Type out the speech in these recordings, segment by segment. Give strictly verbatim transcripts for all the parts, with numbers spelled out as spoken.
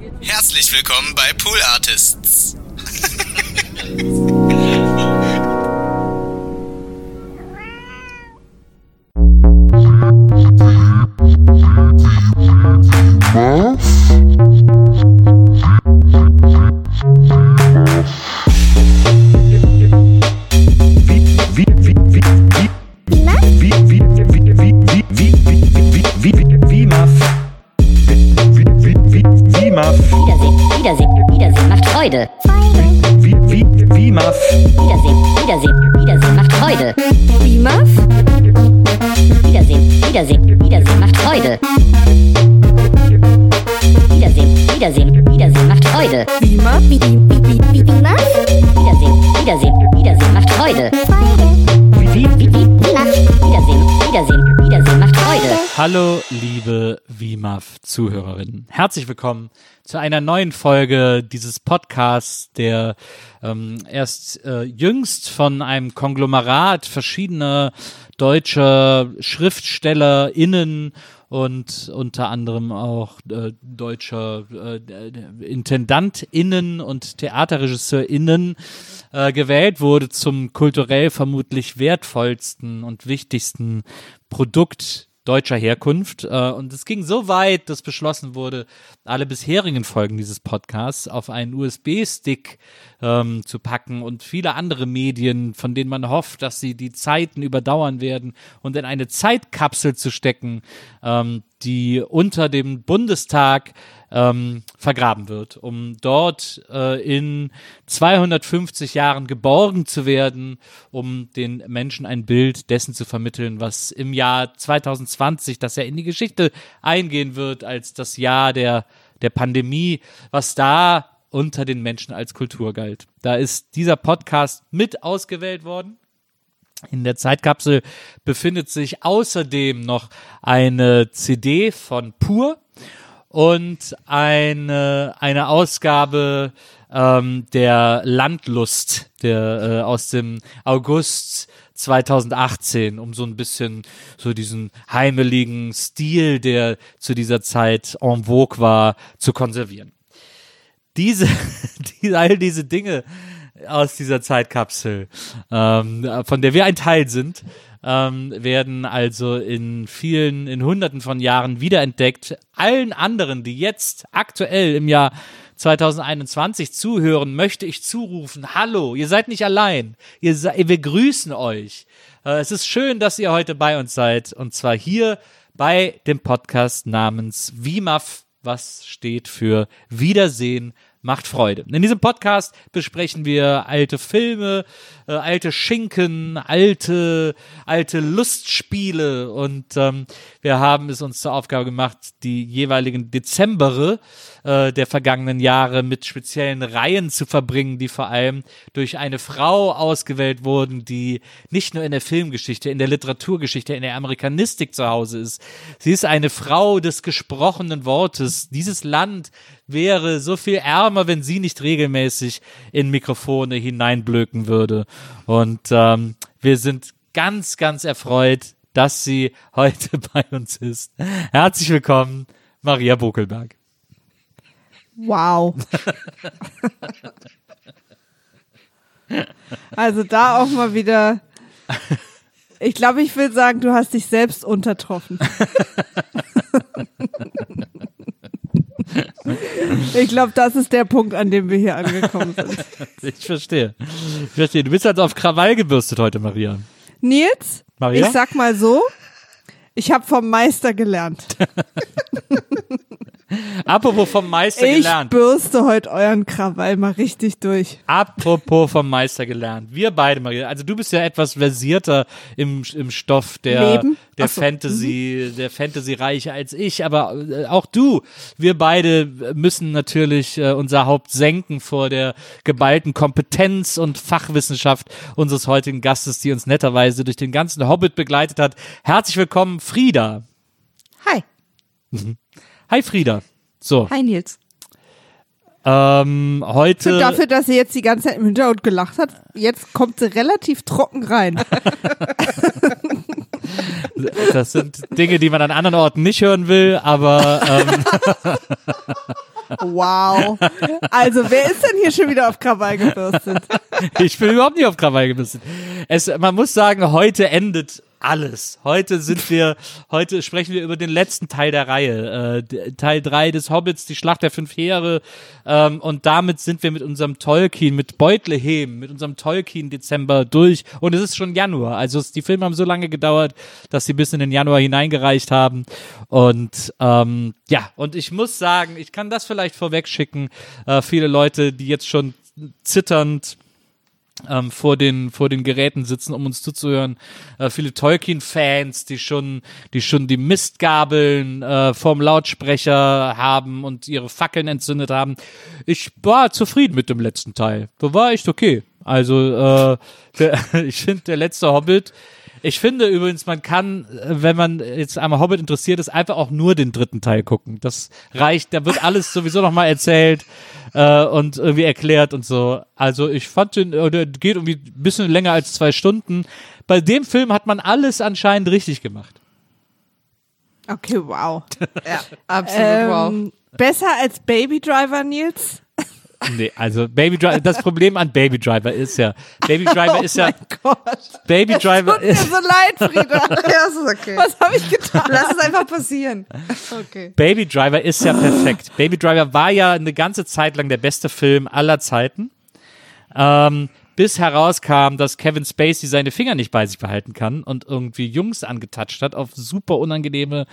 Herzlich willkommen bei Pool Artists. Freude. Wie, wie, wie, Muff. Wiedersehen, Wiedersehen, Wiedersehen macht Freude. Wie, Muff? Wiedersehen, Wiedersehen, Wiedersehen macht Freude. Wiedersehen, Wiedersehen, Wiedersehen macht Freude. Wie, Muff? Wie, wie, wie, wie, wie, Muff? Wiedersehen, Wiedersehen, Wiedersehen macht Freude. Wie, wie, wie, wie, Muff? Wiedersehen, Wiedersehen, Wiedersehen macht Freude. Hallo, liebe W M A F-Zuhörerinnen. Herzlich willkommen zu einer neuen Folge dieses Podcasts, der ähm, erst äh, jüngst von einem Konglomerat verschiedener deutscher SchriftstellerInnen und unter anderem auch äh, deutscher äh, IntendantInnen und TheaterregisseurInnen äh, gewählt wurde zum kulturell vermutlich wertvollsten und wichtigsten Produkt deutscher Herkunft. Und es ging so weit, dass beschlossen wurde, alle bisherigen Folgen dieses Podcasts auf einen U S B-Stick ähm, zu packen und viele andere Medien, von denen man hofft, dass sie die Zeiten überdauern werden, und in eine Zeitkapsel zu stecken, ähm, die unter dem Bundestag ähm, vergraben wird, um dort äh, in zweihundertfünfzig Jahren geborgen zu werden, um den Menschen ein Bild dessen zu vermitteln, was im Jahr zwanzig zwanzig, das ja in die Geschichte eingehen wird als das Jahr der, der Pandemie, was da unter den Menschen als Kultur galt. Da ist dieser Podcast mit ausgewählt worden. In der Zeitkapsel befindet sich außerdem noch eine C D von Pur und eine, eine Ausgabe ähm, der Landlust der, äh, aus dem August zwanzig achtzehn, um so ein bisschen so diesen heimeligen Stil, der zu dieser Zeit en vogue war, zu konservieren. Diese, die, all diese Dinge aus dieser Zeitkapsel, ähm, von der wir ein Teil sind, ähm, werden also in vielen, in hunderten von Jahren wiederentdeckt. Allen anderen, die jetzt aktuell im Jahr zwanzig einundzwanzig zuhören, möchte ich zurufen: Hallo, ihr seid nicht allein. Ihr se- wir grüßen euch. Äh, es ist schön, dass ihr heute bei uns seid, und zwar hier bei dem Podcast namens W M A F, was steht für Wiedersehen macht Freude. In diesem Podcast besprechen wir alte Filme, äh, alte Schinken, alte, alte Lustspiele, und ähm, wir haben es uns zur Aufgabe gemacht, die jeweiligen Dezembere äh, der vergangenen Jahre mit speziellen Reihen zu verbringen, die vor allem durch eine Frau ausgewählt wurden, die nicht nur in der Filmgeschichte, in der Literaturgeschichte, in der Amerikanistik zu Hause ist. Sie ist eine Frau des gesprochenen Wortes. Dieses Land wäre so viel ärmer, wenn sie nicht regelmäßig in Mikrofone hineinblöken würde. Und ähm, wir sind ganz, ganz erfreut, dass sie heute bei uns ist. Herzlich willkommen, Maria Bokelberg. Wow. Also da auch mal wieder, ich glaube, ich will sagen, du hast dich selbst untertroffen. Ich glaube, das ist der Punkt, an dem wir hier angekommen sind. Ich verstehe. Ich verstehe. Du bist also auf Krawall gebürstet heute, Maria. Nils, Maria? ich sag mal so, ich habe vom Meister gelernt. Apropos vom Meister ich gelernt. Ich bürste heute euren Krawall mal richtig durch. Apropos vom Meister gelernt. Wir beide, Maria, also du bist ja etwas versierter im, im Stoff der, Leben? der so. Fantasy, mhm. der Fantasy-Reiche als ich, aber äh, auch du. Wir beide müssen natürlich äh, unser Haupt senken vor der geballten Kompetenz und Fachwissenschaft unseres heutigen Gastes, die uns netterweise durch den ganzen Hobbit begleitet hat. Herzlich willkommen, Frieda. Hi. Mhm. Hi Frieda. So. Hi Nils. Ähm, heute. Für dafür, dass sie jetzt die ganze Zeit im Hintergrund gelacht hat, jetzt kommt sie relativ trocken rein. Das sind Dinge, die man an anderen Orten nicht hören will, aber ähm, Wow. Also, wer ist denn hier schon wieder auf Krawall gebürstet? Ich bin überhaupt nicht auf Krawall gebürstet. Es, man muss sagen, heute endet alles. Heute sind wir, heute sprechen wir über den letzten Teil der Reihe. Äh, Teil drei des Hobbits, die Schlacht der fünf Heere. Ähm, und damit sind wir mit unserem Tolkien, mit Beutlehem, mit unserem Tolkien-Dezember durch. Und es ist schon Januar. Also es, die Filme haben so lange gedauert, dass sie bis in den Januar hineingereicht haben. Und ähm, ja, und ich muss sagen, ich kann das vielleicht vorweg schicken. Äh, viele Leute, die jetzt schon zitternd Ähm, vor den vor den Geräten sitzen, um uns zuzuhören. Äh, viele Tolkien-Fans, die schon die schon die Mistgabeln äh, vorm Lautsprecher haben und ihre Fackeln entzündet haben. Ich war zufrieden mit dem letzten Teil. Da war echt okay. Also äh, der, ich finde, der letzte Hobbit. Ich finde übrigens, man kann, wenn man jetzt einmal Hobbit interessiert ist, einfach auch nur den dritten Teil gucken. Das reicht, da wird alles sowieso nochmal erzählt äh, und irgendwie erklärt und so. Also ich fand den, der geht irgendwie ein bisschen länger als zwei Stunden. Bei dem Film hat man alles anscheinend richtig gemacht. Okay, wow. Ja, absolut ähm, wow. Besser als Baby Driver, Nils? Nee, also Baby Driver, das Problem an Baby Driver ist ja, Baby Driver oh ist ja, mein Gott. Baby Driver Tut mir ist, so leid, Frieda. Ja, ist okay. Was habe ich getan? Lass es einfach passieren. Okay. Baby Driver ist ja perfekt. Baby Driver war ja eine ganze Zeit lang der beste Film aller Zeiten. Ähm, bis herauskam, dass Kevin Spacey seine Finger nicht bei sich behalten kann und irgendwie Jungs angetatscht hat auf super unangenehme,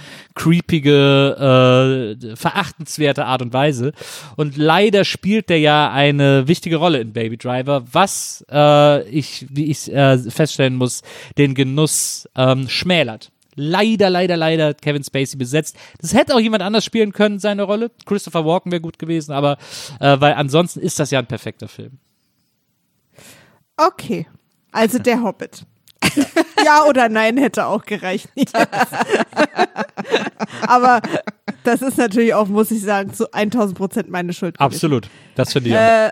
creepige, äh, verachtenswerte Art und Weise. Und leider spielt der ja eine wichtige Rolle in Baby Driver, was äh, ich, wie ich äh, feststellen muss, den Genuss ähm, schmälert. Leider, leider, leider Kevin Spacey besetzt. Das hätte auch jemand anders spielen können, seine Rolle. Christopher Walken wäre gut gewesen, aber äh, weil ansonsten ist das ja ein perfekter Film. Okay, also der Hobbit. Ja, ja oder nein hätte auch gereicht. Aber das ist natürlich auch, muss ich sagen, zu tausend Prozent meine Schuld gewesen. Absolut, das finde ich auch. Äh,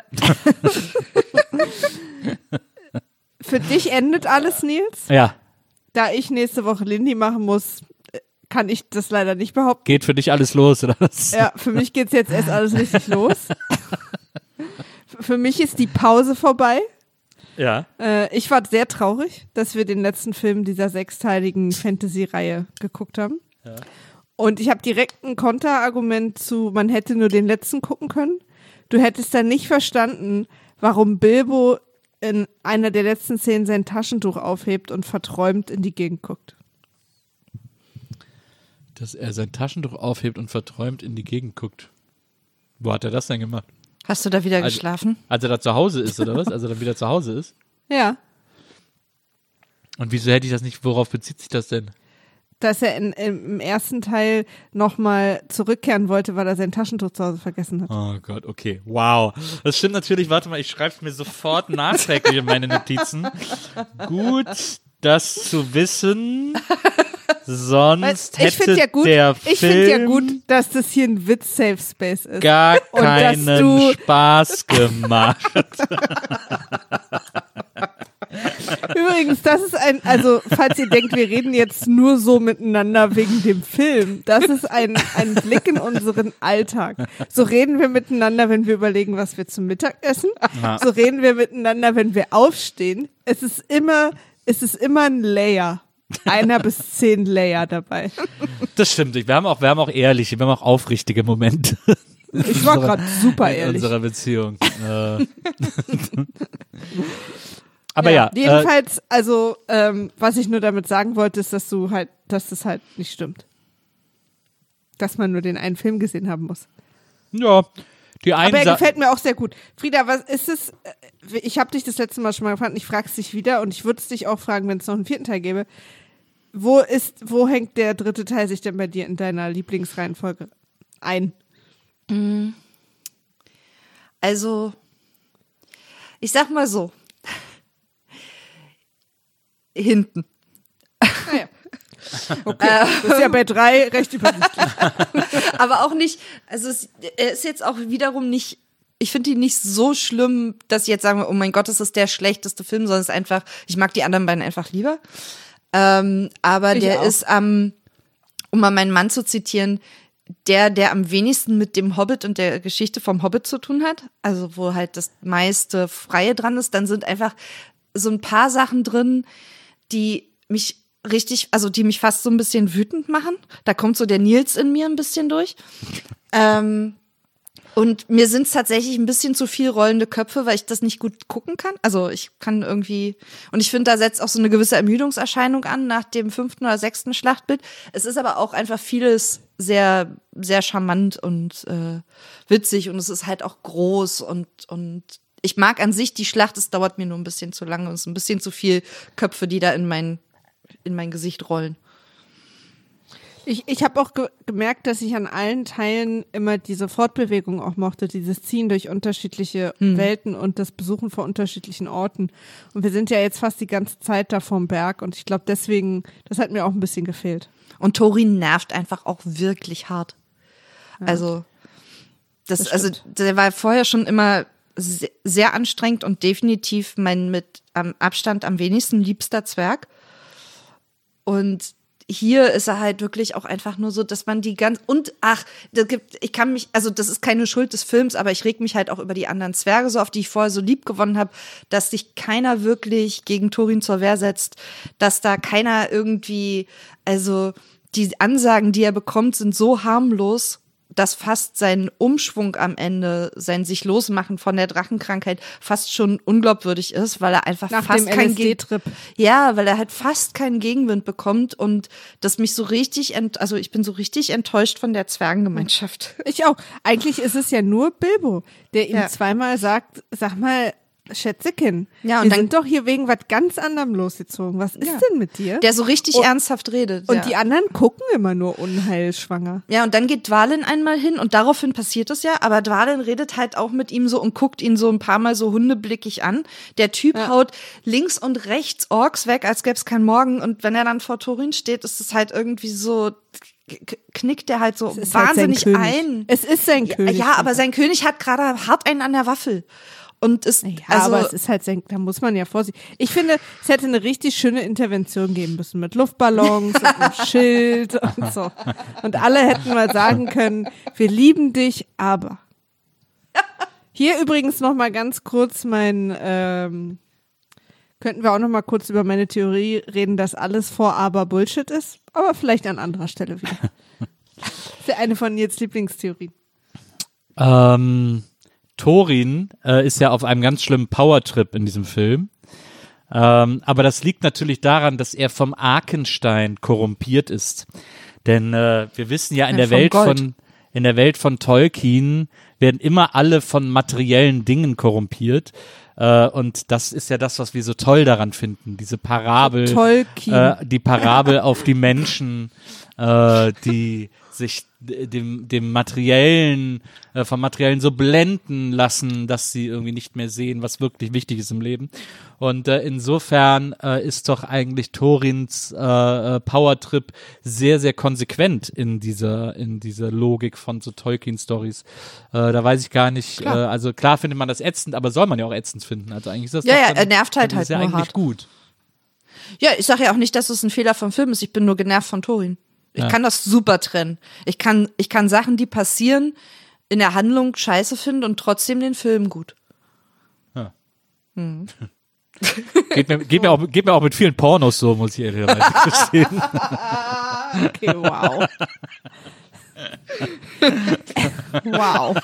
für dich endet alles, Nils? Ja. Da ich nächste Woche Lindy machen muss, kann ich das leider nicht behaupten. Geht für dich alles los, oder was? Ja, für mich geht's jetzt erst alles richtig los. Für mich ist die Pause vorbei. Ja. Äh, ich war sehr traurig, dass wir den letzten Film dieser sechsteiligen Fantasy-Reihe geguckt haben. Ja. Und ich habe direkt ein Konterargument zu, man hätte nur den letzten gucken können. Du hättest dann nicht verstanden, warum Bilbo in einer der letzten Szenen sein Taschentuch aufhebt und verträumt in die Gegend guckt. Dass er sein Taschentuch aufhebt und verträumt in die Gegend guckt. Wo hat er das denn gemacht? Hast du da wieder Also- geschlafen? Als er da zu Hause ist, oder was? Als er dann wieder zu Hause ist? Ja, Und wieso hätte ich das nicht, worauf bezieht sich das denn? dass er in, im ersten Teil nochmal zurückkehren wollte, weil er sein Taschentuch zu Hause vergessen hat. Oh Gott, okay. Wow. Das stimmt natürlich, warte mal, ich schreibe es mir sofort nachträglich in meine Notizen. Gut, das zu wissen. Sonst ich finde hätte ja gut, der ich Film finde ja gut, dass das hier ein Witz-Safe Space ist. gar Und dass keinen du- Spaß gemacht. Übrigens, das ist ein, also falls ihr denkt, wir reden jetzt nur so miteinander wegen dem Film, das ist ein, ein Blick in unseren Alltag. So reden wir miteinander, wenn wir überlegen, was wir zum Mittag essen. Ja. So reden wir miteinander, wenn wir aufstehen. Es ist immer, es ist immer ein Layer. Einer bis zehn Layer dabei. Das stimmt. Wir haben auch, wir haben auch ehrliche, wir haben auch aufrichtige Momente. Ich war gerade super in ehrlich. unserer Beziehung. Äh. Aber ja, äh, jedenfalls, also ähm, was ich nur damit sagen wollte, ist, dass du halt, dass das halt nicht stimmt. Dass man nur den einen Film gesehen haben muss. ja, die einen Aber er sa- gefällt mir auch sehr gut. Frieda, was ist es? äh, Ich habe dich das letzte Mal schon mal gefragt, ich frage es dich wieder und ich würde es dich auch fragen, wenn es noch einen vierten Teil gäbe. Wo ist, wo hängt der dritte Teil sich denn bei dir in deiner Lieblingsreihenfolge ein? Also, ich sag mal so. Hinten. Naja. Okay, das ist ja bei drei recht übersichtlich. Aber auch nicht, also es, er ist jetzt auch wiederum nicht, ich finde ihn nicht so schlimm, dass ich jetzt sagen oh mein Gott, das ist der schlechteste Film, sondern es ist einfach, ich mag die anderen beiden einfach lieber. Ähm, aber Ich der auch. ist am, um mal meinen Mann zu zitieren, der, der am wenigsten mit dem Hobbit und der Geschichte vom Hobbit zu tun hat. Also wo halt das meiste Freie dran ist. Dann sind einfach so ein paar Sachen drin, die mich richtig, also die mich fast so ein bisschen wütend machen. Da kommt so der Nils in mir ein bisschen durch. ähm, und mir sind es tatsächlich ein bisschen zu viel rollende Köpfe, weil ich das nicht gut gucken kann. Also ich kann irgendwie, und ich finde, da setzt auch so eine gewisse Ermüdungserscheinung an nach dem fünften oder sechsten Schlachtbild. Es ist aber auch einfach vieles sehr, sehr charmant und äh, witzig und es ist halt auch groß und, und ich mag an sich die Schlacht, es dauert mir nur ein bisschen zu lange und es ist ein bisschen zu viel Köpfe, die da in mein, in mein Gesicht rollen. Ich, ich habe auch ge- gemerkt, dass ich an allen Teilen immer diese Fortbewegung auch mochte, dieses Ziehen durch unterschiedliche hm. Welten und das Besuchen von unterschiedlichen Orten. Und wir sind ja jetzt fast die ganze Zeit da vorm Berg und ich glaube deswegen, das hat mir auch ein bisschen gefehlt. Und Thorin nervt einfach auch wirklich hart. Ja. Also, das, das also der war vorher schon immer sehr, sehr anstrengend und definitiv mein mit am Abstand am wenigsten liebster Zwerg. Und hier ist er halt wirklich auch einfach nur so, dass man die ganz, und ach, das gibt, ich kann mich, also das ist keine Schuld des Films, aber ich reg mich halt auch über die anderen Zwerge so, auf die ich vorher so lieb gewonnen habe, dass sich keiner wirklich gegen Thorin zur Wehr setzt, dass da keiner irgendwie, also die Ansagen, die er bekommt, sind so harmlos, dass fast sein Umschwung am Ende, sein sich losmachen von der Drachenkrankheit fast schon unglaubwürdig ist, weil er einfach Nach fast dem kein L S D-Trip. Ja, weil er halt fast keinen Gegenwind bekommt und das mich so richtig, ent also ich bin so richtig enttäuscht von der Zwergengemeinschaft. Ich auch. Eigentlich ist es ja nur Bilbo, der ihm Ja. zweimal sagt, sag mal, Schätzekin, Ja, und wir dann- sind doch hier wegen was ganz anderem losgezogen. Was ist Ja. denn mit dir? Der so richtig Und- ernsthaft redet. Und ja. die anderen gucken immer nur unheilschwanger. Ja, und dann geht Dwalin einmal hin und daraufhin passiert es ja, aber Dwalin redet halt auch mit ihm so und guckt ihn so ein paar Mal so hundeblickig an. Der Typ Ja. haut links und rechts Orks weg, als gäbe es keinen Morgen und wenn er dann vor Thorin steht, ist es halt irgendwie so, k- knickt der halt so Es ist halt sein wahnsinnig König. ein. Es ist sein Ja, König. ja, aber sein König hat gerade hart einen an der Waffel. Und ist, Ja, also, aber es ist halt, sein- da muss man ja vorsichtig. Ich finde, es hätte eine richtig schöne Intervention geben müssen mit Luftballons und einem Schild und so. Und alle hätten mal sagen können, wir lieben dich, aber. Hier übrigens noch mal ganz kurz mein, ähm, könnten wir auch noch mal kurz über meine Theorie reden, dass alles vor aber Bullshit ist, aber vielleicht an anderer Stelle wieder. Das ist ja eine von Nils Lieblingstheorien. Ähm, Thorin äh, ist ja auf einem ganz schlimmen Powertrip in diesem Film. Ähm, aber das liegt natürlich daran, dass er vom Arkenstein korrumpiert ist. Denn äh, wir wissen ja, in Ja, der vom Welt Gold. von in der Welt von Tolkien werden immer alle von materiellen Dingen korrumpiert. Äh, und das ist ja das, was wir so toll daran finden. Diese Parabel, Tolkien. äh, die Parabel auf die Menschen, äh, die sich dem, dem Materiellen, äh, vom Materiellen so blenden lassen, dass sie irgendwie nicht mehr sehen, was wirklich wichtig ist im Leben. Und äh, insofern äh, ist doch eigentlich Thorins äh, äh, Powertrip sehr, sehr konsequent in dieser, in dieser Logik von so Tolkien-Stories. Äh, da weiß ich gar nicht, äh, also klar findet man das ätzend, aber soll man ja auch ätzend finden. Also eigentlich ist das Ja, doch ja, dann, er nervt halt dann ist halt ja nur eigentlich hart. gut. ja, ich sage ja auch nicht, dass es ein Fehler vom Film ist. Ich bin nur genervt von Thorin. Ich Ja. kann das super trennen. Ich kann, ich kann Sachen, die passieren, in der Handlung scheiße finden und trotzdem den Film gut. Geht mir, geht, mir auch, geht mir auch mit vielen Pornos so, muss ich ehrlicherweise gestehen. Okay, wow. Wow.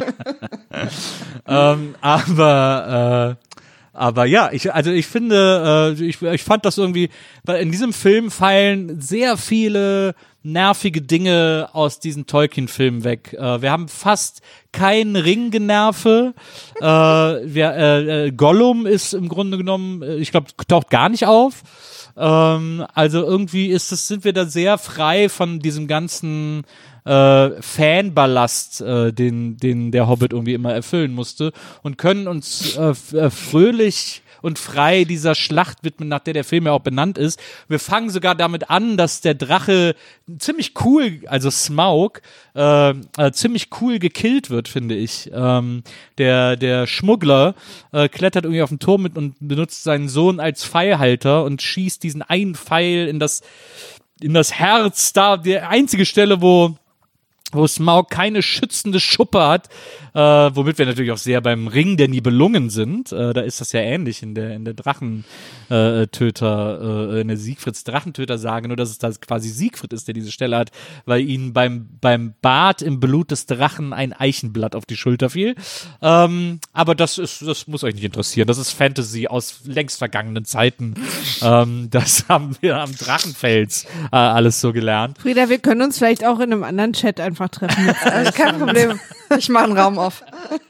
ähm, aber äh, aber ja, ich also ich finde, äh, ich, ich fand das irgendwie, weil in diesem Film fallen sehr viele nervige Dinge aus diesen Tolkien-Filmen weg. Äh, wir haben fast kein Ringgenerve. äh, wir, äh, äh, Gollum ist im Grunde genommen, äh, ich glaube, taucht gar nicht auf. Ähm, also irgendwie ist es, sind wir da sehr frei von diesem ganzen äh, Fanballast, äh, den, den der Hobbit irgendwie immer erfüllen musste und können uns äh, f- äh, fröhlich und frei dieser Schlacht widmen, nach der der Film ja auch benannt ist. Wir fangen sogar damit an, dass der Drache ziemlich cool, also Smaug, äh, äh, ziemlich cool gekillt wird, finde ich. Ähm, der, der Schmuggler äh, klettert irgendwie auf den Turm mit und benutzt seinen Sohn als Pfeilhalter und schießt diesen einen Pfeil in das, in das Herz, da, die einzige Stelle, wo wo Smaug keine schützende Schuppe hat, äh, womit wir natürlich auch sehr beim Ring der Nibelungen sind. Äh, da ist das ja ähnlich in der in der Drachentöter, äh, in der Siegfrieds Drachentöter-Sage, nur dass es da quasi Siegfried ist, der diese Stelle hat, weil ihn beim beim Bad im Blut des Drachen ein Eichenblatt auf die Schulter fiel. Ähm, aber das ist, das muss euch nicht interessieren. Das ist Fantasy aus längst vergangenen Zeiten. ähm, das haben wir am Drachenfels äh, alles so gelernt. Frieda, wir können uns vielleicht auch in einem anderen Chat einfach treffen. Also kein Problem. Ich mache einen Raum auf.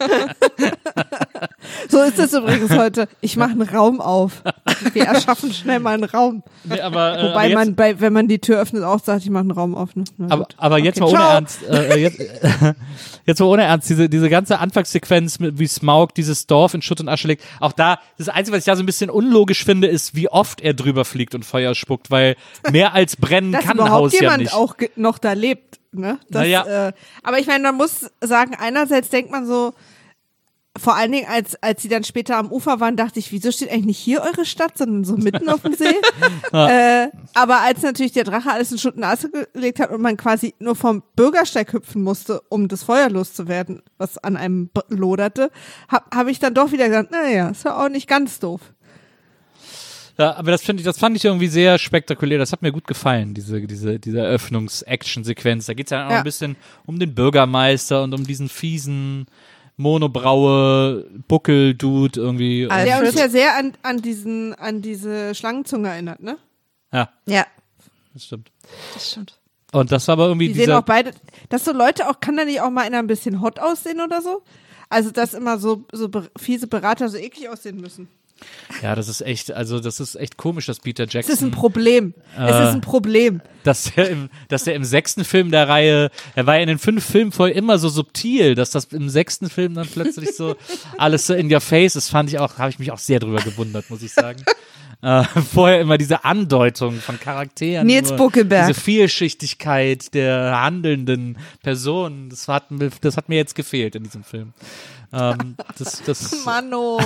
So ist es übrigens heute. Ich mache einen Raum auf. Wir erschaffen schnell mal einen Raum. Nee, aber, äh, Wobei aber jetzt, man, bei, wenn man die Tür öffnet, auch sagt, ich mache einen Raum auf. Ne? aber, aber jetzt Okay, mal ohne ciao. Ernst, äh, jetzt, jetzt mal ohne Ernst, diese, diese ganze Anfangssequenz, mit, wie Smaug dieses Dorf in Schutt und Asche legt, auch da, das Einzige, was ich da so ein bisschen unlogisch finde, ist, wie oft er drüber fliegt und Feuer spuckt, weil mehr als brennen Dass kann ein überhaupt Haus ja jemand nicht. auch ge- noch da lebt. Ne? Das, Naja. äh, aber ich meine, man muss sagen, einerseits denkt man so, vor allen Dingen, als, als sie dann später am Ufer waren, dachte ich, wieso steht eigentlich nicht hier eure Stadt, sondern so mitten auf dem See? äh, aber als natürlich der Drache alles in Schutt und Asche gelegt hat und man quasi nur vom Bürgersteig hüpfen musste, um das Feuer loszuwerden, was an einem b- loderte, habe hab ich dann doch wieder gesagt, naja, ist ja auch nicht ganz doof. Ja, aber das finde ich, das fand ich irgendwie sehr spektakulär. Das hat mir gut gefallen, diese, diese, diese Eröffnungs-Action-Sequenz. Da geht es ja auch Ja. ein bisschen um den Bürgermeister und um diesen fiesen, monobraue Buckel-Dude irgendwie. Alfred. Der uns ja sehr an, an diesen, an diese Schlangenzunge erinnert, ne? Ja, Ja, das stimmt. das stimmt. Und das war aber irgendwie Die sehen dieser, auch beide, dass so Leute auch, kann da nicht auch mal einer ein bisschen hot aussehen oder so? Also, dass immer so, so be- fiese Berater so eklig aussehen müssen. ja, das ist echt, also das ist echt komisch, dass Peter Es Jackson. ist ein Problem. Es ist ein Problem. dass der im, dass der im sechsten Film der Reihe, er war ja in den fünf Filmen vorher immer so subtil, dass das im sechsten Film dann plötzlich so alles so in your face ist, fand ich auch, habe ich mich auch sehr drüber gewundert, muss ich sagen. Äh, vorher immer diese Andeutung von Charakteren. Nils nur Buckelberg. Diese Vielschichtigkeit der handelnden Personen, das hat, mir- das hat mir jetzt gefehlt in diesem Film. Ähm, das, das, Mano.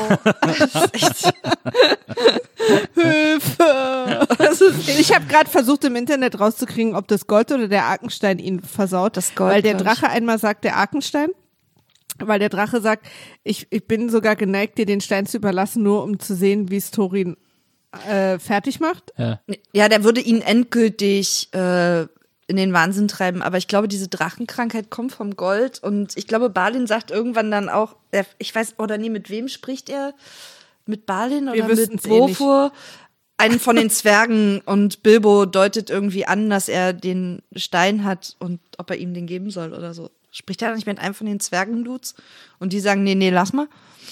Hilfe. Ich habe gerade versucht im Internet rauszukriegen, ob das Gold oder der Arkenstein ihn versaut. Das Gold, Weil der glaub ich. Drache einmal sagt, der Arkenstein. Weil der Drache sagt, ich, ich bin sogar geneigt, dir den Stein zu überlassen, nur um zu sehen, wie es Thorin äh, fertig macht. ja. Ja, der würde ihn endgültig äh, in den Wahnsinn treiben. Aber ich glaube, diese Drachenkrankheit kommt vom Gold. Und ich glaube, Balin sagt irgendwann dann auch, er, ich weiß, oder nee, mit wem spricht er? Mit Balin Wir oder wüssten's mit eh nicht. Wofur? Einen von den Zwergen. Und Bilbo deutet irgendwie an, dass er den Stein hat und ob er ihm den geben soll oder so. Spricht er nicht mit einem von den Zwergendudes? Und die sagen, nee, nee, lass mal.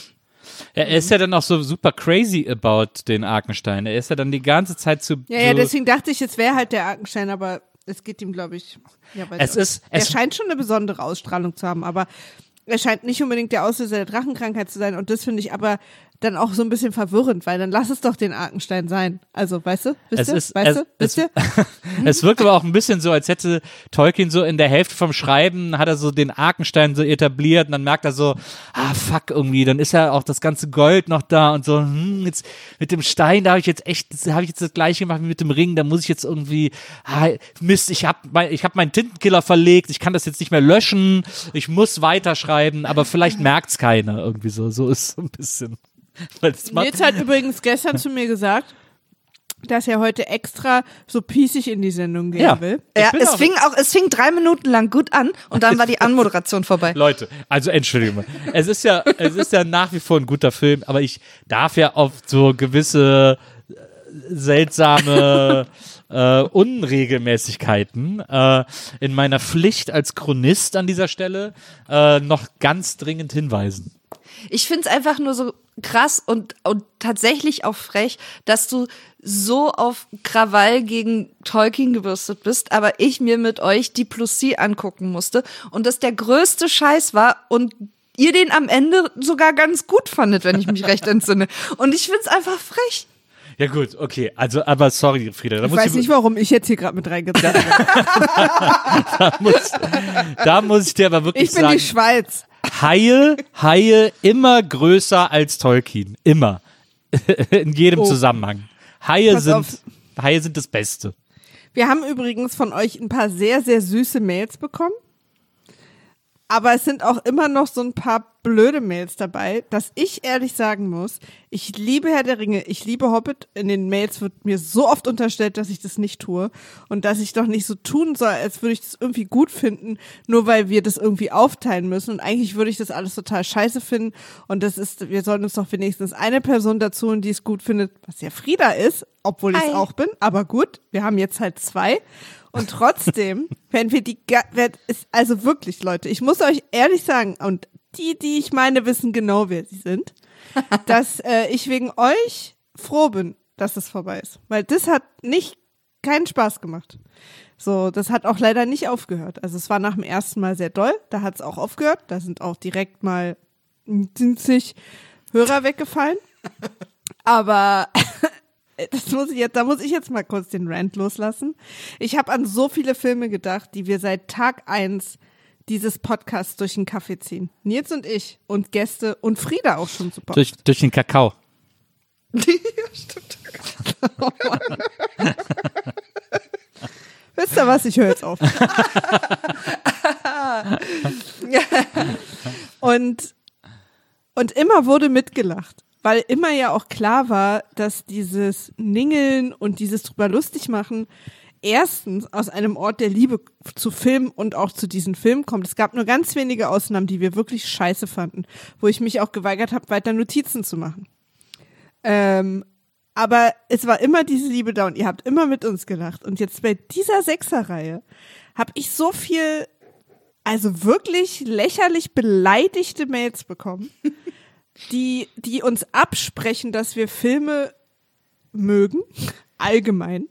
Ja, er ist ja dann auch so super crazy about den Arkenstein. Er ist ja dann die ganze Zeit zu. Ja, ja, so, deswegen dachte ich, es wäre halt der Arkenstein, aber es geht ihm, glaube ich, ja, weiß Es ich auch ist- nicht. Er es- scheint schon eine besondere Ausstrahlung zu haben, aber er scheint nicht unbedingt der Auslöser der Drachenkrankheit zu sein und das finde ich aber dann auch so ein bisschen verwirrend, weil dann lass es doch den Arkenstein sein. Also, weißt du? Wisst Es ihr? ist- weißt es- du? Wisst es- ihr? Es wirkt aber auch ein bisschen so, als hätte Tolkien so in der Hälfte vom Schreiben, hat er so den Arkenstein so etabliert und dann merkt er so, ah fuck irgendwie, dann ist ja auch das ganze Gold noch da und so, hm, jetzt mit dem Stein, da habe ich jetzt echt, da habe ich jetzt das gleiche gemacht wie mit dem Ring, da muss ich jetzt irgendwie, ah, Mist, ich habe mein, ich hab meinen Tintenkiller verlegt, ich kann das jetzt nicht mehr löschen, ich muss weiterschreiben, aber vielleicht merkt's keiner irgendwie so, so ist so ein bisschen. Weil das macht- Nils hat übrigens gestern zu mir gesagt, dass er heute extra so pießig in die Sendung gehen Ja. will. Ich Ja, bin es auch- fing auch, es fing drei Minuten lang gut an und dann war die Anmoderation vorbei. Leute, also entschuldigung mal. Es ist ja, es ist ja nach wie vor ein guter Film, aber ich darf ja oft so gewisse äh, seltsame äh, Unregelmäßigkeiten äh, in meiner Pflicht als Chronist an dieser Stelle äh, noch ganz dringend hinweisen. Ich find's einfach nur so krass und, und tatsächlich auch frech, dass du so auf Krawall gegen Tolkien gebürstet bist, aber ich mir mit euch die Plus C angucken musste und das der größte Scheiß war und ihr den am Ende sogar ganz gut fandet, wenn ich mich recht entsinne. Und ich find's einfach frech. Ja gut, okay, also aber sorry, Frieda, da Ich muss weiß nicht, warum ich jetzt hier gerade mit reingezogen bin. da, muss, da muss ich dir aber wirklich Ich bin sagen, die Schweiz. Haie, Haie immer größer als Tolkien. Immer. In jedem Oh. Zusammenhang. Haie Pass sind, auf. Haie sind das Beste. Wir haben übrigens von euch ein paar sehr, sehr süße Mails bekommen. Aber es sind auch immer noch so ein paar blöde Mails dabei, dass ich ehrlich sagen muss, ich liebe Herr der Ringe, ich liebe Hobbit. In den Mails wird mir so oft unterstellt, dass ich das nicht tue und dass ich doch nicht so tun soll, als würde ich das irgendwie gut finden, nur weil wir das irgendwie aufteilen müssen. Und eigentlich würde ich das alles total scheiße finden. Und das ist, wir sollten uns doch wenigstens eine Person dazu holen, die es gut findet, was ja Frieda ist, obwohl ich es auch bin. Aber gut, wir haben jetzt halt zwei. Und trotzdem, wenn wir die, wenn, also wirklich, Leute, ich muss euch ehrlich sagen, und die, die ich meine, wissen genau, wer sie sind, dass äh, ich wegen euch froh bin, dass es vorbei ist. Weil das hat nicht, keinen Spaß gemacht. So, das hat auch leider nicht aufgehört. Also es war nach dem ersten Mal sehr doll, da hat es auch aufgehört, da sind auch direkt mal siebzig Hörer weggefallen. Aber das muss ich jetzt, da muss ich jetzt mal kurz den Rant loslassen. Ich habe an so viele Filme gedacht, die wir seit Tag eins dieses Podcasts durch den Kaffee ziehen. Nils und ich und Gäste und Frieda auch schon super. Durch, durch den Kakao. Ja, stimmt. Oh Mann. Wisst ihr was? Ich höre jetzt auf. und, und immer wurde mitgelacht. Weil immer ja auch klar war, dass dieses Ningeln und dieses drüber lustig machen erstens aus einem Ort der Liebe zu Film und auch zu diesen Filmen kommt. Es gab nur ganz wenige Ausnahmen, die wir wirklich scheiße fanden, wo ich mich auch geweigert habe, weiter Notizen zu machen. Ähm, aber es war immer diese Liebe da und ihr habt immer mit uns gelacht. Und jetzt bei dieser Sechserreihe habe ich so viel, also wirklich lächerlich beleidigte Mails bekommen, die, die uns absprechen, dass wir Filme mögen, allgemein.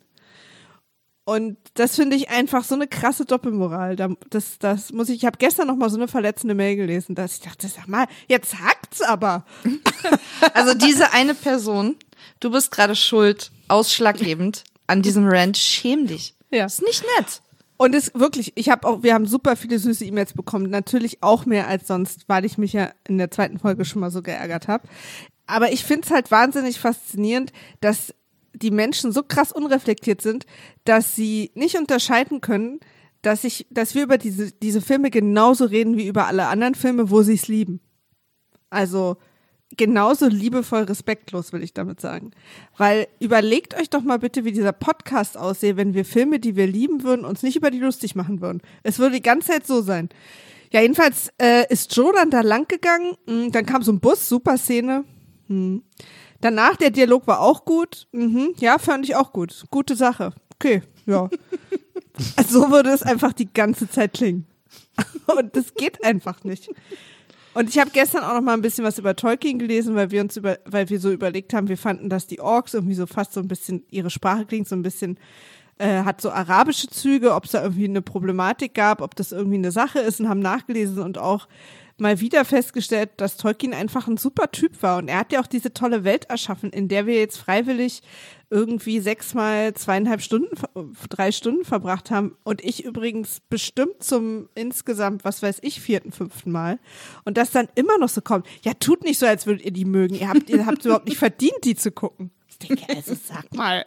Und das finde ich einfach so eine krasse Doppelmoral. Das, das muss ich, ich habe gestern noch mal so eine verletzende Mail gelesen, dass ich dachte, sag mal, jetzt hackt's aber. Also diese eine Person, du bist gerade schuld, ausschlaggebend an diesem Rant, schäm dich. Ja. Ist nicht nett. Und es wirklich, ich habe auch, wir haben super viele süße E-Mails bekommen, natürlich auch mehr als sonst, weil ich mich ja in der zweiten Folge schon mal so geärgert habe. Aber ich finde es halt wahnsinnig faszinierend, dass die Menschen so krass unreflektiert sind, dass sie nicht unterscheiden können, dass ich, dass wir über diese, diese Filme genauso reden wie über alle anderen Filme, wo sie es lieben. Also genauso liebevoll respektlos, will ich damit sagen. Weil überlegt euch doch mal bitte, wie dieser Podcast aussähe, wenn wir Filme, die wir lieben würden, uns nicht über die lustig machen würden. Es würde die ganze Zeit so sein. Ja, jedenfalls äh, ist Joe dann da lang gegangen, dann kam so ein Bus, super Szene. Hm. Danach, der Dialog war auch gut. Mhm. Ja, fand ich auch gut. Gute Sache. Okay, ja. Also so würde es einfach die ganze Zeit klingen. Und das geht einfach nicht. Und ich habe gestern auch noch mal ein bisschen was über Tolkien gelesen, weil wir uns über, weil wir so überlegt haben, wir fanden, dass die Orks irgendwie so fast so ein bisschen, ihre Sprache klingt so ein bisschen, äh, hat so arabische Züge, ob es da irgendwie eine Problematik gab, ob das irgendwie eine Sache ist und haben nachgelesen und auch mal wieder festgestellt, dass Tolkien einfach ein super Typ war und er hat ja auch diese tolle Welt erschaffen, in der wir jetzt freiwillig irgendwie sechsmal zweieinhalb Stunden, drei Stunden verbracht haben und ich übrigens bestimmt zum insgesamt, was weiß ich, vierten, fünften Mal und das dann immer noch so kommt, ja tut nicht so, als würdet ihr die mögen, ihr habt, ihr habt überhaupt nicht verdient, die zu gucken. Ich denke, also sag mal.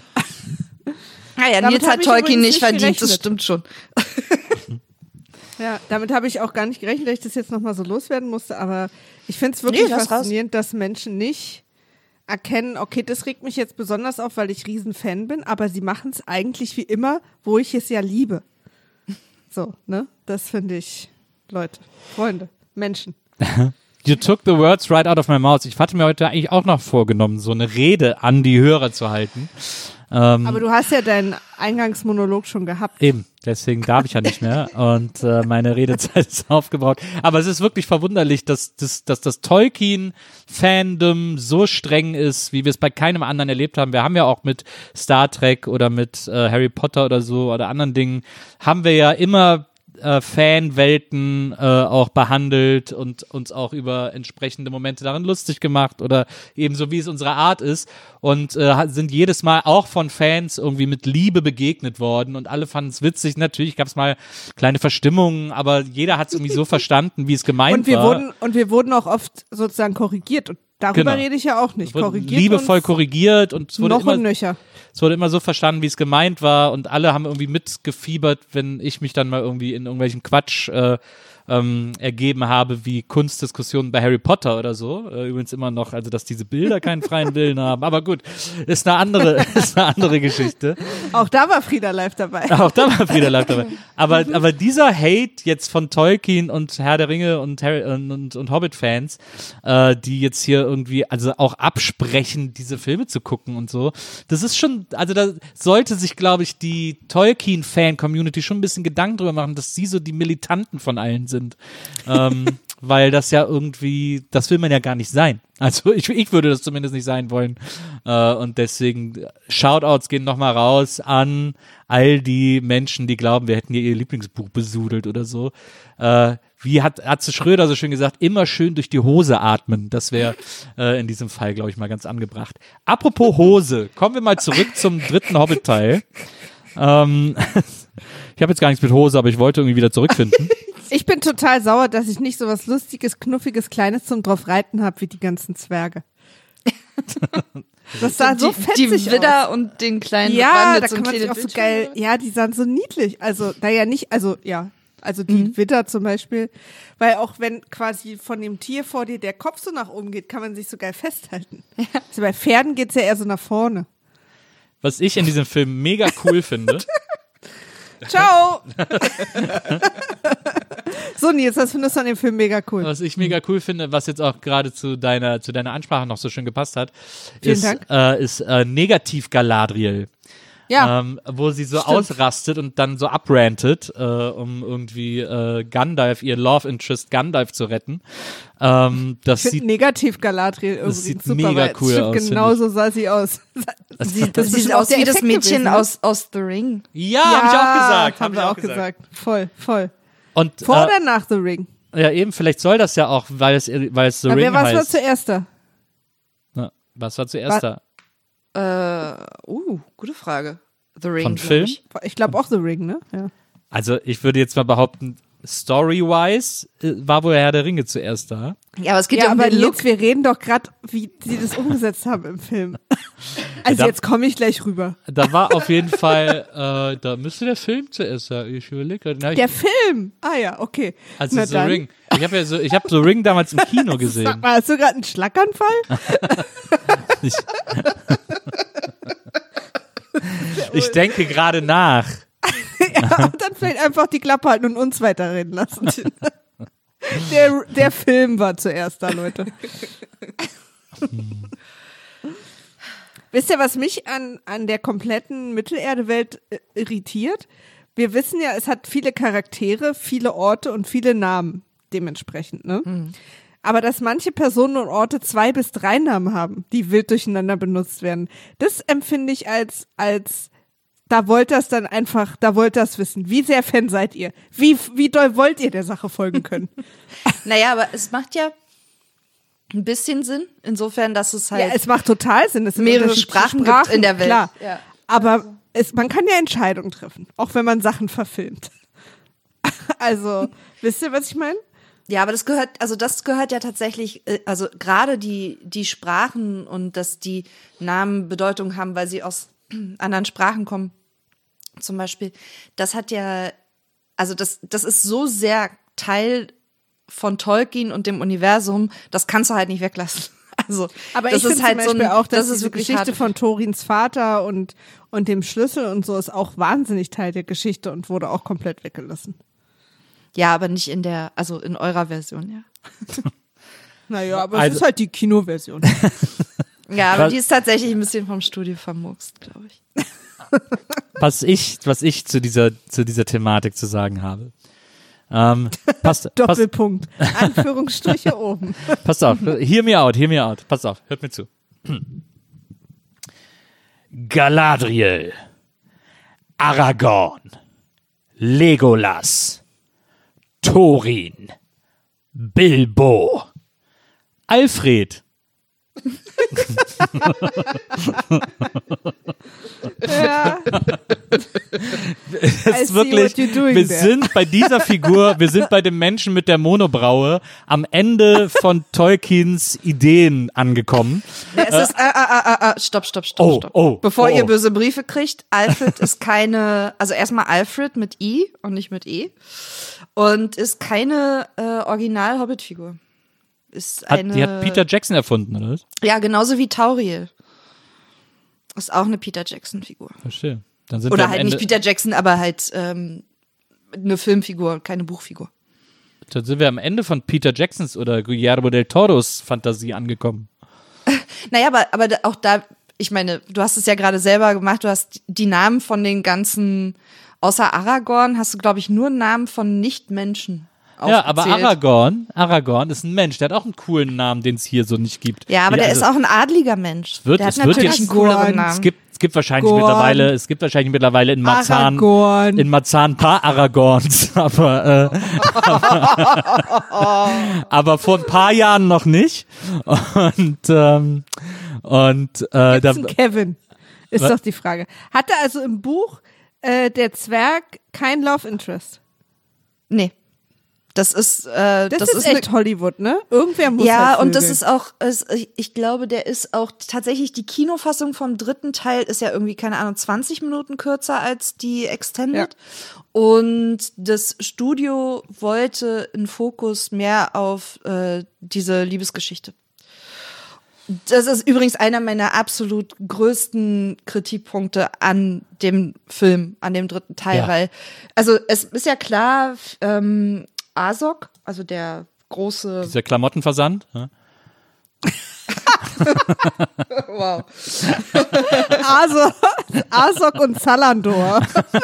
Naja, Nils hat Tolkien nicht verdient, gerechnet. Das stimmt schon. Ja, damit habe ich auch gar nicht gerechnet, dass ich das jetzt nochmal so loswerden musste, aber ich finde es wirklich nee, faszinierend, raus. dass Menschen nicht erkennen, okay, das regt mich jetzt besonders auf, weil ich Riesenfan bin, aber sie machen es eigentlich wie immer, wo ich es ja liebe. So, ne? Das finde ich, Leute, Freunde, Menschen. You took the words right out of my mouth. Ich hatte mir heute eigentlich auch noch vorgenommen, so eine Rede an die Hörer zu halten. Ähm, Aber du hast ja deinen Eingangsmonolog schon gehabt. Eben, deswegen darf ich ja nicht mehr und äh, meine Redezeit ist aufgebraucht. Aber es ist wirklich verwunderlich, dass, dass, dass das Tolkien-Fandom so streng ist, wie wir es bei keinem anderen erlebt haben. Wir haben ja auch mit Star Trek oder mit äh, Harry Potter oder so oder anderen Dingen, haben wir ja immer Äh, Fanwelten äh, auch behandelt und uns auch über entsprechende Momente darin lustig gemacht oder ebenso wie es unsere Art ist und äh, sind jedes Mal auch von Fans irgendwie mit Liebe begegnet worden und alle fanden es witzig. Natürlich gab es mal kleine Verstimmungen, aber jeder hat es irgendwie so verstanden, wie es gemeint und wir war. Wurden, und wir wurden auch oft sozusagen korrigiert und darüber genau. rede ich ja auch nicht. Korrigiert liebevoll korrigiert und es wurde noch immer, und nöcher. Es wurde immer so verstanden, wie es gemeint war und alle haben irgendwie mitgefiebert, wenn ich mich dann mal irgendwie in irgendwelchen Quatsch äh, ähm, ergeben habe wie Kunstdiskussionen bei Harry Potter oder so. Äh, übrigens immer noch, also dass diese Bilder keinen freien Willen haben. Aber gut, ist eine andere, ist eine andere Geschichte. Auch da war Frieda live dabei. Auch da war Frieda live dabei. Aber, aber dieser Hate jetzt von Tolkien und Herr der Ringe und, Harry, und, und, und Hobbit-Fans, äh, die jetzt hier irgendwie also auch absprechen, diese Filme zu gucken und so, das ist schon, also da sollte sich, glaube ich, die Tolkien-Fan-Community schon ein bisschen Gedanken drüber machen, dass sie so die Militanten von allen sind. ähm, weil das ja irgendwie, das will man ja gar nicht sein. Also ich, ich würde das zumindest nicht sein wollen. Äh, und deswegen Shoutouts gehen nochmal raus an all die Menschen, die glauben, wir hätten hier ihr Lieblingsbuch besudelt oder so. Äh, wie hat Atze Schröder so schön gesagt, immer schön durch die Hose atmen. Das wäre äh, in diesem Fall, glaube ich, mal ganz angebracht. Apropos Hose, kommen wir mal zurück zum dritten Hobbit-Teil. Ähm, ich habe jetzt gar nichts mit Hose, aber ich wollte irgendwie wieder zurückfinden. Ich bin total sauer, dass ich nicht so was Lustiges, Knuffiges, Kleines zum drauf reiten habe wie die ganzen Zwerge. Das sah so die, fetzig die Widder aus. und den kleinen Ja, Mann mit da so kann einem man sich auch so Bildschirm. geil, ja, die sahen so niedlich. Also, da ja nicht, also, ja, also die Mhm. Widder zum Beispiel, weil auch wenn quasi von dem Tier vor dir der Kopf so nach oben geht, kann man sich so geil festhalten. Ja. Also bei Pferden geht's ja eher so nach vorne. Was ich in diesem Film mega cool finde. Ciao! So, Nils, was findest du an dem Film mega cool? Was ich mega cool finde, was jetzt auch gerade zu deiner, zu deiner Ansprache noch so schön gepasst hat, Vielen ist, Dank. äh, ist äh, Negativ Galadriel. Ja, Ähm, wo sie so Stimmt. ausrastet und dann so abrantet, äh, um irgendwie äh, Gandalf, ihr Love Interest Gandalf zu retten. Ähm, das ich sieht finde negativ Galadriel irgendwie sieht super, mega weil cool stimmt, aus, finde genau ich. so sah sie aus. das, Sie, das, sie ist sieht auch aus der wie das Effekt Mädchen gewesen, ne? aus, aus The Ring. ja, habe ich auch gesagt. Haben hab wir ich auch gesagt. Voll, voll. Und Vor äh, oder nach The Ring? ja, eben, vielleicht soll das ja auch, weil es, weil es The Aber Ring wer was war heißt. zuerst da? Na, was war zuerst Wa- da? Äh, uh, gute Frage. The Ring. Von glaub Film? Ich. Ich glaube auch The Ring, ne? Ja. Also ich würde jetzt mal behaupten, story-wise äh, war wohl Herr der Ringe zuerst da. Ja, aber es geht Ja, ja, um aber den Look. Nils, wir reden doch gerade, wie sie das umgesetzt haben im Film. Also Da- jetzt komme ich gleich rüber. Da war auf jeden Fall, äh, da müsste der Film zuerst sein. Ich überlege gerade. Der Film! Ah ja, okay. Also Na The dann. Ring. Ich habe ja so, ich habe The Ring damals im Kino Sag gesehen. mal, hast du gerade einen Schlaganfall? Ich, ich denke gerade nach. Ja, und dann vielleicht einfach die Klappe halten und uns weiterreden lassen. Der, der Film war zuerst da, Leute. Wisst ihr, was mich an, an der kompletten Mittelerde-Welt äh, irritiert? Wir wissen ja, es hat viele Charaktere, viele Orte und viele Namen dementsprechend, ne? Mhm. Aber dass manche Personen und Orte zwei bis drei Namen haben, die wild durcheinander benutzt werden, das empfinde ich als, als, da wollt das dann einfach, da wollt das wissen. Wie sehr Fan seid ihr? Wie, wie doll wollt ihr der Sache folgen können? Naja, aber es macht ja ein bisschen Sinn, insofern, dass es halt Ja, es macht total Sinn. Es sind mehrere unterschiedliche Sprachen gibt in der Welt. Klar. Ja. Aber es, man kann ja Entscheidungen treffen, auch wenn man Sachen verfilmt. Also, wisst ihr, was ich meine? Ja, aber das gehört, also das gehört ja tatsächlich, äh, also gerade die, die Sprachen und dass die Namen Bedeutung haben, weil sie aus anderen Sprachen kommen, zum Beispiel, das hat ja, also das, das ist so sehr Teil von Tolkien und dem Universum, das kannst du halt nicht weglassen. Also, Aber das ich finde ist halt zum Beispiel so ein, auch, dass das ist diese wirklich Geschichte hart. von Thorins Vater und, und dem Schlüssel und so ist auch wahnsinnig Teil der Geschichte und wurde auch komplett weggelassen. Ja, aber nicht in der, also in eurer Version, ja. Naja, aber Also- es ist halt die Kinoversion. Ja, aber Was- die ist tatsächlich ein bisschen vom Studio vermurkst, glaube ich. Was ich, was ich zu dieser, zu dieser Thematik zu sagen habe. Ähm, passt, passt, Doppelpunkt. Anführungsstriche oben. passt auf. Hear me out, hear me out. Passt auf, hört mir zu. Galadriel, Aragorn, Legolas, Thorin, Bilbo, Alfred, Ja. Es ist wirklich, wir sind bei dieser Figur, wir sind bei dem Menschen mit der Monobraue am Ende von Tolkiens Ideen angekommen. Ja, es ist, äh, äh, äh, äh, stopp, stopp, stopp, Oh, stopp. oh, Bevor oh. ihr böse Briefe kriegt, Alfred ist keine, also erstmal Alfred mit I und nicht mit E und ist keine äh, Original-Hobbit-Figur. Ist Hat, eine, die hat Peter Jackson erfunden, oder was? Ja, genauso wie Tauriel. Ist auch eine Peter Jackson-Figur. Verstehe. Dann sind wir Oder am halt Ende, nicht Peter Jackson, aber halt ähm, eine Filmfigur, keine Buchfigur. Dann sind wir am Ende von Peter Jacksons oder Guillermo del Toros Fantasie angekommen. Naja, aber, aber da- auch da, ich meine, du hast es ja gerade selber gemacht, du hast die Namen von den ganzen, außer Aragorn, hast du, glaube ich, nur Namen von Nicht-Menschen Ja, aber aufgezählt. Aragorn, Aragorn ist ein Mensch, der hat auch einen coolen Namen, den es hier so nicht gibt. Ja, aber der also, ist auch ein adliger Mensch. wird- der es hat wird natürlich jetzt- einen cooleren Es Namen. Es gibt, es gibt wahrscheinlich Gorn. mittlerweile, es gibt wahrscheinlich mittlerweile in Marzahn, Aragorn. in Marzahn ein paar Aragorns, aber, äh, aber, aber vor ein paar Jahren noch nicht. Und, ähm, und, äh, da, Gibt's einen Kevin? Ist Was? doch die Frage. Hatte also im Buch äh, der Zwerg kein Love Interest? Nee. Das ist, äh, Das, das, ist, eine- echt Hollywood, ne? Irgendwer muss Ja, halt und das vögeln. ist auch, es, ich- ich glaube, der ist auch tatsächlich, die Kinofassung vom dritten Teil ist ja irgendwie, keine Ahnung, zwanzig Minuten kürzer als die Extended. Und das Studio wollte einen Fokus mehr auf äh, diese Liebesgeschichte. Das ist übrigens einer meiner absolut größten Kritikpunkte an dem Film, an dem dritten Teil, Ja. weil, also es ist ja klar, f- ähm, Azog, also der große, dieser Klamottenversand. Ja? wow, Azog, Azog und Zalandor.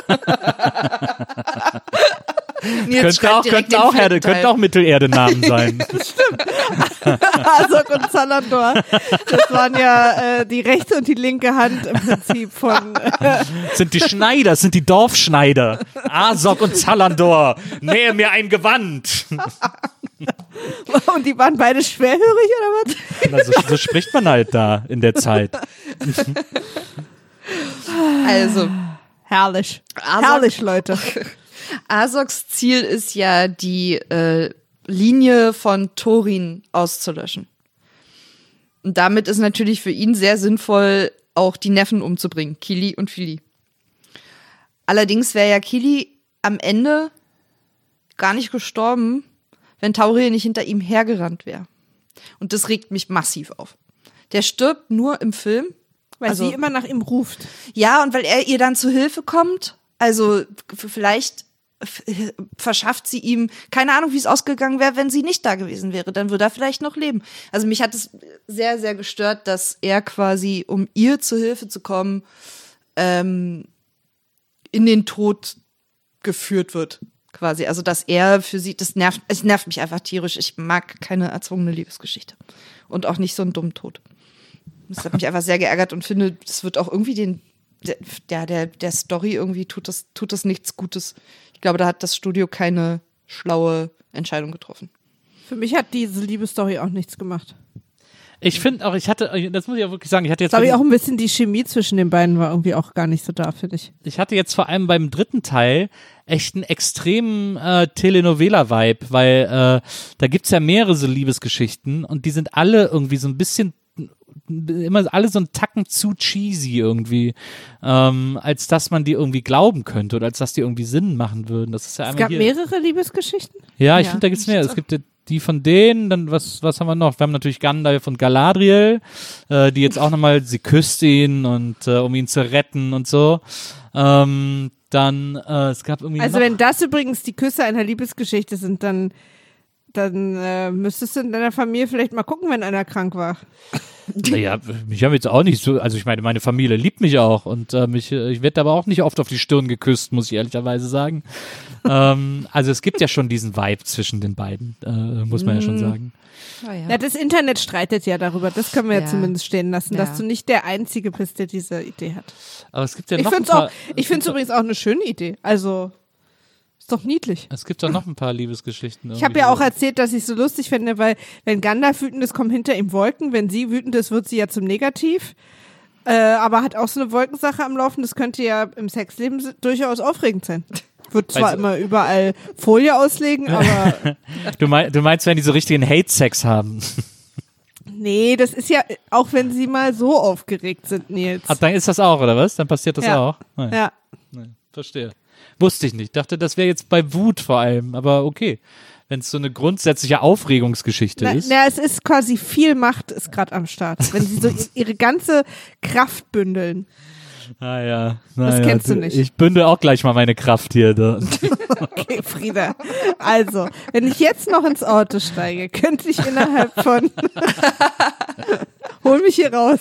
Nils Könnte schreibt auch, direkt könnte, den auch Herde, vierten Teil. könnte auch Mittelerde-Namen sein. Azog und Zalandor. Das waren ja äh, die rechte und die linke Hand im Prinzip von. Äh, sind die Schneider, sind die Dorfschneider. Azog und Zalandor, nähe mir ein Gewand. und die waren beide schwerhörig oder was? Also, so spricht man halt da in der Zeit. Also, Herrlich. Azog- Herrlich, Leute. Azogs Ziel ist ja, die äh, Linie von Thorin auszulöschen. Und damit ist natürlich für ihn sehr sinnvoll, auch die Neffen umzubringen, Kili und Fili. Allerdings wäre ja Kili am Ende gar nicht gestorben, wenn Tauriel nicht hinter ihm hergerannt wäre. Und das regt mich massiv auf. Der stirbt nur im Film. Weil Also- sie immer nach ihm ruft. Ja, und weil er ihr dann zu Hilfe kommt, also f- vielleicht f- verschafft sie ihm, keine Ahnung, wie es ausgegangen wäre, wenn sie nicht da gewesen wäre, dann würde er vielleicht noch leben. Also mich hat es sehr, sehr gestört, dass er quasi, um ihr zu Hilfe zu kommen, ähm, in den Tod geführt wird, quasi. Also dass er für sie, das nervt, es nervt mich einfach tierisch. Ich mag keine erzwungene Liebesgeschichte. Und auch nicht so einen dummen Tod. Das hat mich einfach sehr geärgert und finde, das wird auch irgendwie den, der, der, der Story irgendwie tut das, tut das nichts Gutes. Ich glaube, da hat das Studio keine schlaue Entscheidung getroffen. Für mich hat diese Liebesstory auch nichts gemacht. Ich finde auch, ich hatte, das muss ich auch wirklich sagen, ich hatte jetzt, Glaube ich auch ein bisschen die Chemie zwischen den beiden war irgendwie auch gar nicht so da, finde ich. ich hatte jetzt vor allem beim dritten Teil echt einen extremen äh, Telenovela-Vibe, weil äh, da gibt's ja mehrere so Liebesgeschichten und die sind alle irgendwie so ein bisschen immer alle so einen Tacken zu cheesy irgendwie, ähm, als dass man die irgendwie glauben könnte oder als dass die irgendwie Sinn machen würden. Das ist ja Es einmal gab hier. mehrere Liebesgeschichten. Ja, ich Ja, finde, da gibt's ich mehr. so. Es gibt ja die von denen, dann was, was haben wir noch? Wir haben natürlich Gandalf und Galadriel, äh, die jetzt auch nochmal, sie küsst ihn und äh, um ihn zu retten und so. Ähm, dann, äh, es gab irgendwie Also noch, wenn das übrigens die Küsse einer Liebesgeschichte sind, dann, dann äh, müsstest du in deiner Familie vielleicht mal gucken, wenn einer krank war. naja, mich haben jetzt auch nicht so, also ich meine, meine Familie liebt mich auch und äh, mich, äh, ich werde aber auch nicht oft auf die Stirn geküsst, muss ich ehrlicherweise sagen. ähm, also es gibt ja schon diesen Vibe zwischen den beiden, äh, muss man ja schon sagen. Oh ja. Ja, das Internet streitet ja darüber, das können wir ja, Ja. zumindest stehen lassen, Ja. dass du nicht der Einzige bist, der diese Idee hat. Aber es gibt ja Ich noch ein finde es paar, auch, ich find's übrigens auch eine schöne Idee. Also, Ist doch niedlich. Es gibt doch noch ein paar Liebesgeschichten. Ich habe ja auch erzählt, dass ich es so lustig finde, weil wenn Gandalf wütend ist, kommen hinter ihm Wolken. Wenn sie wütend ist, wird sie ja zum Negativ. Äh, aber hat auch so eine Wolkensache am Laufen. Das könnte ja im Sexleben durchaus aufregend sein. Wird zwar Weißt du- immer überall Folie auslegen, aber Du, mein, du meinst, wenn die so richtigen Hate-Sex haben? nee, das ist ja, auch wenn sie mal so aufgeregt sind, Nils. Ach, dann ist das auch, oder was? Dann passiert das Ja. auch? Nein. Ja. Nein, verstehe. Wusste ich nicht. Dachte, das wäre jetzt bei Wut vor allem. Aber okay. Wenn es so eine grundsätzliche Aufregungsgeschichte Na, ist. na, es ist quasi viel Macht ist gerade am Start. Wenn sie so ihre ganze Kraft bündeln. Ah ja. Na Das ja, kennst du nicht. Ich bündel auch gleich mal meine Kraft hier. Da. Okay, Frieda. Also, wenn ich jetzt noch ins Auto steige, könnte ich innerhalb von hol mich hier raus.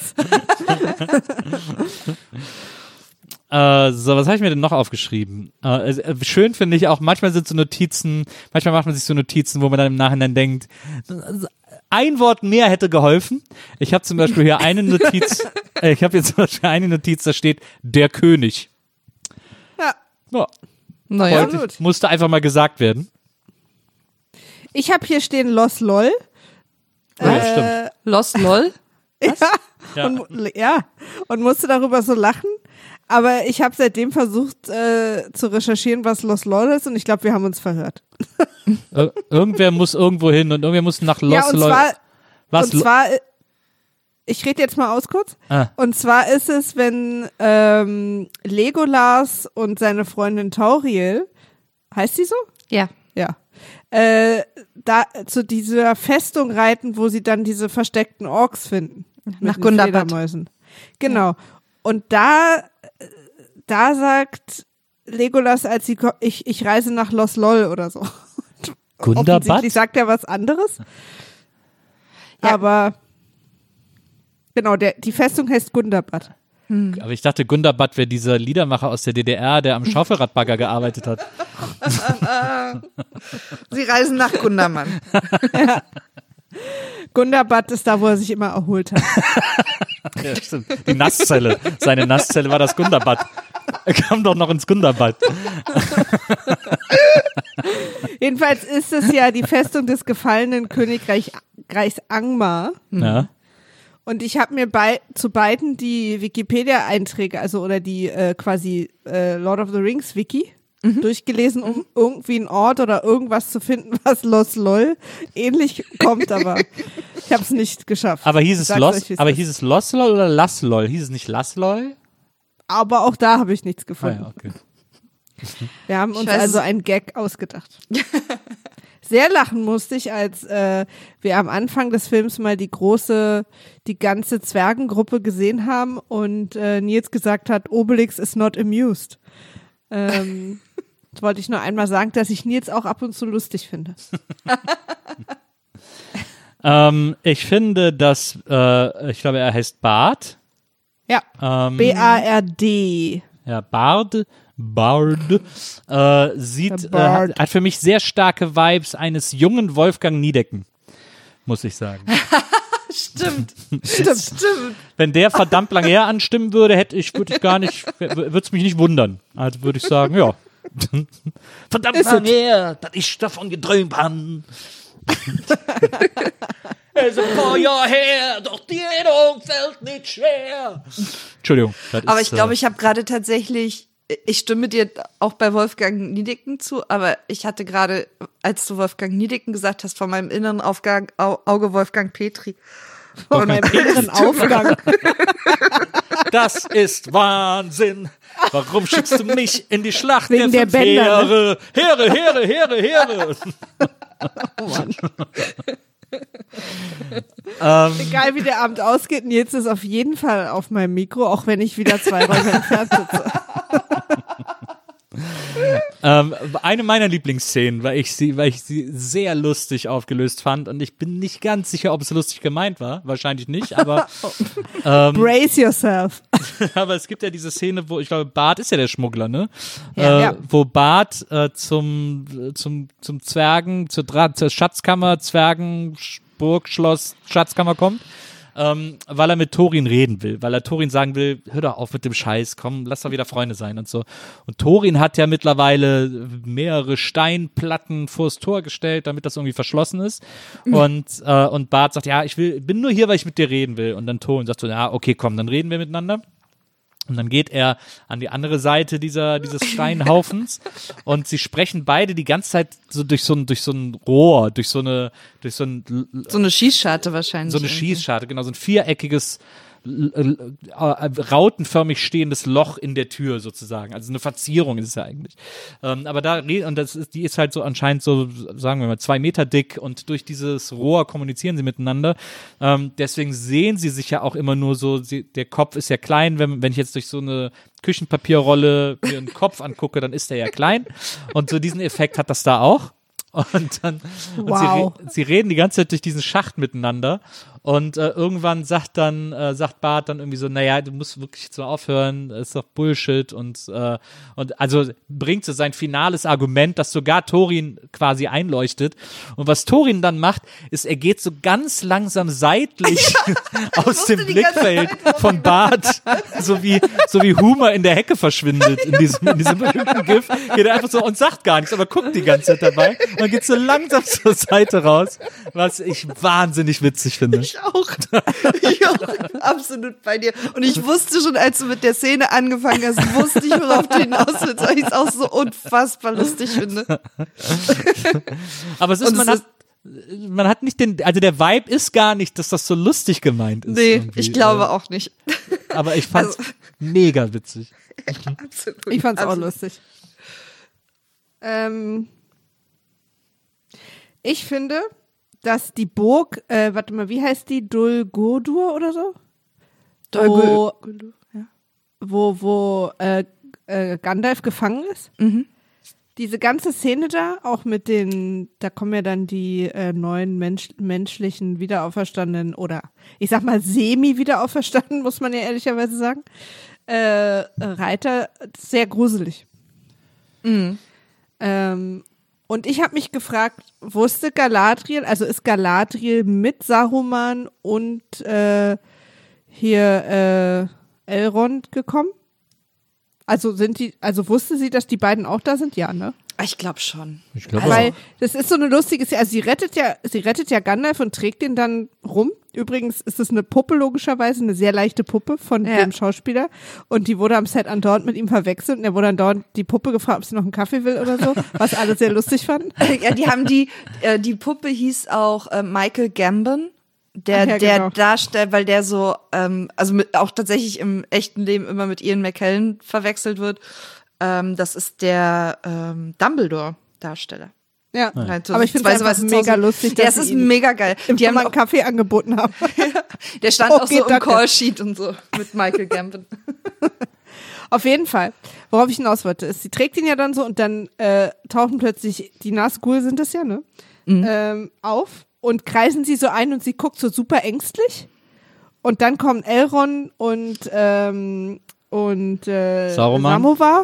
Äh, so, was habe ich mir denn noch aufgeschrieben? Äh, äh, schön finde ich auch, manchmal sind so Notizen, manchmal macht man sich so Notizen, wo man dann im Nachhinein denkt, ein Wort mehr hätte geholfen. Ich habe zum Beispiel hier eine Notiz, äh, ich habe jetzt zum Beispiel eine Notiz, da steht, der König. Ja. Ja, Naja, wollte- gut. musste einfach mal gesagt werden. Ich habe hier stehen Los Lol. Ja, Äh, stimmt. Lost LOL. Ja. Ja. Und, ja. Und musste darüber so lachen. Aber ich habe seitdem versucht äh, zu recherchieren, was Los Lol ist, und ich glaube, wir haben uns verhört. Ir irgendwer muss irgendwo hin und irgendwer muss nach Los ja, und Lol- zwar, Was? und zwar, äh, ich rede jetzt mal aus kurz. Ah. Und zwar ist es, wenn ähm, Legolas und seine Freundin Tauriel, heißt sie so? Ja. Ja. Äh, da zu dieser Festung reiten, wo sie dann diese versteckten Orks finden. Mit Nach den Gundabad. Fledermäusen. Genau. Und da, äh, da sagt Legolas, als sie ko- ich, ich reise nach Los Lol oder so. Gundabad? Offensichtlich sagt er was anderes. Ja. Aber genau, der, die Festung heißt Gundabad. Aber ich dachte, Gundabad wäre dieser Liedermacher aus der D D R, der am Schaufelradbagger gearbeitet hat. Sie reisen nach Gundermann. Gundabad ist da, wo er sich immer erholt hat. Ja, stimmt. Die Nasszelle. Seine Nasszelle war das Gundabad. Er kam doch noch ins Gundabad. Jedenfalls ist es ja die Festung des gefallenen Königreichs Angmar. Ja. Und ich habe mir bei, zu beiden die Wikipedia-Einträge, also oder die äh, quasi äh, Lord of the Rings Wiki durchgelesen, um irgendwie einen Ort oder irgendwas zu finden, was Los Lol ähnlich kommt, aber ich habe es nicht geschafft. Aber hieß Ich es sag's Los, euch, wie's aber ist. hieß es Loslol oder Laslol? Hieß es nicht Laslol? Aber auch da habe ich nichts Ah, gefunden. ja, okay. Wir haben uns Ich weiß also es- einen Gag ausgedacht. Sehr lachen musste ich, als äh, wir am Anfang des Films mal die große, die ganze Zwergengruppe gesehen haben und äh, Nils gesagt hat, Obelix is not amused. Ähm, das wollte ich nur einmal sagen, dass ich Nils auch ab und zu lustig finde. Ähm, ich finde, dass, äh, ich glaube, er heißt Bart. Ja, Ähm, B A R D. Ja, Bard, Bard, äh, sieht, Der Bard. Äh, hat, hat für mich sehr starke Vibes eines jungen Wolfgang Niedecken, muss ich sagen. Stimmt. Stimmt. Stimmt. Wenn der verdammt lange her anstimmen würde, hätte ich, würde ich gar nicht, würde es mich nicht wundern. Also würde ich sagen, ja. Verdammt Ist lange es. her, dass ich davon geträumt habe. Es ist ein paar Jahre her, doch die Erinnerung fällt nicht schwer. Entschuldigung. das Aber ist, ich glaube, äh, ich habe gerade tatsächlich, ich stimme dir auch bei Wolfgang Niedecken zu, aber ich hatte gerade, als du Wolfgang Niedecken gesagt hast, von meinem inneren Aufgang, Au, Auge Wolfgang Petri. Von meinem inneren Aufgang. Das ist Wahnsinn. Warum schickst du mich in die Schlacht Wegen der der fünf Bänder, ne? Heere? Heere, Heere, Heere, Heere. ähm, Egal wie der Abend ausgeht, Nils ist auf jeden Fall auf meinem Mikro, auch wenn ich wieder zwei Räume entfernt sitze. ähm, eine meiner Lieblingsszenen, weil ich sie, weil ich sie sehr lustig aufgelöst fand und ich bin nicht ganz sicher, ob es lustig gemeint war. Wahrscheinlich nicht, aber ähm, Brace yourself. aber es gibt ja diese Szene, wo ich glaube, Bart ist ja der Schmuggler, ne? Ja. äh, Ja. Wo Bart äh, zum zum zum Zwergen, zur, Dra zur Schatzkammer, Zwergen, Burg, Schloss, Schatzkammer kommt ähm, weil er mit Thorin reden will, weil er Thorin sagen will, hör doch auf mit dem Scheiß, komm, lass doch wieder Freunde sein und so. Und Thorin hat ja mittlerweile mehrere Steinplatten vors Tor gestellt, damit das irgendwie verschlossen ist. Mhm. Und, äh, und Bart sagt, ja, ich will, bin nur hier, weil ich mit dir reden will. Und dann Thorin sagt so, ja, okay, komm, dann reden wir miteinander. Und dann geht er an die andere Seite dieser, dieses Steinhaufens und sie sprechen beide die ganze Zeit so durch so ein, durch so ein Rohr, durch so eine, durch so ein, so eine Schießscharte wahrscheinlich. So eine irgendwie. Schießscharte, genau, so ein viereckiges, rautenförmig stehendes Loch in der Tür sozusagen. Also eine Verzierung ist es ja eigentlich. Ähm, aber da, und das ist, die ist halt so anscheinend so, sagen wir mal, zwei Meter dick und durch dieses Rohr kommunizieren sie miteinander. Ähm, deswegen sehen sie sich ja auch immer nur so, sie, der Kopf ist ja klein, wenn, wenn ich jetzt durch so eine Küchenpapierrolle mir einen Kopf angucke, dann ist der ja klein. Und so diesen Effekt hat das da auch. Und dann wow. und sie, sie reden die ganze Zeit durch diesen Schacht miteinander und äh, irgendwann sagt dann äh, sagt Bart dann irgendwie so, naja, du musst wirklich so aufhören, das ist doch Bullshit und äh, und also bringt so sein finales Argument, das sogar Thorin quasi einleuchtet. Und was Thorin dann macht, ist, er geht so ganz langsam seitlich aus dem Blickfeld von Bart, so wie so wie Homer in der Hecke verschwindet in diesem in diesem berühmten GIF, geht er einfach so und sagt gar nichts, aber guckt die ganze Zeit dabei. Man geht so langsam zur Seite raus, was ich wahnsinnig witzig finde. Ich auch. Ich auch. Absolut bei dir. Und ich wusste schon, als du mit der Szene angefangen hast, wusste ich, worauf du hinaus willst, weil ich es auch so unfassbar lustig finde. Aber es ist, man hat, man hat nicht den, also der Vibe ist gar nicht, dass das so lustig gemeint ist. Nee, irgendwie. ich glaube auch nicht. Aber ich fand's also, mega witzig. Absolut. Ich fand's absolut. auch lustig. Ähm, Ich finde, dass die Burg, äh, warte mal, wie heißt die? Dol Guldur oder so? Dol wo, Guldur, ja. Wo, wo äh, äh, Gandalf gefangen ist. Mhm. Diese ganze Szene da, auch mit den, da kommen ja dann die äh, neuen Mensch, menschlichen Wiederauferstandenen oder ich sag mal semi-Wiederauferstanden, muss man ja ehrlicherweise sagen, äh, Reiter, sehr gruselig. Mhm. Ähm, Und ich habe mich gefragt, wusste Galadriel, also ist Galadriel mit Saruman und äh, hier äh, Elrond gekommen? Also sind die, also wusste sie, dass die beiden auch da sind? Ja, ne? Ich glaube schon. Ich glaube Weil auch. das ist so eine lustige, also sie rettet ja, sie rettet ja Gandalf und trägt den dann rum. Übrigens ist es eine Puppe, logischerweise, eine sehr leichte Puppe von Ja. dem Schauspieler. Und die wurde am Set andauernd mit ihm verwechselt. Und er wurde andauernd die Puppe gefragt, ob sie noch einen Kaffee will oder so, was alle sehr lustig fanden. Ja, die haben die, äh, die Puppe hieß auch äh, Michael Gambon, der, Ach ja, der genau. Darsteller, weil der so, ähm, also mit, auch tatsächlich im echten Leben immer mit Ian McKellen verwechselt wird. Ähm, das ist der ähm, Dumbledore-Darsteller. Ja, Also aber ich finde es einfach mega lustig, Ja, dass es ist sie ihm mega geil. im Die haben Sommer einen auch, Kaffee angeboten haben. der stand auch Okay, so im danke. Callsheet und so mit Michael Gambon. Auf jeden Fall. Worauf ich hinaus wollte, ist, sie trägt ihn ja dann so und dann äh, tauchen plötzlich die Nazgul, sind das ja, ne? Mhm. Ähm, auf und kreisen sie so ein und sie guckt so super ängstlich. Und dann kommen Elrond und, ähm, und äh, Saruman. Samowar.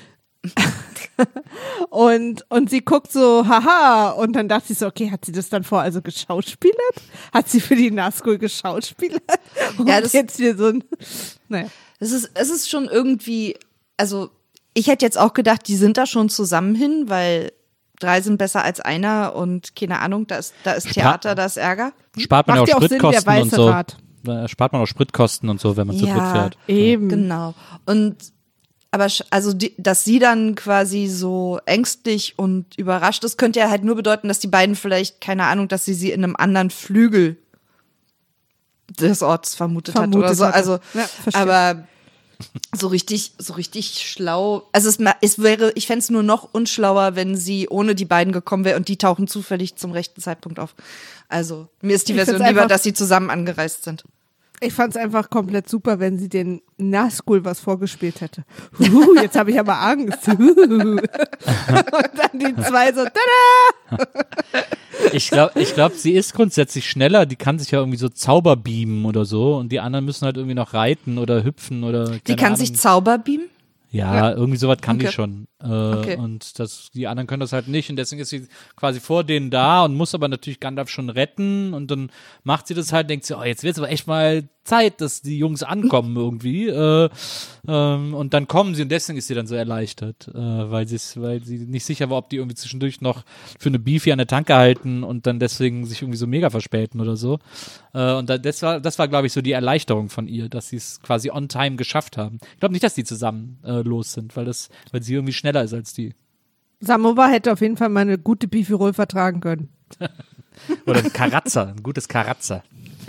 und, und sie guckt so, haha, und dann dachte sie so, okay, hat sie das dann vor, also geschauspielert? Hat sie für die Nazgul geschauspielert? Und Ja, das- jetzt hier so ein, naja. Es ist, es ist schon irgendwie, also ich hätte jetzt auch gedacht, die sind da schon zusammen hin, weil drei sind besser als einer und keine Ahnung, da ist, da ist Theater, da ist Ärger. Spart man ja Macht auch ja auch Sinn, der Spritkosten und weiße so. Rat. Da spart man auch Spritkosten und so, wenn man zu dritt fährt. Eben. Genau. Und aber sch- also die, dass sie dann quasi so ängstlich und überrascht ist, könnte ja halt nur bedeuten, dass die beiden vielleicht, keine Ahnung, dass sie sie in einem anderen Flügel des Orts vermutet, Vermutet hat oder so. hatte. Also, Ja, verstehe. aber so richtig, so richtig schlau. Also es, ma- es wäre, ich fände es nur noch unschlauer, wenn sie ohne die beiden gekommen wäre und die tauchen zufällig zum rechten Zeitpunkt auf. Also mir ist die Ich Version find's lieber, einfach- dass sie zusammen angereist sind. Ich fand es einfach komplett super, wenn sie den Nazgul was vorgespielt hätte. Huhu, jetzt habe ich aber Angst. Huhu. Und dann die zwei so, tada! Ich glaube, ich glaub, sie ist grundsätzlich schneller. Die kann sich ja irgendwie so Zauber beamen oder so. Und die anderen müssen halt irgendwie noch reiten oder hüpfen oder. Die keine kann Ahnung. sich Zauber beamen? Ja, Ja. irgendwie sowas kann Okay. die schon. Äh, Okay. Und das, die anderen können das halt nicht. Und deswegen ist sie quasi vor denen da und muss aber natürlich Gandalf schon retten. Und dann macht sie das halt, denkt sie, oh, jetzt wird es aber echt mal Zeit, dass die Jungs ankommen irgendwie. Äh, ähm, und dann kommen sie und deswegen ist sie dann so erleichtert, äh, weil, sie's, weil sie nicht sicher war, ob die irgendwie zwischendurch noch für eine Beefy an der Tanke halten und dann deswegen sich irgendwie so mega verspäten oder so. Äh, und da, das war, das war glaube ich, so die Erleichterung von ihr, dass sie es quasi on time geschafft haben. Ich glaube nicht, dass die zusammen äh, los sind, weil das, weil sie irgendwie schneller ist als die. Samova hätte auf jeden Fall mal eine gute Beefy-Roll vertragen können. Oder ein Karatzer, ein gutes Karatzer.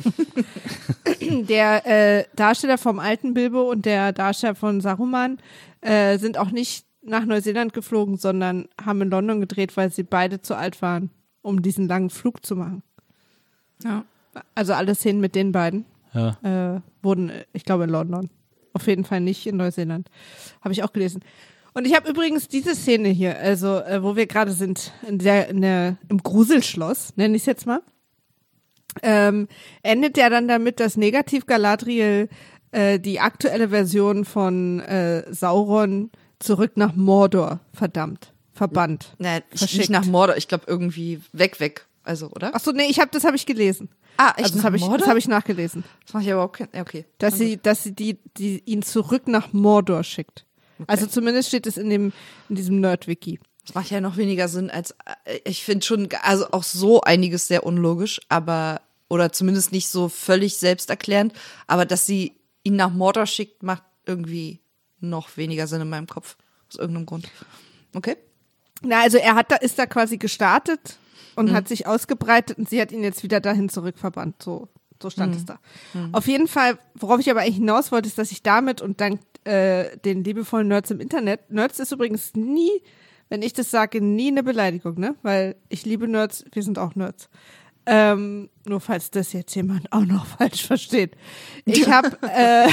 Der äh, Darsteller vom alten Bilbo und der Darsteller von Saruman äh, sind auch nicht nach Neuseeland geflogen, sondern haben in London gedreht, weil sie beide zu alt waren, um diesen langen Flug zu machen. Ja. Also alle Szenen mit den beiden Ja. äh, wurden, äh, ich glaube, in London. Auf jeden Fall nicht in Neuseeland. Habe ich auch gelesen. Und ich habe übrigens diese Szene hier, also äh, wo wir gerade sind, in der, in der, im Gruselschloss, nenne ich es jetzt mal, ähm, endet ja dann damit, dass Negativ Galadriel äh, die aktuelle Version von äh, Sauron zurück nach Mordor verdammt, verbannt. Na, ich, Verschickt. nicht nach Mordor, ich glaube irgendwie weg, weg. Also, oder? Ach so, nee, ich habe das habe ich gelesen. Ah, echt Also das nach habe ich, Mordor? das habe ich nachgelesen, Das mache ich aber auch kein, ja, okay. dass Also, sie, dass sie die, die ihn zurück nach Mordor schickt. Also zumindest steht es in dem, in diesem Nerd-Wiki. das macht ja noch weniger Sinn als, äh, ich finde schon, also auch so einiges sehr unlogisch, aber, oder zumindest nicht so völlig selbsterklärend, aber dass sie ihn nach Mordor schickt, macht irgendwie noch weniger Sinn in meinem Kopf. Aus irgendeinem Grund. Okay? Na, also er hat da, ist da quasi gestartet und hat sich ausgebreitet und sie hat ihn jetzt wieder dahin zurückverbannt. So, so stand es da. Auf jeden Fall, worauf ich aber eigentlich hinaus wollte, ist, dass ich damit und dank äh, den liebevollen Nerds im Internet, Nerds ist übrigens nie, wenn ich das sage, nie eine Beleidigung, ne? Weil ich liebe Nerds, wir sind auch Nerds. Ähm, nur falls das jetzt jemand auch noch falsch versteht. Ich habe äh,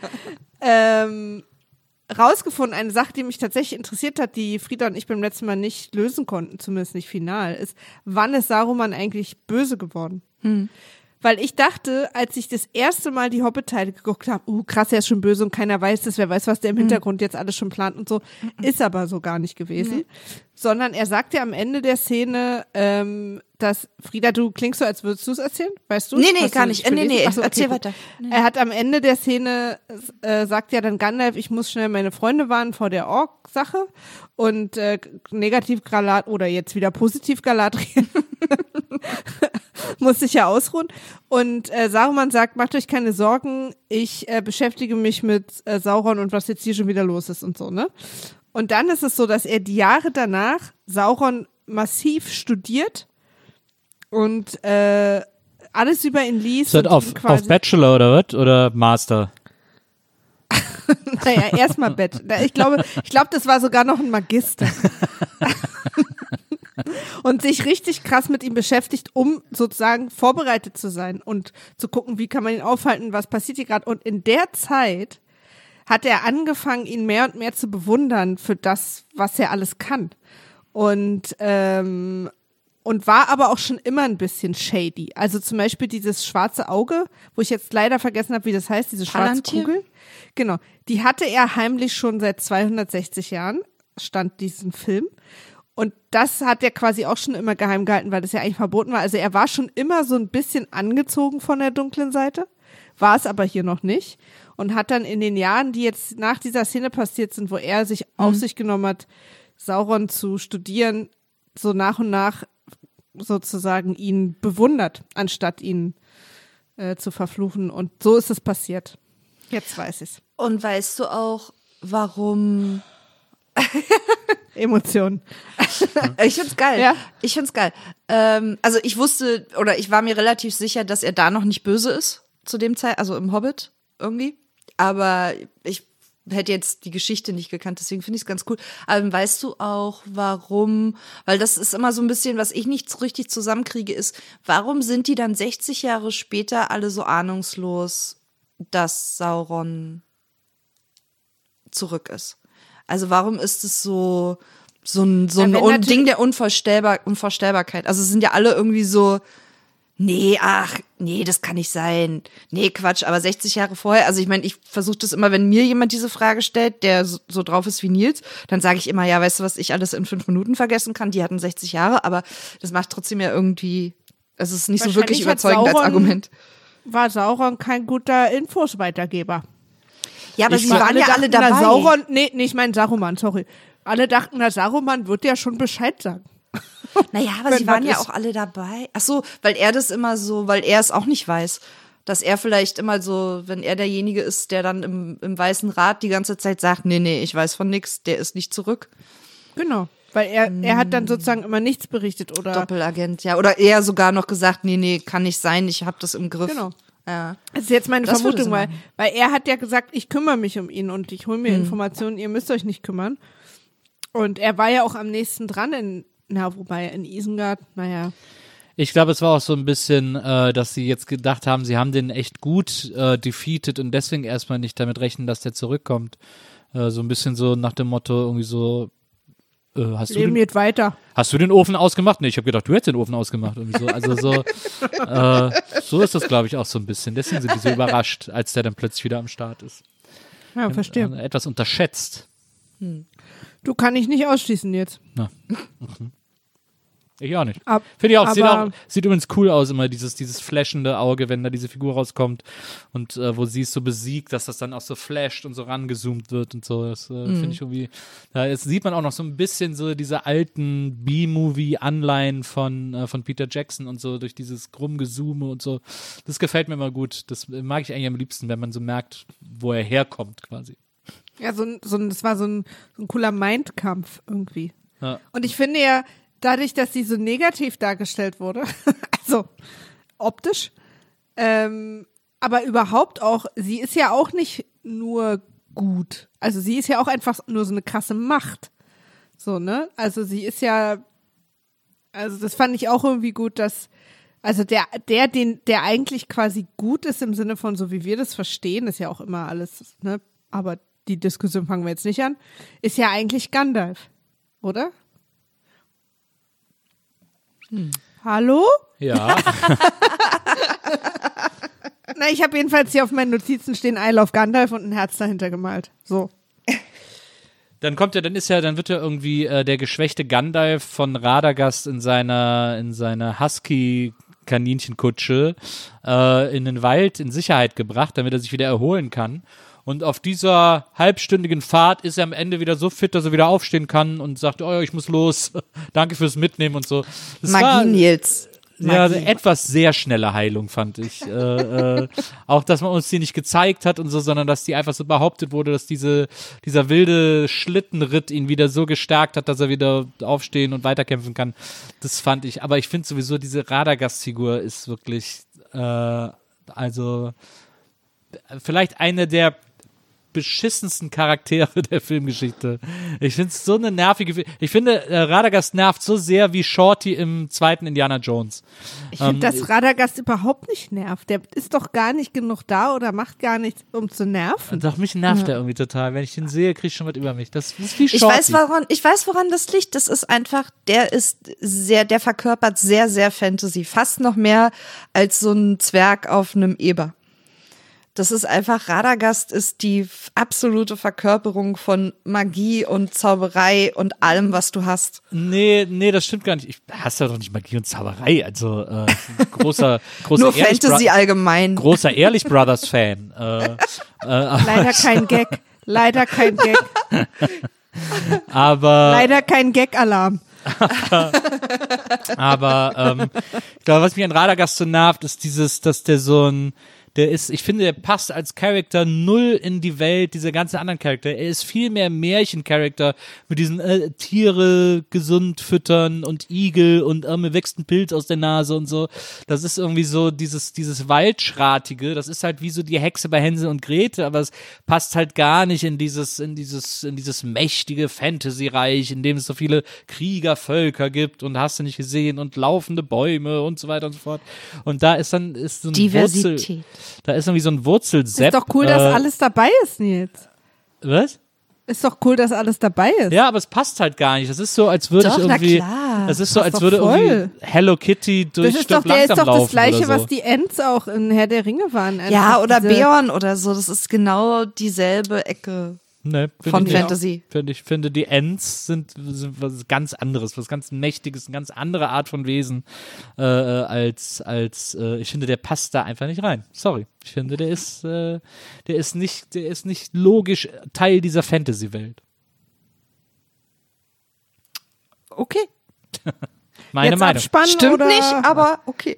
ähm, rausgefunden, eine Sache, die mich tatsächlich interessiert hat, die Frieda und ich beim letzten Mal nicht lösen konnten, zumindest nicht final, ist, wann ist Saruman eigentlich böse geworden? Hm. Weil ich dachte, als ich das erste Mal die Hobbit-Teile geguckt habe, uh, krass, er ist schon böse und keiner weiß das, wer weiß, was der im Hintergrund jetzt alles schon plant und so, ist aber so gar nicht gewesen. Sondern er sagt ja am Ende der Szene, ähm, dass, Frieda, du klingst so, als würdest du es erzählen, weißt du? Nee, nee, Hast gar du nicht. das Äh, nee, gelesen? nee, Ach so, okay, erzähl gut. weiter. Nee. Er hat am Ende der Szene, äh, sagt ja dann Gandalf, ich muss schnell meine Freunde warnen vor der Ork-Sache und äh, negativ Galadriel oder jetzt wieder positiv Galadriel muss sich ja ausruhen. Und äh, Saruman sagt, macht euch keine Sorgen, ich äh, beschäftige mich mit äh, Sauron und was jetzt hier schon wieder los ist und so, ne? Und dann ist es so, dass er die Jahre danach Sauron massiv studiert und äh, alles über ihn liest. Ist das und auf, ihm quasi, auf Bachelor oder was? Oder Master? Naja, erstmal Bett. Ich glaube, ich glaube, das war sogar noch ein Magister. Und sich richtig krass mit ihm beschäftigt, um sozusagen vorbereitet zu sein und zu gucken, wie kann man ihn aufhalten, was passiert hier gerade. Und in der Zeit hat er angefangen, ihn mehr und mehr zu bewundern für das, was er alles kann. Und, ähm, und war aber auch schon immer ein bisschen shady. Also zum Beispiel dieses schwarze Auge, wo ich jetzt leider vergessen habe, wie das heißt, diese schwarze Palantir? Kugel. Genau, die hatte er heimlich schon seit zweihundertsechzig Jahren, stand diesen Film. Und das hat er quasi auch schon immer geheim gehalten, weil das ja eigentlich verboten war. Also er war schon immer so ein bisschen angezogen von der dunklen Seite, war es aber hier noch nicht. Und hat dann in den Jahren, die jetzt nach dieser Szene passiert sind, wo er sich auf sich genommen hat, Sauron zu studieren, so nach und nach sozusagen ihn bewundert, anstatt ihn äh, zu verfluchen. Und so ist es passiert. Jetzt weiß ich's. Und weißt du auch, warum? Emotionen. Ich find's geil. Ja. Ich find's geil. Ähm, also ich wusste, oder ich war mir relativ sicher, dass er da noch nicht böse ist, zu dem Zeit, also im Hobbit irgendwie. Aber ich hätte jetzt die Geschichte nicht gekannt, deswegen finde ich es ganz cool. Aber weißt du auch, warum, weil das ist immer so ein bisschen, was ich nicht so richtig zusammenkriege, ist, warum sind die dann sechzig Jahre später alle so ahnungslos, dass Sauron zurück ist? Also warum ist es so so ein, so Ja, ein wenn Un- natürlich- Ding der Unvorstellbar- Unvorstellbarkeit? Also es sind ja alle irgendwie so, Nee, ach, nee, das kann nicht sein. Nee, Quatsch, aber sechzig Jahre vorher, also ich meine, ich versuche das immer, wenn mir jemand diese Frage stellt, der so, so drauf ist wie Nils, dann sage ich immer, ja, weißt du, was ich alles in fünf Minuten vergessen kann? Die hatten sechzig Jahre, aber das macht trotzdem ja irgendwie, es ist nicht so wirklich überzeugend als Argument. War Sauron kein guter Infos-Weitergeber. Ja, aber ich sie waren ja alle dabei. Na, Sauron, nee, nee, ich meine Saruman, sorry. Alle dachten, na, Saruman wird ja schon Bescheid sagen. Naja, aber sie waren ja auch alle dabei. Ach so, weil er das immer so, weil er es auch nicht weiß. Dass er vielleicht immer so, wenn er derjenige ist, der dann im, im Weißen Rat die ganze Zeit sagt, nee, nee, ich weiß von nix, der ist nicht zurück. Genau, weil er, hm. er hat dann sozusagen immer nichts berichtet, oder? Doppelagent, ja. Oder er sogar noch gesagt, nee, nee, kann nicht sein, ich habe das im Griff. Genau. Ja. Das ist jetzt meine Das Vermutung, weil, weil er hat ja gesagt, ich kümmere mich um ihn und ich hole mir hm. Informationen, ihr müsst euch nicht kümmern. Und er war ja auch am nächsten dran in Na, wobei in Isengard, naja. Ich glaube, es war auch so ein bisschen, äh, dass sie jetzt gedacht haben, sie haben den echt gut äh, defeated und deswegen erstmal nicht damit rechnen, dass der zurückkommt. Äh, so ein bisschen so nach dem Motto, irgendwie so, äh, hast Leben du den, geht weiter. Hast du den Ofen ausgemacht? Nee, ich habe gedacht, du hättest den Ofen ausgemacht. Irgendwie so. Also so, äh, so ist das, glaube ich, auch so ein bisschen. Deswegen sind die so überrascht, als der dann plötzlich wieder am Start ist. Ja, verstehe. Und, äh, etwas unterschätzt. Hm. Du, kann ich nicht ausschließen jetzt. Na. Mhm. Ich auch nicht. Ab, Finde ich auch, sieht auch, sieht übrigens cool aus, immer dieses, dieses flashende Auge, wenn da diese Figur rauskommt und äh, wo sie es so besiegt, dass das dann auch so flasht und so rangezoomt wird und so. Das äh, mhm. finde ich irgendwie, da ist, sieht man auch noch so ein bisschen so diese alten B-Movie-Anleihen von, äh, von Peter Jackson und so durch dieses Rumgezoome und so. Das gefällt mir immer gut. Das mag ich eigentlich am liebsten, wenn man so merkt, wo er herkommt quasi. Ja, so ein, so ein, das war so ein, so ein cooler Mindkampf irgendwie. Ja. Und ich finde ja, dadurch, dass sie so negativ dargestellt wurde, also optisch, ähm, aber überhaupt auch, sie ist ja auch nicht nur gut. Also sie ist ja auch einfach nur so eine krasse Macht. So, ne? Also sie ist ja, also das fand ich auch irgendwie gut, dass, also der, der, den, der eigentlich quasi gut ist im Sinne von so wie wir das verstehen, ist ja auch immer alles, ne? Aber die Diskussion fangen wir jetzt nicht an, ist ja eigentlich Gandalf, oder? Hm. Hallo? Ja. Na, ich habe jedenfalls hier auf meinen Notizen stehen I love Gandalf und ein Herz dahinter gemalt. So. Dann kommt ja, dann ist ja, dann wird ja irgendwie äh, der geschwächte Gandalf von Radagast in seiner, in seiner Husky-Kaninchenkutsche äh, in den Wald in Sicherheit gebracht, damit er sich wieder erholen kann. Und auf dieser halbstündigen Fahrt ist er am Ende wieder so fit, dass er wieder aufstehen kann und sagt, oh, ich muss los. Danke fürs Mitnehmen und so. Das Magie, war, Nils. Ja, etwas sehr schnelle Heilung, fand ich. äh, äh, auch, dass man uns die nicht gezeigt hat und so, sondern dass die einfach so behauptet wurde, dass diese, dieser wilde Schlittenritt ihn wieder so gestärkt hat, dass er wieder aufstehen und weiterkämpfen kann. Das fand ich. Aber ich finde sowieso, diese Radagast-Figur ist wirklich, äh, also, vielleicht eine der beschissensten Charaktere der Filmgeschichte. Ich finde es so eine nervige, ich finde, äh, Radagast nervt so sehr wie Shorty im zweiten Indiana Jones. Ich finde, ähm, dass Radagast überhaupt nicht nervt. Der ist doch gar nicht genug da oder macht gar nichts, um zu nerven. Doch, mich nervt ja. er irgendwie total. Wenn ich den sehe, kriege ich schon was über mich. Das ist wie Shorty. Ich weiß, woran, ich weiß, woran das liegt. Das ist einfach, der ist sehr, der verkörpert sehr, sehr Fantasy. Fast noch mehr als so ein Zwerg auf einem Eber. Das ist einfach, Radagast ist die absolute Verkörperung von Magie und Zauberei und allem, was du hast. Nee, nee, das stimmt gar nicht. Ich hasse ja doch nicht Magie und Zauberei. Also äh, großer, großer Nur Ehrlich Fantasy Bro- allgemein. Großer Ehrlich Brothers Fan. Äh, äh, Leider kein Gag. Leider kein Gag. aber Leider kein Gag-Alarm. aber ähm, ich glaube, was mich an Radagast so nervt, ist dieses, dass der so ein Der ist, ich finde, der passt als Charakter null in die Welt dieser ganzen anderen Charakter. Er ist viel mehr Märchencharakter mit diesen äh, Tiere gesund füttern und Igel und äh, mir wächst ein Pilz aus der Nase und so. Das ist irgendwie so dieses dieses Waldschratige. Das ist halt wie so die Hexe bei Hänsel und Gretel, aber es passt halt gar nicht in dieses in dieses in dieses mächtige Fantasy-Reich, in dem es so viele Kriegervölker gibt und hast du nicht gesehen und laufende Bäume und so weiter und so fort. Und da ist dann ist so ein Diversität. Wurzel, da ist irgendwie so ein Wurzelsepp. Ist doch cool, äh, dass alles dabei ist, Nils. Was? Ist doch cool, dass alles dabei ist. Ja, aber es passt halt gar nicht. Das ist so, als würde Doch, ich na irgendwie. klar. Das ist so, Passt als doch würde voll. irgendwie Hello Kitty durch Das ist doch, Stirb der ist langsam doch das laufen Gleiche, oder so. was die Ents auch in Herr der Ringe waren. Ja, Einfach oder diese- Beorn oder so. Das ist genau dieselbe Ecke Nee, find von ich nicht. Fantasy. Finde ich, finde, die Ents sind, sind was ganz anderes, was ganz Mächtiges, eine ganz andere Art von Wesen äh, als, als äh, ich finde, der passt da einfach nicht rein. Sorry. Ich finde, der ist, äh, der ist nicht, der ist nicht logisch Teil dieser Fantasy-Welt. Okay. Meine Jetzt Meinung. abspannen Stimmt oder? nicht, aber okay.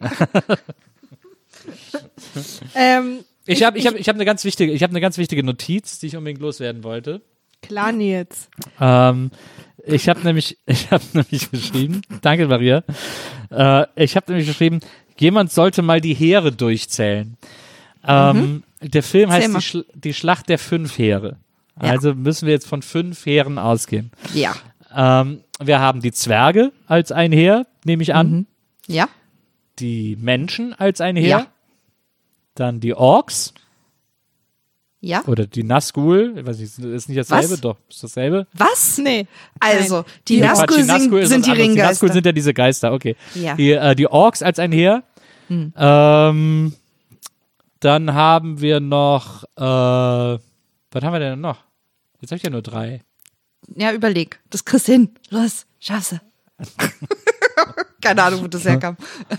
Ähm, Ich habe ich hab, ich hab eine ganz wichtige, ich habe eine ganz wichtige Notiz, die ich unbedingt loswerden wollte. klar, Nils. Ähm, ich habe nämlich, ich habe nämlich geschrieben, danke Maria, äh, ich habe nämlich geschrieben, jemand sollte mal die Heere durchzählen. Ähm, der Film heißt Zähl mal. die, Schl die Schlacht der fünf Heere. Ja. Also müssen wir jetzt von fünf Heeren ausgehen. Ja. Ähm, wir haben die Zwerge als ein Heer, nehme ich an. Ja. Die Menschen als ein Heer. Ja. Dann die Orks Ja. oder die Nazgul. Ich weiß nicht, ist nicht dasselbe? Was? Doch, ist dasselbe? Was? Nee. Also, die Nee, Nazgul Quatsch, die Nazgul sind, ist sind was die anderes. Die Ringgeister. Nazgul sind ja diese Geister, okay. Ja. Die, äh, die Orks als ein Heer. Hm. Ähm, dann haben wir noch, äh, was haben wir denn noch? Jetzt habe ich ja nur drei. Ja, überleg. Das kriegst du hin. Los, schaffst du. Keine Ahnung, wo das herkam.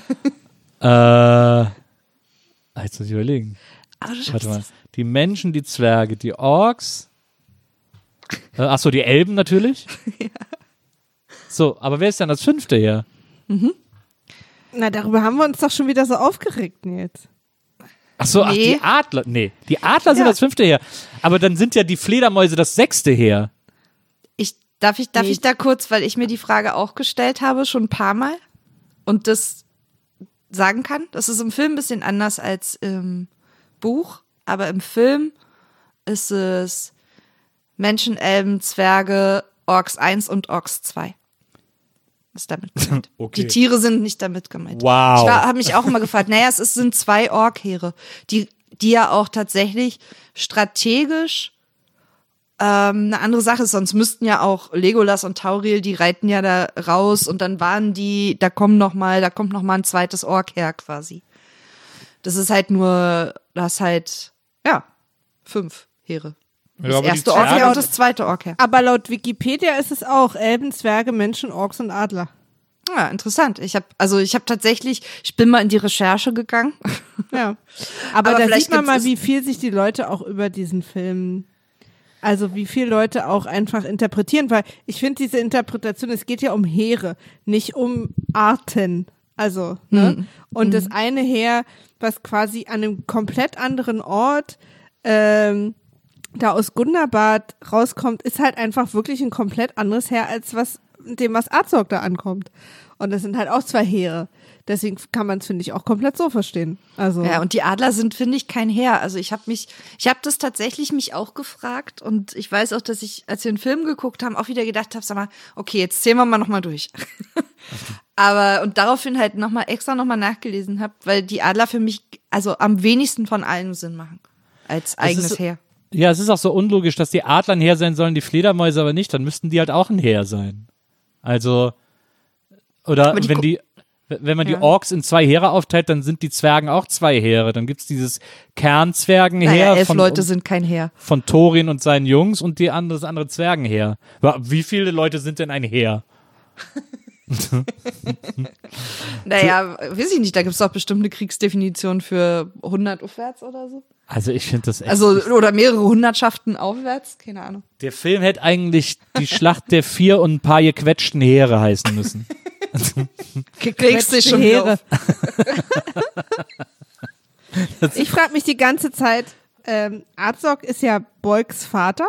Äh, jetzt muss ich überlegen. Aber du Warte schaffst mal. es. Die Menschen, die Zwerge, die Orks. Äh, achso, die Elben natürlich. So, aber wer ist denn das fünfte hier? Na, darüber haben wir uns doch schon wieder so aufgeregt, Nils. Achso, ach, Nee. die Adler. Nee, die Adler sind Ja. das fünfte Heer. Aber dann sind ja die Fledermäuse das sechste Heer. Ich, darf ich, darf Nee. ich da kurz, weil ich mir die Frage auch gestellt habe, schon ein paar Mal und das sagen kann. Das ist im Film ein bisschen anders als im Buch, aber im Film ist es Menschen, Elben, Zwerge, Orks eins und Orks zwei. Ist damit gemeint. Okay. Die Tiere sind nicht damit gemeint. Wow. Ich habe mich auch immer gefragt, naja, es ist, sind zwei Ork-Heere, die, die ja auch tatsächlich strategisch ähm, eine andere Sache ist. Sonst müssten ja auch Legolas und Tauriel, die reiten ja da raus und dann waren die, da kommen noch mal, da kommt noch mal ein zweites Ork-Heer quasi. Das ist halt nur, das halt, ja, fünf Heere. Ja, Das aber die erste Zwerge- Ork-Heer und das zweite Ork-Heer. Aber laut Wikipedia ist es auch Elben, Zwerge, Menschen, Orks und Adler. Ja, interessant. Ich habe also ich habe tatsächlich, ich bin mal in die Recherche gegangen. Ja. Aber, Aber da vielleicht sieht man gibt's mal, es- wie viel sich die Leute auch über diesen Film, also wie viele Leute auch einfach interpretieren, weil ich finde diese Interpretation, es geht ja um Heere, nicht um Arten. Also, ne? Mhm. Und das eine Heer, was quasi an einem komplett anderen Ort ähm, da aus Gundabad rauskommt, ist halt einfach wirklich ein komplett anderes Heer, als was dem, was Azog da ankommt. Und das sind halt auch zwei Heere. Deswegen kann man es, finde ich, auch komplett so verstehen. Also, Ja, und die Adler sind, finde ich, kein Heer. Also ich habe mich, ich habe das tatsächlich mich auch gefragt und ich weiß auch, dass ich, als wir einen Film geguckt haben, auch wieder gedacht habe, sag mal, okay, jetzt zählen wir mal nochmal durch. Aber, und daraufhin halt nochmal extra nochmal nachgelesen habe, weil die Adler für mich, also am wenigsten von allen Sinn machen. Als eigenes ist- Heer. Ja, es ist auch so unlogisch, dass die Adler ein Heer sein sollen, die Fledermäuse aber nicht. Dann müssten die halt auch ein Heer sein. Also, oder Aber die wenn gu- die, wenn man Ja. die Orks in zwei Heere aufteilt, dann sind die Zwergen auch zwei Heere. Dann gibt's dieses Kernzwergenheer Naja, elf von, Leute sind kein Heer. von Thorin und seinen Jungs und die andere, das andere Zwergenheer. Wa- Wie viele Leute sind denn ein Heer? Naja, weiß ich nicht, da gibt es doch bestimmt eine Kriegsdefinition für hundert aufwärts oder so. Also ich finde das echt. Also, oder mehrere Hundertschaften aufwärts, keine Ahnung. Der Film hätte eigentlich die Schlacht der vier und ein paar gequetschten Heere heißen müssen. Kriegst du schon Heere. wieder auf. ich frage mich die ganze Zeit, ähm, Azog ist ja Bolgs Vater.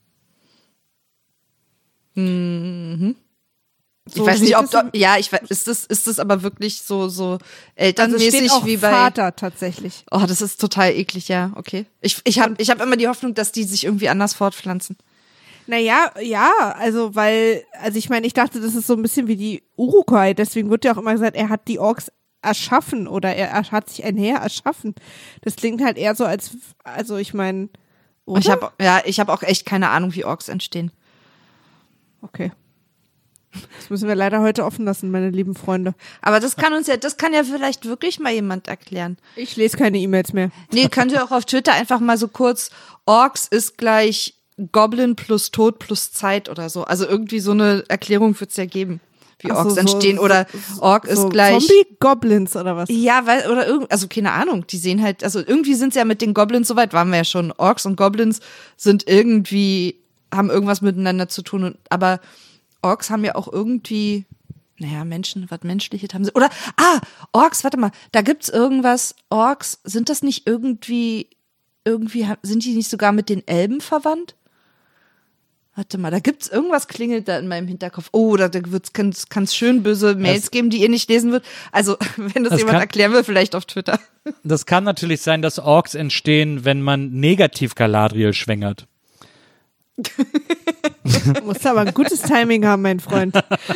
Ich So weiß nicht, steht ob es da, im- ja, ich weiß, ist das, ist das aber wirklich so, so Also elternmäßig steht auch wie bei. Vater tatsächlich. Oh, das ist total eklig, ja, okay. Ich, ich habe ich hab immer die Hoffnung, dass die sich irgendwie anders fortpflanzen. Naja, ja, also weil, also ich meine, ich dachte, das ist so ein bisschen wie die Urukai, deswegen wird ja auch immer gesagt, er hat die Orks erschaffen oder er hat sich ein Heer erschaffen. Das klingt halt eher so als, also ich meine, Oder? Ich habe ja, ich habe auch echt keine Ahnung, wie Orks entstehen. Okay. Das müssen wir leider heute offen lassen, meine lieben Freunde. Aber das kann uns ja, das kann ja vielleicht wirklich mal jemand erklären. Ich lese keine E-Mails mehr. Nee, könnt ihr auch auf Twitter einfach mal so kurz, Orks ist gleich Goblin plus Tod plus Zeit oder so. Also irgendwie so eine Erklärung wird's ja geben, wie Ach Orks so, entstehen. so, Oder so, Ork so ist gleich... Zombie-Goblins oder was? Ja, weil, oder irgend, also keine Ahnung, die sehen halt, also irgendwie sind ja mit den Goblins, soweit waren wir ja schon, Orks und Goblins sind irgendwie, haben irgendwas miteinander zu tun, und, aber Orks haben ja auch irgendwie, naja, Menschen, was Menschliches haben sie, oder, ah, Orks, warte mal, da gibt's irgendwas, Orks, sind das nicht irgendwie, irgendwie, sind die nicht sogar mit den Elben verwandt? Warte mal, da gibt's irgendwas, klingelt da in meinem Hinterkopf. Oh, da, da kann es schön böse Mails das, geben, die ihr nicht lesen wird. Also, wenn das, das jemand kann, erklären will, vielleicht auf Twitter. Das kann natürlich sein, dass Orks entstehen, wenn man negativ Galadriel schwängert. Du musst aber ein gutes Timing haben, mein Freund.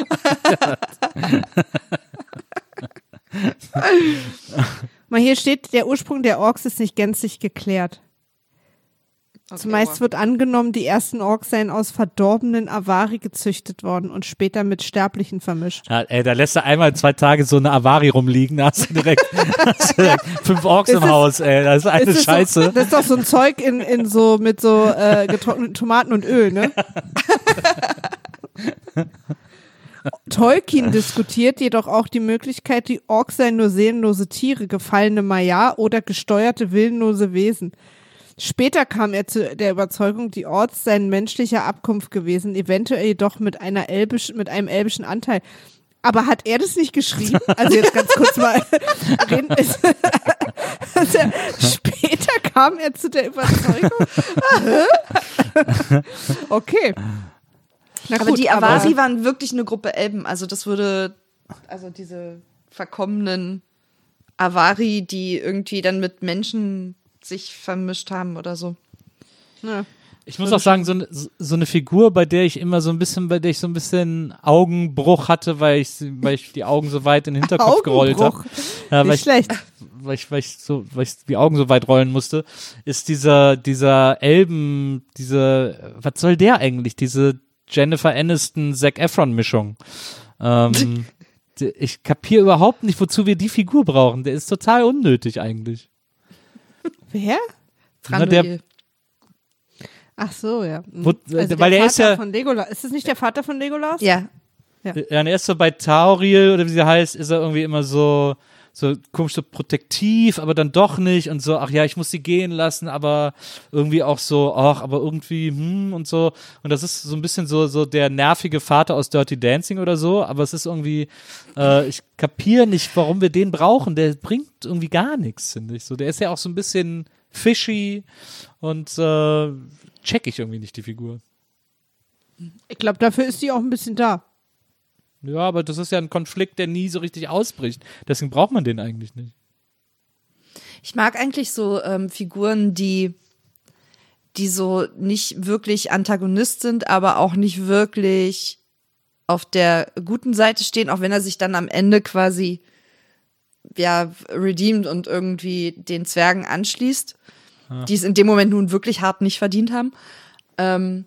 Mal hier steht, der Ursprung der Orks ist nicht gänzlich geklärt. Okay, Zumeist wow. wird angenommen, die ersten Orks seien aus verdorbenen Avari gezüchtet worden und später mit Sterblichen vermischt. Ja, ey, da lässt du einmal zwei Tage so eine Avari rumliegen, da hast du direkt, hast du direkt fünf Orks ist im es, Haus, ey, das ist eine ist Scheiße. So, das ist doch so ein Zeug in, in so, mit so äh, getrockneten Tomaten und Öl, ne? Tolkien diskutiert jedoch auch die Möglichkeit, die Orks seien nur seelenlose Tiere, gefallene Maiar oder gesteuerte willenlose Wesen. Später kam er zu der Überzeugung, die Orks seien menschlicher Abkunft gewesen, eventuell jedoch mit einer elbisch, mit einem elbischen Anteil. Aber hat er das nicht geschrieben? Also jetzt ganz kurz mal reden. Also später kam er zu der Überzeugung. Okay. Na aber gut, die Avari aber waren wirklich eine Gruppe Elben. Also das würde, also diese verkommenen Avari, die irgendwie dann mit Menschen sich vermischt haben oder so. Ja. Ich muss auch sagen, so eine, so eine Figur, bei der ich immer so ein bisschen, bei der ich so ein bisschen Augenbruch hatte, weil ich, weil ich die Augen so weit in den Hinterkopf gerollt habe. Ja, Nicht schlecht. Weil ich, weil ich so, weil ich die Augen so weit rollen musste, ist dieser, dieser Elben, diese, was soll der eigentlich? Diese Jennifer Aniston, Zac Efron Mischung. Ähm, ich kapiere überhaupt nicht, wozu wir die Figur brauchen. Der ist total unnötig eigentlich. Wer? Na, der, Ach so, ja. wo, Also weil der er ist Vater ja, von Legolas. Ist das nicht der Vater von Legolas? Ja. ja, und er ist so bei Tauriel, oder wie sie heißt, ist er irgendwie immer so, so komisch so protektiv, aber dann doch nicht und so, ach ja, ich muss sie gehen lassen, aber irgendwie auch so, ach, aber irgendwie, hm, und so. Und das ist so ein bisschen so, so der nervige Vater aus Dirty Dancing oder so, aber es ist irgendwie, äh, ich kapiere nicht, warum wir den brauchen. Der bringt irgendwie gar nichts, finde ich so. Der ist ja auch so ein bisschen fishy und äh, check ich irgendwie nicht die Figur. Ich glaube, dafür ist sie auch ein bisschen da. Ja, aber das ist ja ein Konflikt, der nie so richtig ausbricht. Deswegen braucht man den eigentlich nicht. Ich mag eigentlich so ähm, Figuren, die, die so nicht wirklich Antagonist sind, aber auch nicht wirklich auf der guten Seite stehen, auch wenn er sich dann am Ende quasi ja redeemt und irgendwie den Zwergen anschließt, ja. die es in dem Moment nun wirklich hart nicht verdient haben. Ähm,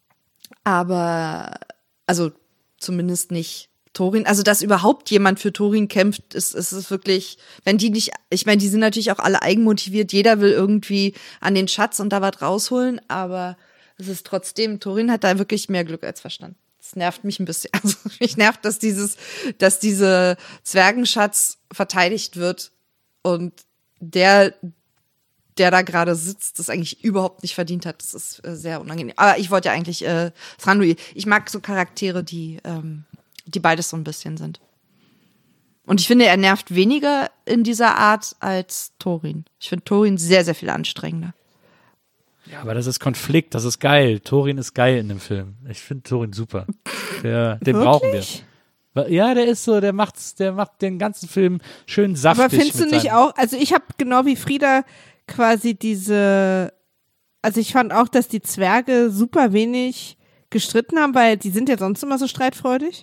aber, also zumindest nicht Thorin. Also, dass überhaupt jemand für Thorin kämpft, ist, ist es wirklich, wenn die nicht, ich meine, die sind natürlich auch alle eigenmotiviert, jeder will irgendwie an den Schatz und da was rausholen, aber es ist trotzdem, Thorin hat da wirklich mehr Glück als Verstand. Das nervt mich ein bisschen. Also, mich nervt, dass dieses, dass diese Zwergenschatz verteidigt wird und der, der da gerade sitzt, das eigentlich überhaupt nicht verdient hat. Das ist äh, sehr unangenehm. Aber ich wollte ja eigentlich äh, Thranduil. Ich mag so Charaktere, die, ähm, die beides so ein bisschen sind. Und ich finde, er nervt weniger in dieser Art als Thorin. Ich finde Thorin sehr, sehr viel anstrengender. Ja, aber das ist Konflikt, das ist geil. Thorin ist geil in dem Film. Ich finde Thorin super. Der, den Wirklich? brauchen wir. Ja, der ist so, der macht's, der macht den ganzen Film schön saftig. Aber findest du nicht seinen- auch, also ich habe genau wie Frieda quasi diese, also ich fand auch, dass die Zwerge super wenig gestritten haben, weil die sind ja sonst immer so streitfreudig.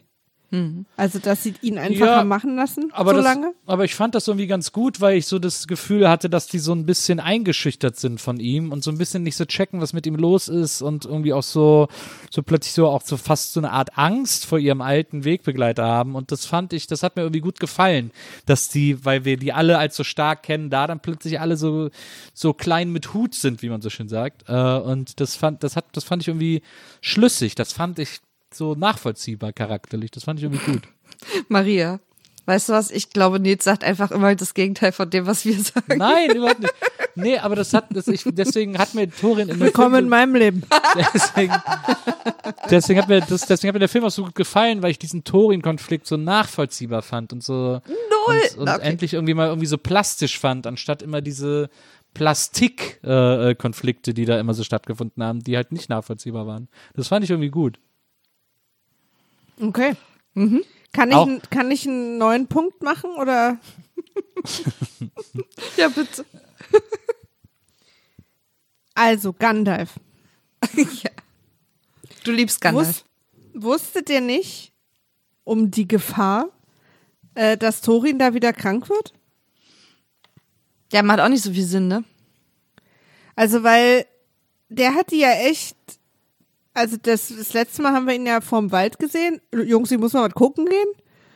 Also, dass sie ihn einfach Ja, haben machen lassen, aber so das, lange? Aber ich fand das irgendwie ganz gut, weil ich so das Gefühl hatte, dass die so ein bisschen eingeschüchtert sind von ihm und so ein bisschen nicht so checken, was mit ihm los ist und irgendwie auch so, so plötzlich so auch so fast so eine Art Angst vor ihrem alten Wegbegleiter haben. Und das fand ich, das hat mir irgendwie gut gefallen, dass die, weil wir die alle als so stark kennen, da dann plötzlich alle so, so klein mit Hut sind, wie man so schön sagt. Äh, und das fand, das hat, das fand ich irgendwie schlüssig. Das fand ich so nachvollziehbar charakterlich. Das fand ich irgendwie gut. Maria, weißt du was? Ich glaube, Nils sagt einfach immer das Gegenteil von dem, was wir sagen. Nein, überhaupt nicht. Nee, aber das hat, das ich, deswegen hat mir Thorin in Willkommen in meinem Leben. deswegen, deswegen hat mir das, deswegen hat mir der Film auch so gut gefallen, weil ich diesen Thorin-Konflikt so nachvollziehbar fand und so Null. und, und Okay. endlich irgendwie mal irgendwie so plastisch fand, anstatt immer diese Plastik-Konflikte, äh, Konflikte, die da immer so stattgefunden haben, die halt nicht nachvollziehbar waren. Das fand ich irgendwie gut. Okay. Kann, ich, Auch- n- kann ich einen neuen Punkt machen oder? Ja, bitte. Also, Gandalf. Ja. Du liebst Gandalf. Wus wusstet ihr nicht um die Gefahr, äh, dass Thorin da wieder krank wird? Ja, macht auch nicht so viel Sinn, ne? Also, weil der hat die ja echt, also das, das letzte Mal haben wir ihn ja vorm Wald gesehen. Jungs, ich muss mal was gucken gehen.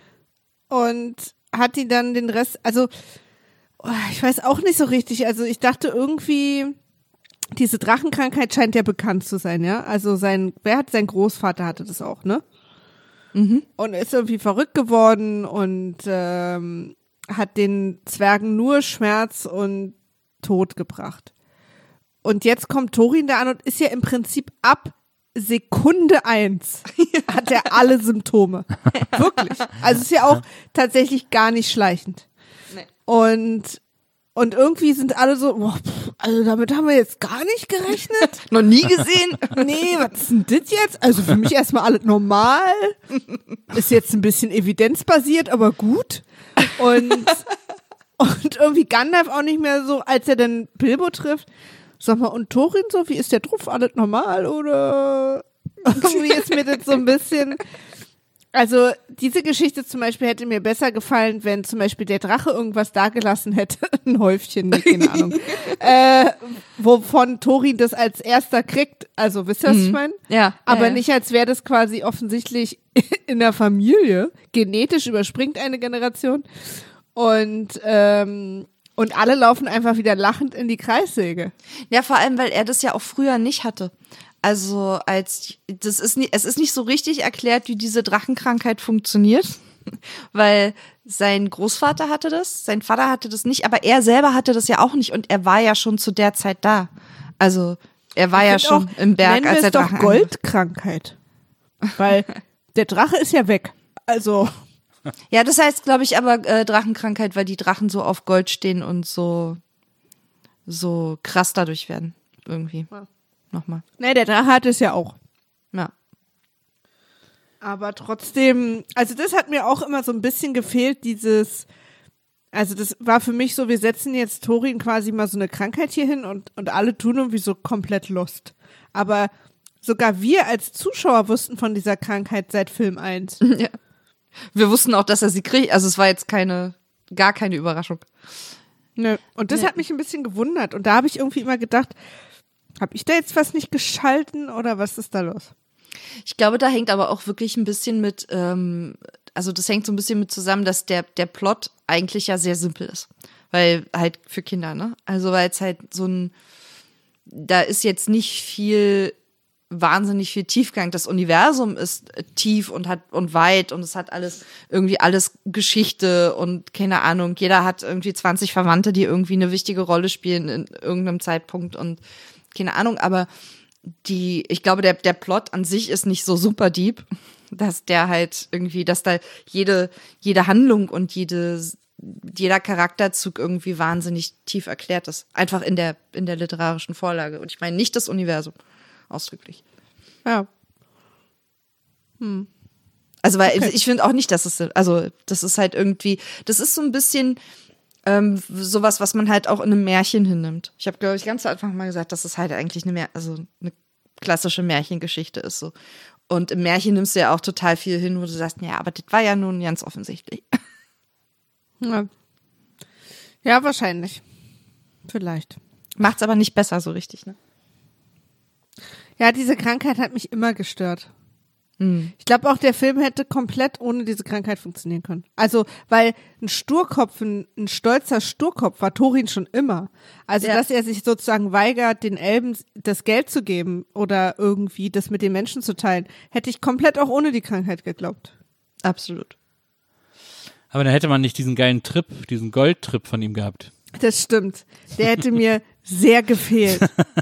Und hat die dann den Rest, also oh, ich weiß auch nicht so richtig. Also ich dachte irgendwie, diese Drachenkrankheit scheint ja bekannt zu sein, ja. Also sein, wer hat, sein Großvater hatte das auch, ne? Mhm. Und ist irgendwie verrückt geworden und ähm, hat den Zwergen nur Schmerz und Tod gebracht. Und jetzt kommt Thorin da an und ist ja im Prinzip ab Sekunde eins hat er alle Symptome. Wirklich. Also ist ja auch tatsächlich gar nicht schleichend. Nee. Und, und irgendwie sind alle so, boah, pff, also damit haben wir jetzt gar nicht gerechnet. Noch nie gesehen. Nee, was ist denn das jetzt? Also für mich erstmal alles normal. Ist jetzt ein bisschen evidenzbasiert, aber gut. Und, und irgendwie Gandalf auch nicht mehr so, als er dann Bilbo trifft. Sag mal, und Thorin so, wie ist der drauf? Alles normal oder irgendwie ist mir das so ein bisschen, also diese Geschichte zum Beispiel hätte mir besser gefallen, wenn zum Beispiel der Drache irgendwas dagelassen hätte, ein Häufchen, ne, keine Ahnung, äh, wovon Thorin das als erster kriegt, also wisst ihr, was ich meine? Ja. Aber ja, ja. nicht, als wäre das quasi offensichtlich in der Familie, genetisch überspringt eine Generation und ähm, und alle laufen einfach wieder lachend in die Kreissäge. Ja, vor allem, weil er das ja auch früher nicht hatte. Also als das ist nie, es ist nicht so richtig erklärt, wie diese Drachenkrankheit funktioniert, weil sein Großvater hatte das, sein Vater hatte das nicht, aber er selber hatte das ja auch nicht und er war ja schon zu der Zeit da. Also er war ja Ich find schon auch, im Berg, nennen als wir der es doch Drachen Goldkrankheit. Weil der Drache ist ja weg. Also Ja, das heißt, glaube ich, aber äh, Drachenkrankheit, weil die Drachen so auf Gold stehen und so so krass dadurch werden. Irgendwie. Ja. Nochmal. ne, der Drache hat es ja auch. Ja. Aber trotzdem, also das hat mir auch immer so ein bisschen gefehlt, dieses, also das war für mich so, wir setzen jetzt Thorin quasi mal so eine Krankheit hier hin und, und alle tun irgendwie so komplett lost. Aber sogar wir als Zuschauer wussten von dieser Krankheit seit Film eins. Ja. Wir wussten auch, dass er sie kriegt. Also es war jetzt keine, gar keine Überraschung. Ne. Und das Ja. hat mich ein bisschen gewundert. Und da habe ich irgendwie immer gedacht, habe ich da jetzt was nicht geschalten oder was ist da los? Ich glaube, da hängt aber auch wirklich ein bisschen mit, ähm, also das hängt so ein bisschen mit zusammen, dass der, der Plot eigentlich ja sehr simpel ist. Weil halt für Kinder, ne? Also weil es halt so ein, da ist jetzt nicht viel, wahnsinnig viel Tiefgang. Das Universum ist tief und hat und weit und es hat alles, irgendwie alles Geschichte und keine Ahnung. Jeder hat irgendwie zwanzig Verwandte, die irgendwie eine wichtige Rolle spielen in irgendeinem Zeitpunkt und keine Ahnung, aber die, ich glaube, der, der Plot an sich ist nicht so super deep, dass der halt irgendwie, dass da jede, jede Handlung und jede, jeder Charakterzug irgendwie wahnsinnig tief erklärt ist. Einfach in der, in der literarischen Vorlage. Und ich meine nicht das Universum. Ausdrücklich. Ja. Also, weil Okay. ich finde auch nicht, dass es, also, das ist halt irgendwie, das ist so ein bisschen ähm, sowas, was man halt auch in einem Märchen hinnimmt. Ich habe, glaube ich, ganz zu Anfang mal gesagt, dass es halt eigentlich eine, Mär also eine klassische Märchengeschichte ist so. Und im Märchen nimmst du ja auch total viel hin, wo du sagst, ja, aber das war ja nun ganz offensichtlich. Ja, ja wahrscheinlich. Vielleicht. Macht's aber nicht besser so richtig, ne? Ja, diese Krankheit hat mich immer gestört. Hm. Ich glaube auch, der Film hätte komplett ohne diese Krankheit funktionieren können. Also, weil ein Sturkopf, ein, ein stolzer Sturkopf war Thorin schon immer. Also, Ja. dass er sich sozusagen weigert, den Elben das Geld zu geben oder irgendwie das mit den Menschen zu teilen, hätte ich komplett auch ohne die Krankheit geglaubt. Absolut. Aber dann hätte man nicht diesen geilen Trip, diesen Goldtrip von ihm gehabt. Das stimmt. Der hätte mir sehr gefehlt.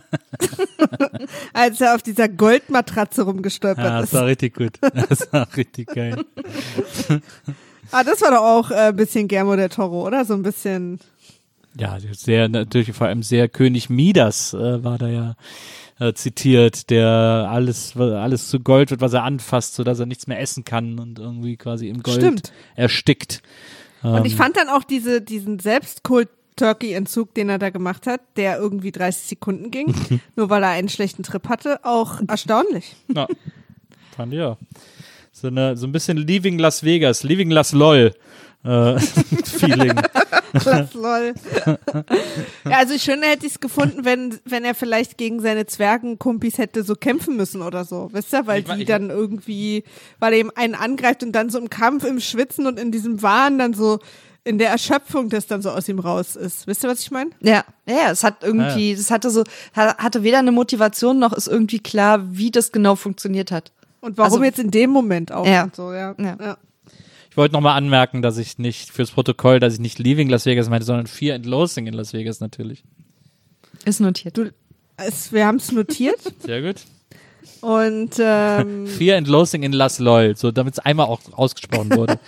Als er auf dieser Goldmatratze rumgestolpert Ja, das ist. war richtig gut. Das war richtig geil. Ah, das war doch auch äh, ein bisschen Guillermo del Toro, oder? So ein bisschen. Ja, sehr, natürlich vor allem sehr König Midas äh, war da ja äh, zitiert, der alles, alles zu Gold wird, was er anfasst, sodass er nichts mehr essen kann und irgendwie quasi im Gold Stimmt. erstickt. Und ich Ähm, fand dann auch diese, diesen Selbstkult-Turkey-Entzug, den er da gemacht hat, der irgendwie dreißig Sekunden ging, nur weil er einen schlechten Trip hatte, auch erstaunlich. Ja, fand ich auch. So, eine, so ein bisschen Leaving Las Vegas, Leaving Las LOL äh, Feeling. Das lol. Ja, also schöner hätte ich es gefunden, wenn, wenn er vielleicht gegen seine Zwergenkumpis hätte so kämpfen müssen oder so. Wisst ihr? Weil Ich mein, die ich- dann irgendwie, weil er ihm einen angreift und dann so im Kampf, im Schwitzen und in diesem Wahn dann so in der Erschöpfung, das dann so aus ihm raus ist. Wisst ihr, was ich meine? Ja, ja, es hat irgendwie, es hatte so, ha- hatte weder eine Motivation noch ist irgendwie klar, wie das genau funktioniert hat. Und warum Also- jetzt in dem Moment auch Ja. und so, ja. Ja. ja. Ich wollte nochmal anmerken, dass ich nicht, fürs Protokoll, dass ich nicht Leaving Las Vegas meinte, sondern Fear and Loathing in Las Vegas natürlich. Ist notiert. Du, es, wir haben es notiert Sehr gut. und ähm, Fear and Loathing in Las LOL, so damit es einmal auch ausgesprochen wurde.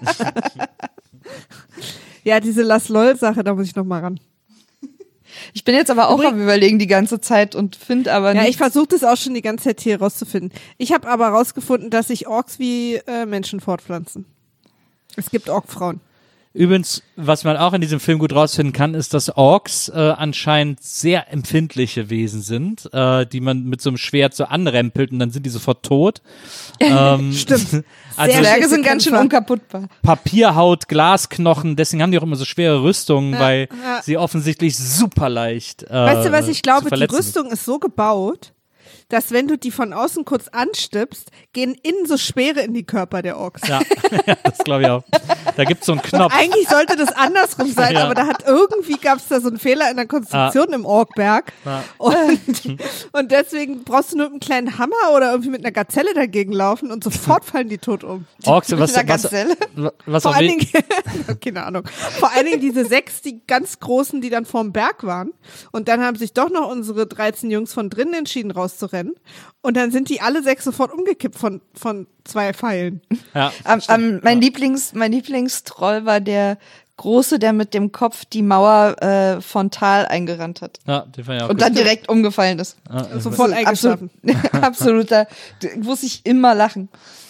ja, diese Las Lol-Sache, da muss ich noch mal ran. Ich bin jetzt aber auch Übrig- am Überlegen die ganze Zeit und finde aber Ja, nicht. ich versuche das auch schon die ganze Zeit hier rauszufinden. Ich habe aber rausgefunden, dass sich Orks wie äh, Menschen fortpflanzen. Es gibt Orkfrauen. Übrigens, was man auch in diesem Film gut rausfinden kann, ist, dass Orks äh, anscheinend sehr empfindliche Wesen sind, äh, die man mit so einem Schwert so anrempelt und dann sind die sofort tot. Ähm, Stimmt. Also Sehr Zwerge schlechte sind ganz schön Kämpfer. unkaputtbar. Papierhaut, Glasknochen, deswegen haben die auch immer so schwere Rüstungen, Ja, weil ja. sie offensichtlich super leicht äh, Weißt du, was ich zu glaube? Die verletzen Rüstung ist so gebaut, dass wenn du die von außen kurz anstippst, gehen innen so Speere in die Körper der Orks. sind. Ja, ja, das glaube ich auch. Da gibt's so einen Knopf. Eigentlich sollte das andersrum sein, Ja. aber da hat irgendwie gab es da so einen Fehler in der Konstruktion im Orkberg. Ja. Und, und deswegen brauchst du nur mit einem kleinen Hammer oder irgendwie mit einer Gazelle dagegen laufen und sofort fallen die tot um. Orks, was, Mit einer was, Gazelle. was Vor auch allen we- Dingen, keine Ahnung, vor allen Dingen diese sechs, die ganz großen, die dann vorm Berg waren. Und dann haben sich doch noch unsere dreizehn Jungs von drinnen entschieden, rauszurennen. Und dann sind die alle sechs sofort umgekippt von, von zwei Pfeilen. ja, Am, am, mein Lieblings, mein Lieblingstroll war der Große, der mit dem Kopf die Mauer äh, von Tal eingerannt hat. ja, den fand ich auch Und gut. dann direkt umgefallen ist. Ja, Sofort eingeschlafen. Absolut, absoluter, muss ich immer lachen.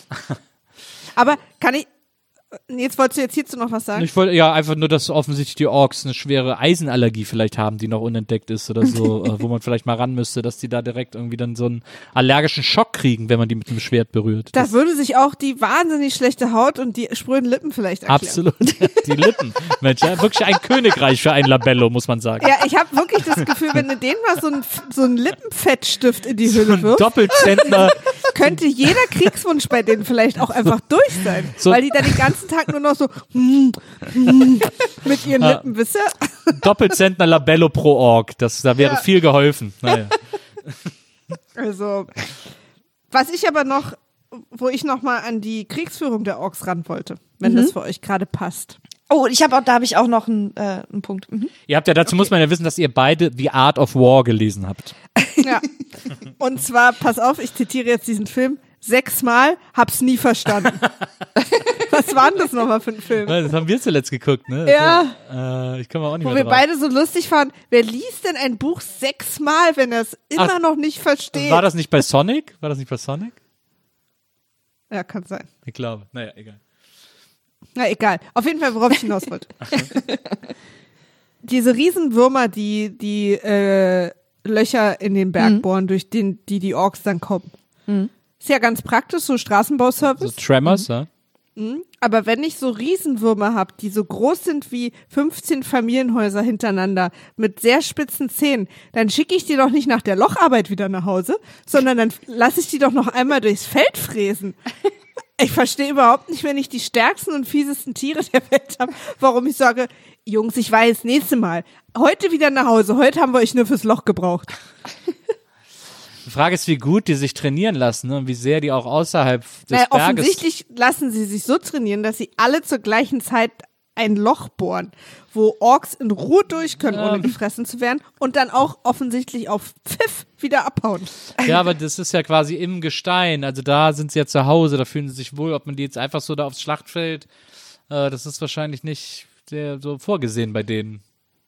Aber kann ich, jetzt wolltest du jetzt hierzu noch was sagen? Ich wollte ja einfach nur, dass offensichtlich die Orks eine schwere Eisenallergie vielleicht haben, die noch unentdeckt ist oder so, äh, wo man vielleicht mal ran müsste, dass die da direkt irgendwie dann so einen allergischen Schock kriegen, wenn man die mit dem Schwert berührt. Da würde sich auch die wahnsinnig schlechte Haut und die spröden Lippen vielleicht erklären. Absolut. Die Lippen. Mensch, ja, wirklich ein Königreich für ein Labello, muss man sagen. Ja, ich habe wirklich das Gefühl, wenn du denen mal so ein so ein Lippenfettstift in die So Hülle ein wirfst, Doppelzentner. könnte jeder Kriegswunsch bei denen vielleicht auch einfach durch sein. So- weil die dann den ganzen Tag nur noch so hm, hm, mit ihren Ah. Lippen, wisst ihr? Doppelzentner Labello pro Ork. Das, da wäre Ja. viel geholfen. Naja. Also, was ich aber noch, wo ich noch mal an die Kriegsführung der Orks ran wollte, wenn Mhm. das für euch gerade passt. Oh, ich habe auch, da habe ich auch noch einen, äh, einen Punkt. Mhm. Ihr habt ja, dazu muss man ja wissen, dass ihr beide The Art of War gelesen habt. Ja. Und zwar, pass auf, ich zitiere jetzt diesen Film, sechsmal, hab's nie verstanden. Was war denn das nochmal für ein Film? Das haben wir zuletzt geguckt, ne? Ja. Äh, ich komme auch nicht Wo mehr wir drauf. beide so lustig fanden, wer liest denn ein Buch sechsmal, wenn er es immer Ach, noch nicht versteht? War das nicht bei Sonic? War das nicht bei Sonic? Ja, kann sein. Ich glaube. Naja, egal. Na, egal. Auf jeden Fall, worauf ich hinaus wollte. Diese Riesenwürmer, die die äh, Löcher in den Berg Mhm. bohren, durch den, die die Orks dann kommen. Mhm. Ist ja ganz praktisch, so Straßenbauservice. So Tremors, ja. Mhm. Aber wenn ich so Riesenwürmer habe, die so groß sind wie fünfzehn Familienhäuser hintereinander mit sehr spitzen Zähnen, dann schicke ich die doch nicht nach der Locharbeit wieder nach Hause, sondern dann lasse ich die doch noch einmal durchs Feld fräsen. Ich verstehe überhaupt nicht, wenn ich die stärksten und fiesesten Tiere der Welt habe, warum ich sage, Jungs, ich weiß, nächste Mal, heute wieder nach Hause, heute haben wir euch nur fürs Loch gebraucht. Die Frage ist, wie gut die sich trainieren lassen, ne? Und wie sehr die auch außerhalb des naja, Berges... Offensichtlich lassen sie sich so trainieren, dass sie alle zur gleichen Zeit ein Loch bohren, wo Orks in Ruhe durch können, Ja. ohne gefressen zu werden und dann auch offensichtlich auf Pfiff wieder abhauen. Ja, aber das ist ja quasi im Gestein. Also da sind sie ja zu Hause, da fühlen sie sich wohl. Ob man die jetzt einfach so da aufs Schlachtfeld, äh, das ist wahrscheinlich nicht sehr so vorgesehen bei denen.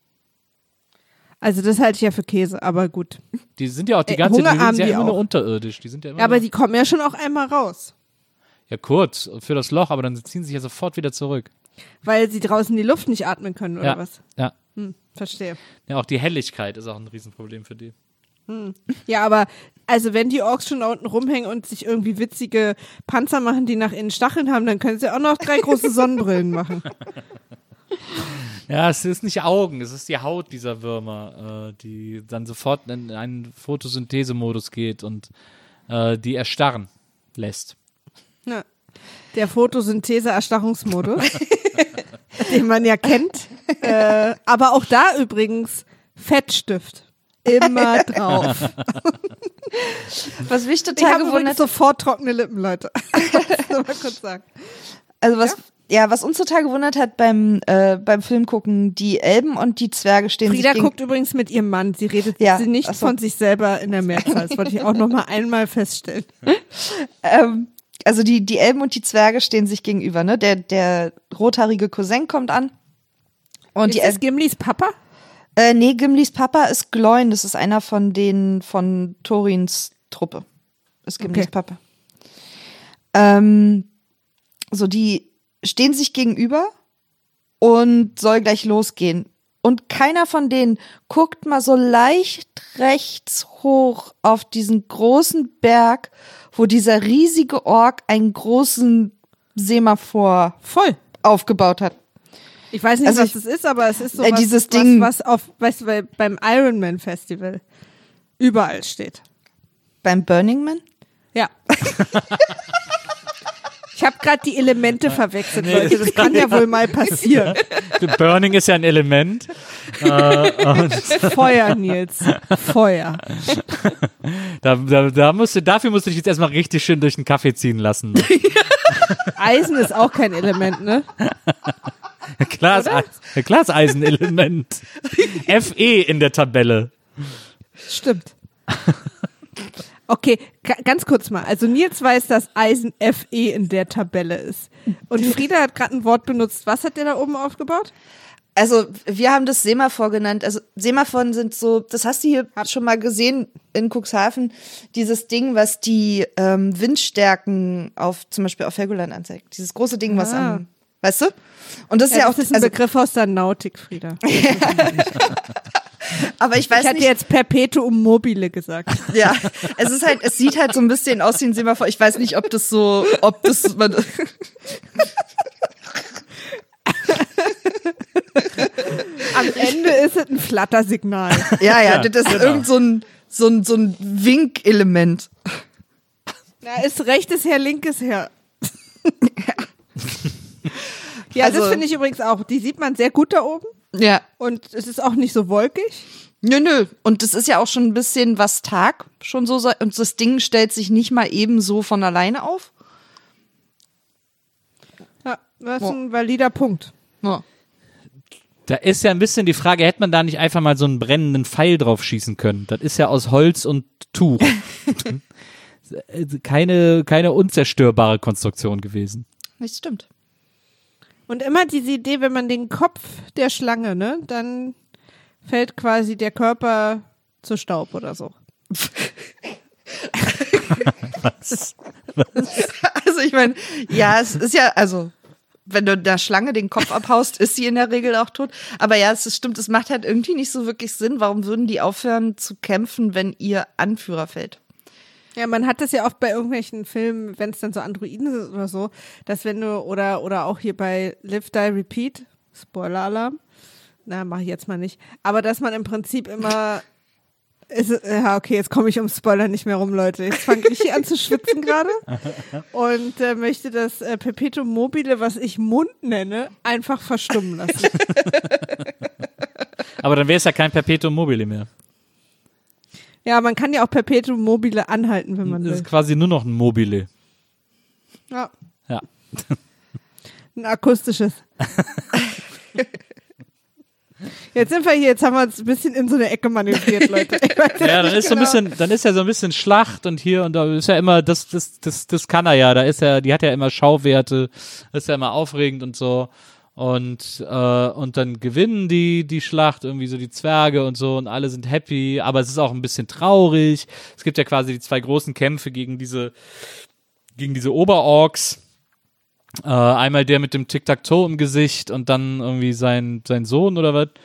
Also das halte ich ja für Käse, aber gut. Die sind ja auch die Äh, ganze Hunger Zeit, die haben sind ja die immer nur auch. unterirdisch. Die sind ja immer Ja, aber nur, die kommen ja schon auch einmal raus, ja kurz für das Loch, aber dann ziehen sie sich ja sofort wieder zurück. weil sie draußen die Luft nicht atmen können, oder Ja, was? ja. Hm, verstehe. Ja, auch die Helligkeit ist auch ein Riesenproblem für die. Ja, aber also wenn die Orks schon da unten rumhängen und sich irgendwie witzige Panzer machen, die nach innen Stacheln haben, dann können sie auch noch drei große Sonnenbrillen machen. Ja, es ist nicht Augen, es ist die Haut dieser Würmer, äh, die dann sofort in einen Photosynthesemodus geht und äh, die erstarren lässt. Ja. Der Photosynthese-Erstarrungsmodus, den man ja kennt. Äh, aber auch da übrigens Fettstift. Immer drauf. Was mich Ich total habe übrigens gewundert sofort trockene Lippen, Leute. Das nur mal kurz sagen. Also was, ja? was uns total gewundert hat beim äh, beim Film gucken, die Elben und die Zwerge stehen Frieda sich gegen, guckt übrigens mit ihrem Mann. Sie redet Ja, sie nicht ach so. von sich selber in der Mehrzahl. Das wollte ich auch noch mal einmal feststellen. ähm, also die die Elben und die Zwerge stehen sich gegenüber, ne? Der der rothaarige Cousin kommt an und die Ist das Elben, Gimlis Papa? äh, nee, Gimlis Papa ist Gloin, das ist einer von den von Thorins Truppe. Ist Gimlis Okay. Papa. Ähm, so die stehen sich gegenüber und soll gleich losgehen. Und keiner von denen guckt mal so leicht rechts hoch auf diesen großen Berg, wo dieser riesige Ork einen großen Semaphor Voll. aufgebaut hat. Ich weiß nicht, Also was ich- das ist, aber es ist so Äh, was, dieses was, Ding- was auf, weißt du, bei- beim Ironman Festival überall steht. Beim Burning Man? Ja. Ich habe gerade die Elemente verwechselt, Leute. Das kann ja wohl mal passieren. Burning ist ja ein Element. äh, und Feuer, Nils. Feuer. da, da, da musst du, dafür musst du dich jetzt erstmal richtig schön durch den Kaffee ziehen lassen. Eisen ist auch kein Element, ne? Klar ist, Eis- klar ist Eisenelement. Fe in der Tabelle. Stimmt. Okay, ga- ganz kurz mal. Also Nils weiß, dass Eisen Fe in der Tabelle ist. Und Frieda hat gerade ein Wort benutzt. Was hat der da oben aufgebaut? Also, wir haben das Semaphor genannt. Also, Semaphoren sind so, das hast du hier schon mal gesehen in Cuxhaven, dieses Ding, was die ähm, Windstärken auf, zum Beispiel auf Helgoland anzeigt. Dieses große Ding, was Ah. am, weißt du? Und das ist Ja, ja, das auch, ist ein also, Begriff aus der Nautik, Frieda. aber ich weiß Ich hatte nicht, jetzt Perpetuum mobile gesagt. ja, es ist halt, es sieht halt so ein bisschen aus wie ein Semaphor. Ich weiß nicht, ob das so, ob das, man, Am Ende ist es ein Flattersignal. ja, ja, Ja, das ist genau. irgend so ein, so ein, so ein Winkelement. Na, ist rechtes her, linkes her. Ja, das Also- finde ich übrigens auch. Die sieht man sehr gut da oben. Ja. Und es ist auch nicht so wolkig. Nö, nö. Und das ist ja auch schon ein bisschen was Tag, schon so. so- Und das Ding stellt sich nicht mal eben so von alleine auf. Ja, das ist ein valider Punkt. Ja. Da ist ja ein bisschen die Frage, hätte man da nicht einfach mal so einen brennenden Pfeil drauf schießen können? Das ist ja aus Holz und Tuch. keine, keine unzerstörbare Konstruktion gewesen. Das stimmt. Und immer diese Idee, wenn man den Kopf der Schlange, ne, dann fällt quasi der Körper zu Staub oder so. Also ich meine, ja, es ist ja, also wenn du der Schlange den Kopf abhaust, ist sie in der Regel auch tot. Aber ja, es ist, stimmt, es macht halt irgendwie nicht so wirklich Sinn. Warum würden die aufhören zu kämpfen, wenn ihr Anführer fällt? Ja, man hat das ja oft bei irgendwelchen Filmen, wenn es dann so Androiden sind oder so, dass wenn du, oder oder auch hier bei Live, Die, Repeat, Spoiler-Alarm, na, mache ich jetzt mal nicht, aber dass man im Prinzip immer, ist, ja okay, jetzt komme ich um Spoiler nicht mehr rum, Leute, jetzt fange ich hier an zu schwitzen gerade und äh, möchte das äh, Perpetuum mobile, was ich Mund nenne, einfach verstummen lassen. Aber dann wäre es ja kein Perpetuum mobile mehr. Ja, man kann ja auch Perpetuum mobile anhalten, wenn man Das will. ist quasi nur noch ein Mobile. Ja. Ja. Ein akustisches. Jetzt sind wir hier, jetzt haben wir uns ein bisschen in so eine Ecke manövriert, Leute. Ich weiß Ja, dann nicht ist so ein genau. bisschen, dann ist ja so ein bisschen Schlacht und hier und da ist ja immer, das, das, das, das kann er ja, da ist ja, die hat ja immer Schauwerte, das ist ja immer aufregend und so. Und, äh, und dann gewinnen die die Schlacht, irgendwie so die Zwerge und so und alle sind happy, aber es ist auch ein bisschen traurig. Es gibt ja quasi die zwei großen Kämpfe gegen diese, gegen diese Oberorks. Äh, einmal der mit dem Tic-Tac-Toe im Gesicht und dann irgendwie sein, sein Sohn oder was.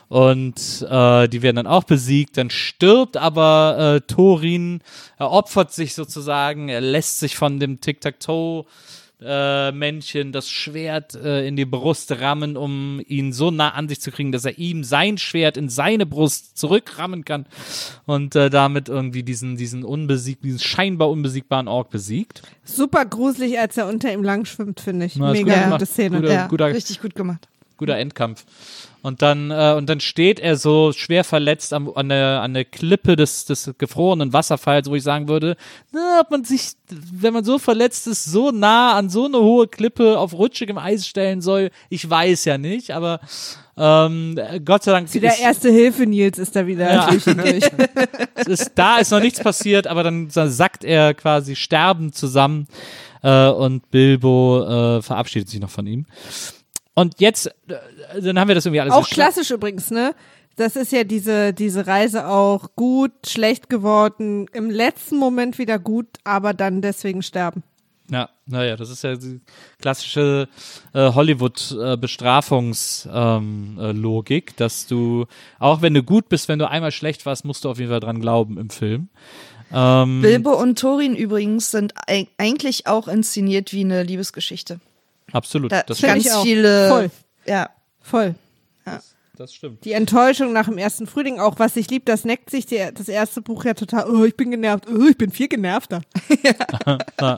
Und äh, die werden dann auch besiegt. Dann stirbt aber äh, Thorin, er opfert sich sozusagen, er lässt sich von dem Tic-Tac-Toe Äh, Männchen das Schwert äh, in die Brust rammen, um ihn so nah an sich zu kriegen, dass er ihm sein Schwert in seine Brust zurückrammen kann und äh, damit irgendwie diesen, diesen unbesiegt, diesen scheinbar unbesiegbaren Ork besiegt. Super gruselig, als er unter ihm lang schwimmt, finde ich. Na, ist Mega gut gute gemacht. Szene. Guter, Ja, guter, richtig gut gemacht. guter Endkampf. Und dann, äh, und dann steht er so schwer verletzt am, an, der, an der Klippe des, des gefrorenen Wasserfalls, wo ich sagen würde, na, ob man sich, wenn man so verletzt ist, so nah an so eine hohe Klippe auf rutschigem Eis stellen soll, ich weiß ja nicht, aber ähm, Gott sei Dank Der erste Hilfe Nils ist da wieder Ja. durch und durch. es ist, da ist noch nichts passiert, aber dann sackt er quasi sterbend zusammen äh, und Bilbo äh, verabschiedet sich noch von ihm. Und jetzt, äh, dann haben wir das irgendwie alles Auch geschafft. klassisch übrigens, ne? Das ist ja diese, diese Reise auch gut, schlecht geworden, im letzten Moment wieder gut, aber dann deswegen sterben. Ja, naja, das ist ja die klassische äh, Hollywood-Bestrafungs-Logik, ähm, äh, Logik, dass du, auch wenn du gut bist, wenn du einmal schlecht warst, musst du auf jeden Fall dran glauben im Film. Ähm, Bilbo und Thorin übrigens sind eig- eigentlich auch inszeniert wie eine Liebesgeschichte. absolut, Da das find ganz ich auch. viele. Voll. Ja. Voll. Das stimmt. Die Enttäuschung nach dem ersten Frühling, auch was sich liebt, das neckt sich die, das erste Buch ja total, oh, ich bin genervt, oh, ich bin viel genervter. Ja.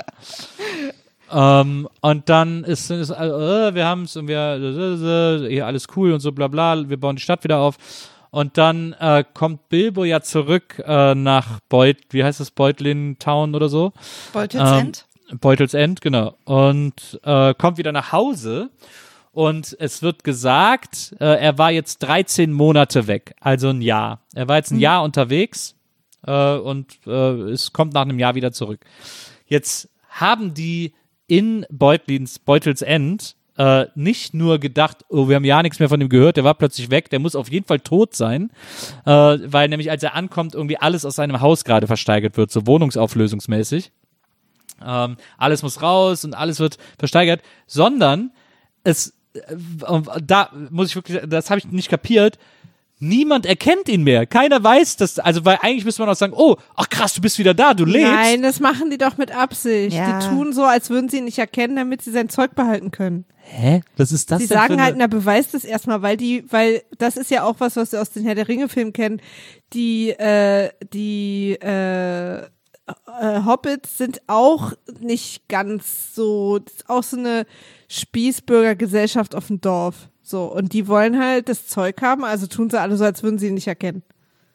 ähm, und dann ist, ist äh, wir haben es und wir, äh, hier alles cool und so bla bla, wir bauen die Stadt wieder auf. Und dann äh, kommt Bilbo ja zurück äh, nach Beut, wie heißt das, Beutlin Town oder so? Beutelsend. Ähm, Beutelsend, genau. Und äh, kommt wieder nach Hause. Und es wird gesagt, äh, er war jetzt dreizehn Monate weg, also ein Jahr. Er war jetzt ein Jahr unterwegs äh, und äh, es kommt nach einem Jahr wieder zurück. Jetzt haben die in Beutlins, Beutelsend äh, nicht nur gedacht, oh, wir haben ja nichts mehr von ihm gehört, der war plötzlich weg, der muss auf jeden Fall tot sein, äh, weil nämlich als er ankommt, irgendwie alles aus seinem Haus gerade versteigert wird, so wohnungsauflösungsmäßig. Ähm, alles muss raus und alles wird versteigert, sondern es Und da muss ich wirklich, das habe ich nicht kapiert, niemand erkennt ihn mehr. Keiner weiß das, also weil eigentlich müsste man auch sagen, oh, ach krass, du bist wieder da, du lebst. Nein, das machen die doch mit Absicht. Ja. Die tun so, als würden sie ihn nicht erkennen, damit sie sein Zeug behalten können. Hä? Was ist das Sie denn für sagen eine- halt, na, beweis das erstmal, weil die, weil das ist ja auch was, was wir aus den Herr der Ringe-Filmen kennen. Die, äh, die, äh, äh, Hobbits sind auch nicht ganz so, das ist auch so eine Spießbürgergesellschaft auf dem Dorf. So, und die wollen halt das Zeug haben, also tun sie alle so, als würden sie ihn nicht erkennen,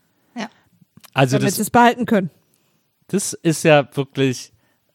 Also damit sie das, es behalten können. das ist ja wirklich,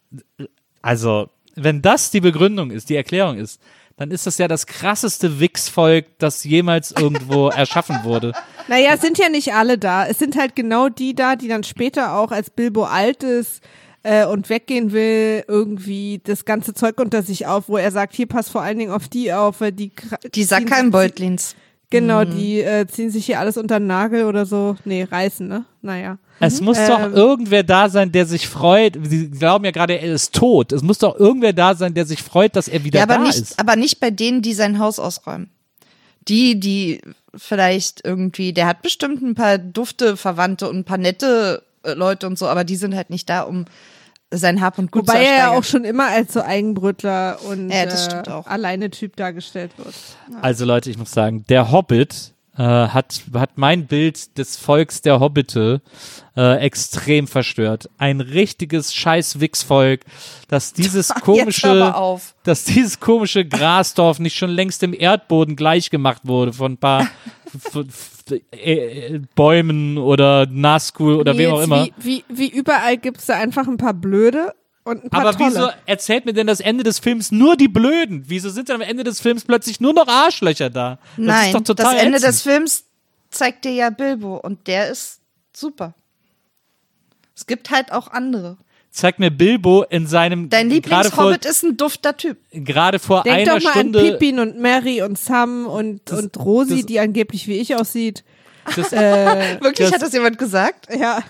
also wenn das die Begründung ist, die Erklärung ist, dann ist das ja das krasseste Wichsvolk, das jemals irgendwo erschaffen wurde. Naja, es sind ja nicht alle da. Es sind halt genau die da, die dann später auch, als Bilbo alt ist äh, und weggehen will, irgendwie das ganze Zeug unter sich auf, wo er sagt, hier, pass vor allen Dingen auf die auf, weil die kra- Die ziehen Sacker sich- im Beutlins. Genau, die äh, ziehen sich hier alles unter den Nagel oder so. Nee, reißen, ne? Naja. Es muss doch Ähm. irgendwer da sein, der sich freut. Sie glauben ja gerade, er ist tot. Es muss doch irgendwer da sein, der sich freut, dass er wieder Ja, aber da nicht, ist. aber nicht bei denen, die sein Haus ausräumen. Die, die vielleicht irgendwie, der hat bestimmt ein paar dufte Verwandte und ein paar nette Leute und so, aber die sind halt nicht da, um sein Hab und Gut Wobei zu er ja ersteigern. auch schon immer als so Eigenbrötler und Ja, das stimmt auch. äh, alleine Typ dargestellt wird. Also Leute, ich muss sagen, der Hobbit äh, hat, hat mein Bild des Volks der Hobbite äh, extrem verstört. Ein richtiges Scheiß-Wichs-Volk, dass dieses Jetzt hör komische, mal auf. dass dieses komische Grasdorf nicht schon längst dem Erdboden gleichgemacht wurde von ein paar f- f- äh, Bäumen oder Nazgul oder wem auch Nils, immer. Wie, wie, wie überall gibt es da einfach ein paar Blöde und ein paar Aber Tolle. wieso erzählt mir denn das Ende des Films nur die Blöden? Wieso sind denn am Ende des Films plötzlich nur noch Arschlöcher da? Das Nein, ist doch total das Ende ätzend. des Films zeigt dir ja Bilbo und der ist super. Es gibt halt auch andere. Zeigt mir Bilbo in seinem Dein gerade vor, Lieblingshobbit ist ein dufter Typ. gerade vor Denk einer doch mal Stunde. an Pippin und Mary und Sam und, und Rosi, das- die angeblich wie ich aussieht. Das, Wirklich, Das- hat das jemand gesagt? Ja.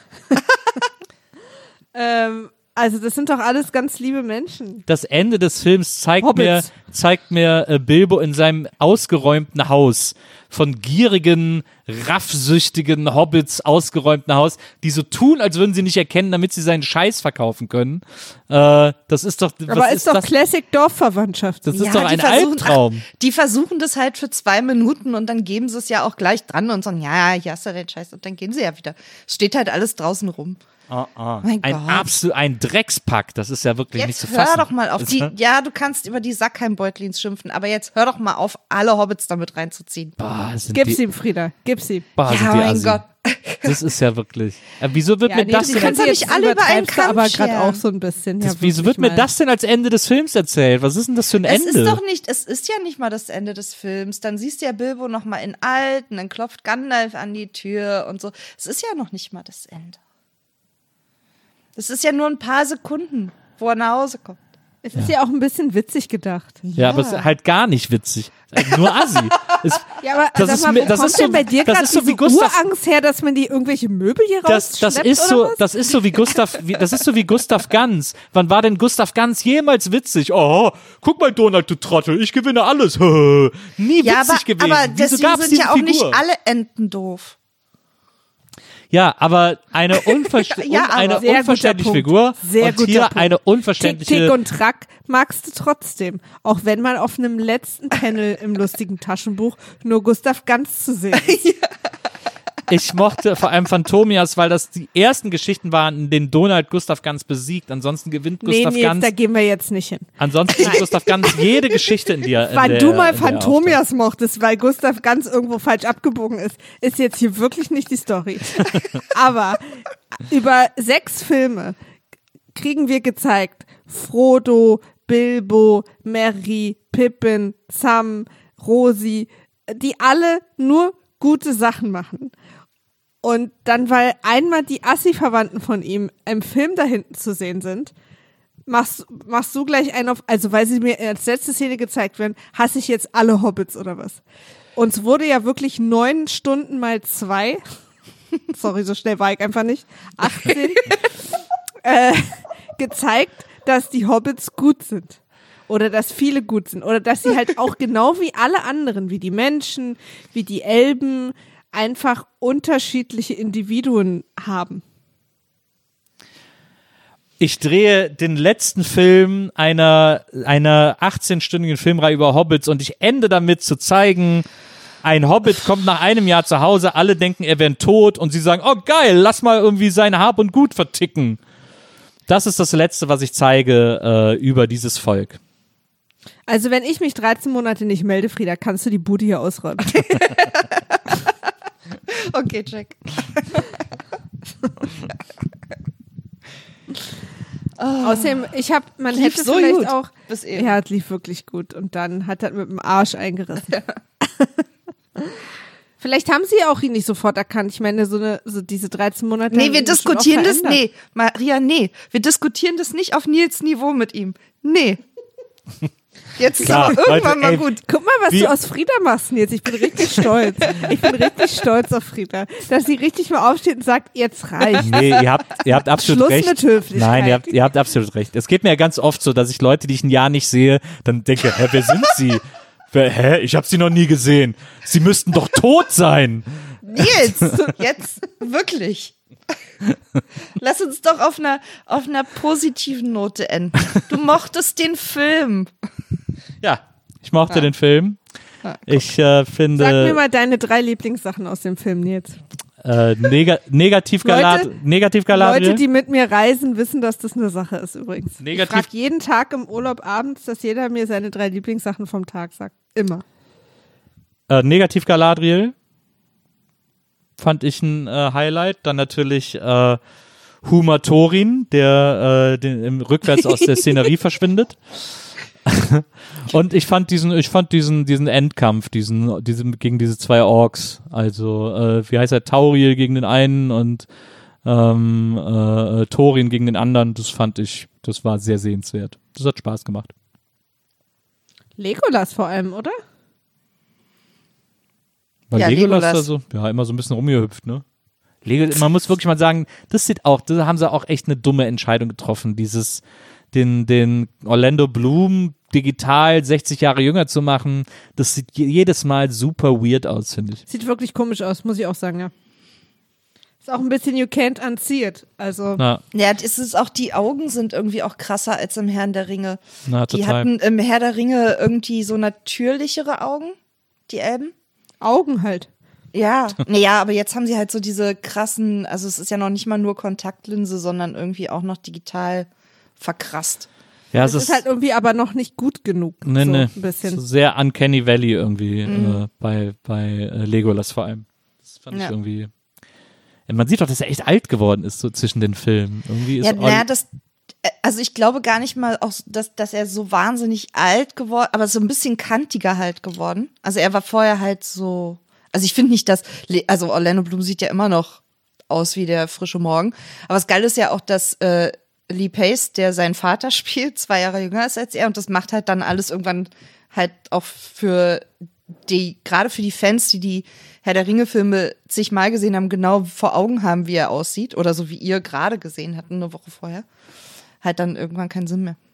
ähm, also das sind doch alles ganz liebe Menschen. das Ende des Films zeigt mir, Hobbits. zeigt mir äh, Bilbo in seinem ausgeräumten Haus. Von gierigen, raffsüchtigen Hobbits ausgeräumten Haus, die so tun, als würden sie nicht erkennen, damit sie seinen Scheiß verkaufen können. Äh, das ist doch, Aber was ist, ist doch das? Classic Dorfverwandtschaft. Das ist Ja, doch die ein versuchen- Albtraum. Ach, die versuchen das halt für zwei Minuten und dann geben sie es ja auch gleich dran und sagen, ja, hier hast du den Scheiß und dann gehen sie ja wieder. Es steht halt alles draußen rum. Oh, oh. Mein Ein Gott. absolut, ein Dreckspack. Das ist ja wirklich nicht Jetzt zu hör fassen. doch mal auf. Die, ja, du kannst über die Sackheimbeutlins schimpfen, aber jetzt hör doch mal auf, alle Hobbits damit reinzuziehen. Boah, sind Gib's die, ihm, Frieda. Gib's ihm. boah, sind Ja, die mein Assi. Gott. Das ist ja wirklich. Äh, wieso wird Ja, mir nee, das die denn kannst als, du nicht alle über einen übertreibst du Kamm aber gerade scheren. auch so ein bisschen. das, ja, wieso wirklich wird mir mal. das denn als Ende des Films erzählt? Was ist denn das für ein Es Ende? ist doch nicht, es ist ja nicht mal das Ende des Films. Dann siehst du ja Bilbo noch mal in alt und dann klopft Gandalf an die Tür und so. Es ist ja noch nicht mal das Ende. Das ist ja nur ein paar Sekunden, wo er nach Hause kommt. Es ist ja auch ein bisschen witzig gedacht. Ja, aber es ist halt gar nicht witzig. Also nur Assi. Es, Ja, aber Das sag ist mal, mir- wo das kommt ist so- denn bei dir das gerade ist so diese wie Gustav- Urangst her, dass man die irgendwelche Möbel hier das, das rausschleppt, ist so, oder was? das ist so wie Gustav, wie, das ist so wie Gustav Ganz. Wann war denn Gustav Ganz jemals witzig? Oh, guck mal, Donald, du Trottel, ich gewinne alles. Nie Ja, witzig aber, gewesen. aber Wieso deswegen gab's sind diese ja auch nicht Figur? alle Enten doof. Ja, aber eine, unverst Ja, un eine aber- Sehr guter unverständliche Punkt. Figur Sehr und guter hier Punkt. eine Tick, unverständliche. Tick und Track magst du trotzdem. Auch wenn man auf einem letzten Panel im lustigen Taschenbuch nur Gustav Ganz zu sehen ist. Ich mochte vor allem Phantomias, weil das die ersten Geschichten waren, in denen Donald Gustav Ganz besiegt. Ansonsten gewinnt Nee, Gustav Nils, Ganz. da gehen wir jetzt nicht hin. Ansonsten gewinnt Gustav Ganz jede Geschichte in dir. in Weil der, du mal in der Phantomias mochtest, weil Gustav Ganz irgendwo falsch abgebogen ist, ist jetzt hier wirklich nicht die Story. Aber über sechs Filme kriegen wir gezeigt, Frodo, Bilbo, Merry, Pippin, Sam, Rosi, die alle nur gute Sachen machen. Und dann, weil einmal die Assi-Verwandten von ihm im Film da hinten zu sehen sind, machst, machst du gleich einen auf, also weil sie mir als letzte Szene gezeigt werden, hasse ich jetzt alle Hobbits oder was? Uns wurde ja wirklich neun Stunden mal zwei, sorry, so schnell war ich einfach nicht, achtzehn, äh, gezeigt, dass die Hobbits gut sind. Oder dass viele gut sind. Oder dass sie halt auch genau wie alle anderen, wie die Menschen, wie die Elben, einfach unterschiedliche Individuen haben. Ich drehe den letzten Film einer, einer achtzehnstündigen Filmreihe über Hobbits und ich ende damit zu zeigen, ein Hobbit kommt nach einem Jahr zu Hause, alle denken, er wäre tot und sie sagen, oh geil, lass mal irgendwie sein Hab und Gut verticken. Das ist das Letzte, was ich zeige äh, über dieses Volk. Also wenn ich mich dreizehn Monate nicht melde, Frieda, kannst du die Bude hier ausräumen. Okay, check. Außerdem, ich habe, man Lief hätte so vielleicht gut auch, bis eben. ja, es lief wirklich gut und dann hat er mit dem Arsch eingerissen. Vielleicht haben sie auch ihn nicht sofort erkannt. Ich meine, so eine, so diese dreizehn Monate. Nee, haben wir ihn schon auch diskutieren das, verändert. nee. Maria, nee. Wir diskutieren das nicht auf Nils Niveau mit ihm. Nee. Jetzt ist Klar, aber irgendwann Leute, mal ey, gut. Guck mal, was Wie- du aus Frieda machst jetzt. Ich bin richtig stolz. Ich bin richtig stolz auf Frieda, dass sie richtig mal aufsteht und sagt, jetzt reicht. Nee, ihr habt, ihr habt absolut Schluss recht. mit Höflichkeit. Nein, ihr habt, ihr habt absolut recht. Es geht mir ja ganz oft so, dass ich Leute, die ich ein Jahr nicht sehe, dann denke, hä, wer sind sie? Wer, hä, ich habe sie noch nie gesehen. Sie müssten doch tot sein. Nils, jetzt wirklich. Lass uns doch auf einer, auf einer positiven Note enden. Du mochtest den Film. Ja, ich mochte Ja. den Film. Ja, Ich äh, finde Sag mir mal deine drei Lieblingssachen aus dem Film, Nils. äh, nega negativ Galad Leute- negativ Galadriel. Leute, die mit mir reisen, wissen, dass das eine Sache ist übrigens. Negativ- Ich frage jeden Tag im Urlaub abends, dass jeder mir seine drei Lieblingssachen vom Tag sagt. Immer. Äh, negativ Galadriel fand ich ein äh, Highlight. Dann natürlich äh, Huma Thorin, der äh, den, im rückwärts aus der Szenerie verschwindet. Und ich fand diesen, ich fand diesen, diesen Endkampf, diesen, diesen gegen diese zwei Orks. Also äh, wie heißt er, Tauriel gegen den einen und ähm, äh, Thorin gegen den anderen. Das fand ich, das war sehr sehenswert. Das hat Spaß gemacht. Legolas vor allem, oder? Weil Ja, Legolas, Legolas. da so, ja, immer so ein bisschen rumgehüpft, ne? Lego, man muss wirklich mal sagen, das sieht auch, da haben sie auch echt eine dumme Entscheidung getroffen, dieses, den, den Orlando Bloom digital sechzig Jahre jünger zu machen, das sieht je- jedes Mal super weird aus, finde ich. Sieht wirklich komisch aus, muss ich auch sagen, ja. Ist auch ein bisschen you can't unsee it. Also, Na, Ja, es ist auch, die Augen sind irgendwie auch krasser als im Herrn der Ringe. na, Die total. hatten im Herr der Ringe irgendwie so natürlichere Augen, die Elben. Augen halt. Ja, naja, aber jetzt haben sie halt so diese krassen, also es ist ja noch nicht mal nur Kontaktlinse, sondern irgendwie auch noch digital verkrasst. ja, Es ist halt irgendwie aber noch nicht gut genug. nee, so nee, ein bisschen. so sehr Uncanny Valley irgendwie äh, bei, bei äh, Legolas vor allem. Das fand ich Ja. irgendwie. Ja, man sieht doch, dass er echt alt geworden ist, so zwischen den Filmen. Irgendwie ist Ja, Ol- naja, das, äh, also ich glaube gar nicht mal, auch, dass, dass er so wahnsinnig alt geworden, aber so ein bisschen kantiger halt geworden. Also er war vorher halt so, also ich finde nicht, dass, Le- also Orlando Bloom sieht ja immer noch aus wie der frische Morgen. Aber das Geile ist ja auch, dass äh, Lee Pace, der seinen Vater spielt, zwei Jahre jünger ist als er und das macht halt dann alles irgendwann halt auch für die, gerade für die Fans, die die Herr der Ringe-Filme zigmal gesehen haben, genau vor Augen haben, wie er aussieht oder so wie ihr gerade gesehen hatten, eine Woche vorher, halt dann irgendwann keinen Sinn mehr.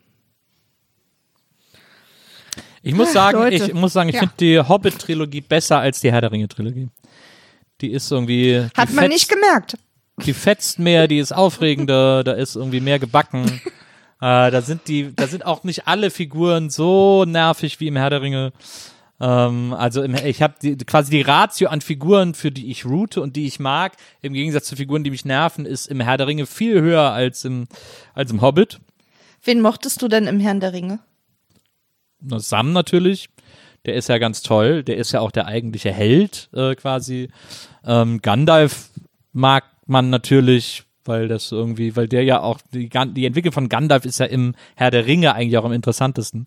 Ich muss sagen, Leute. ich muss sagen, ich Ja. finde die Hobbit-Trilogie besser als die Herr der Ringe-Trilogie. Die ist irgendwie. Hat die man fetzt, nicht gemerkt. Die fetzt mehr, die ist aufregender, da ist irgendwie mehr gebacken. äh, da sind die, da sind auch nicht alle Figuren so nervig wie im Herr der Ringe. Ähm, also im, ich habe die, quasi die Ratio an Figuren, für die ich route und die ich mag, im Gegensatz zu Figuren, die mich nerven, ist im Herr der Ringe viel höher als im, als im Hobbit. Wen mochtest du denn im Herrn der Ringe? Na, Sam natürlich, der ist ja ganz toll, der ist ja auch der eigentliche Held äh, quasi. Ähm, Gandalf mag man natürlich, weil das irgendwie, weil der ja auch, die, Gan- die Entwicklung von Gandalf ist ja im Herr der Ringe eigentlich auch am interessantesten.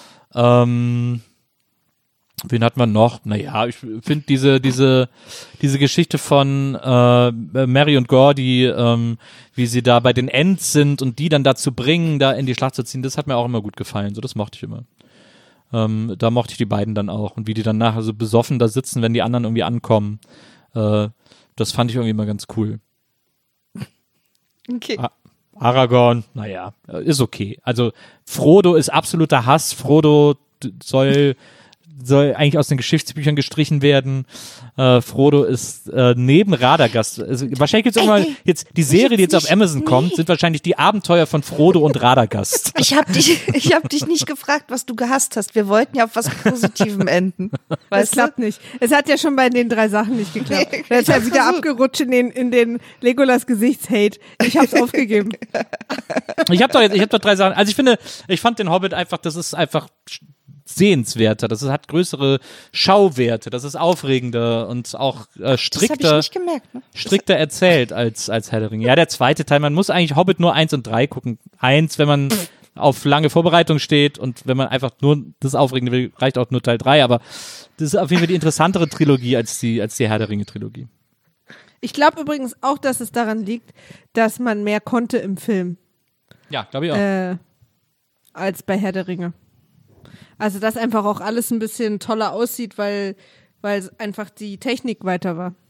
Ähm, wen hat man noch? Naja, ich finde diese, diese, diese Geschichte von äh, Mary und Gordy, ähm, wie sie da bei den Ents sind und die dann dazu bringen, da in die Schlacht zu ziehen, das hat mir auch immer gut gefallen. So, das mochte ich immer. Ähm, da mochte ich die beiden dann auch. Und wie die dann nachher so besoffen da sitzen, wenn die anderen irgendwie ankommen. Äh, das fand ich irgendwie immer ganz cool. Okay. Ah. Aragorn, naja, ist okay. Also Frodo ist absoluter Hass. Frodo d- soll soll eigentlich aus den Geschichtsbüchern gestrichen werden. Äh, Frodo ist äh, neben Radagast. Also, wahrscheinlich gibt es irgendwann jetzt die Serie, die jetzt auf Amazon kommt, sind wahrscheinlich die Abenteuer von Frodo und Radagast. Ich habe dich, ich hab dich nicht gefragt, was du gehasst hast. Wir wollten ja auf was Positivem enden. Das Weißt du? klappt nicht. Es hat ja schon bei den drei Sachen nicht geklappt. Nee, Er ist ich ja hab's wieder versucht. abgerutscht in den, in den Legolas Gesichtshate. Ich hab's aufgegeben. Ich habe doch jetzt, ich habe doch drei Sachen. Also ich finde, ich fand den Hobbit einfach, das ist einfach sehenswerter, das ist, hat größere Schauwerte, das ist aufregender und auch äh, Das habe ich strikter. nicht gemerkt. Ne? strikter erzählt als, als Herr der Ringe. Ja, der zweite Teil, man muss eigentlich Hobbit nur eins und drei gucken. Eins, wenn man auf lange Vorbereitung steht und wenn man einfach nur das Aufregende will, reicht auch nur Teil drei, aber das ist auf jeden Fall die interessantere Trilogie als die, als die Herr der Ringe Trilogie. Ich glaube übrigens auch, dass es daran liegt, dass man mehr konnte im Film Ja, glaube ich auch. äh, als bei Herr der Ringe. Also dass einfach auch alles ein bisschen toller aussieht, weil weil einfach die Technik weiter war.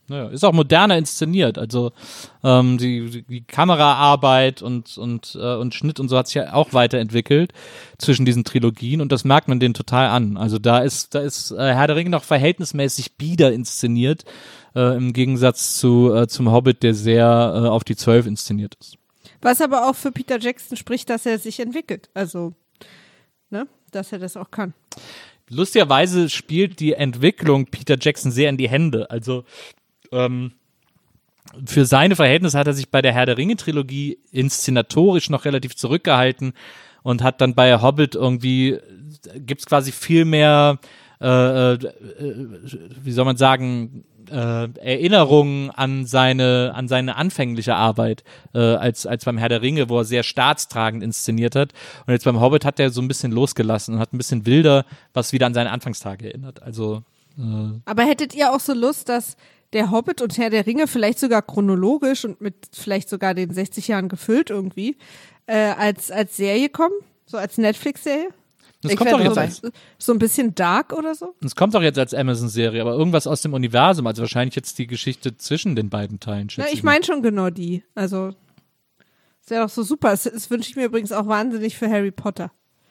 Naja, ist auch moderner inszeniert. Also ähm, die, die Kameraarbeit und und äh, und Schnitt und so hat sich ja auch weiterentwickelt zwischen diesen Trilogien und das merkt man denen total an. Also da ist da ist äh, Herr der Ringe noch verhältnismäßig bieder inszeniert äh, im Gegensatz zu äh, zum Hobbit, der sehr äh, auf die Zwölf inszeniert ist. Was aber auch für Peter Jackson spricht, dass er sich entwickelt. Also, ne, dass er das auch kann. Lustigerweise spielt die Entwicklung Peter Jackson sehr in die Hände. Also ähm, für seine Verhältnisse hat er sich bei der Herr der Ringe-Trilogie inszenatorisch noch relativ zurückgehalten und hat dann bei Hobbit irgendwie, gibt's quasi viel mehr, äh, äh, wie soll man sagen, äh, Erinnerungen an seine an seine anfängliche Arbeit äh, als als beim Herr der Ringe, wo er sehr staatstragend inszeniert hat. Und jetzt beim Hobbit hat er so ein bisschen losgelassen und hat ein bisschen wilder, was wieder an seine Anfangstage erinnert. Also äh, Aber hättet ihr auch so Lust, dass der Hobbit und Herr der Ringe vielleicht sogar chronologisch und mit vielleicht sogar den sechzig Jahren gefüllt irgendwie äh, als als Serie kommen? So als Netflix-Serie? das Ich kommt doch wär jetzt dabei. als, So ein bisschen dark oder so? das kommt doch jetzt als Amazon-Serie, aber irgendwas aus dem Universum, also wahrscheinlich jetzt die Geschichte zwischen den beiden Teilen. Na, schätze ich meine schon genau die. Also, ist ja doch so super. Das, das wünsche ich mir übrigens auch wahnsinnig für Harry Potter.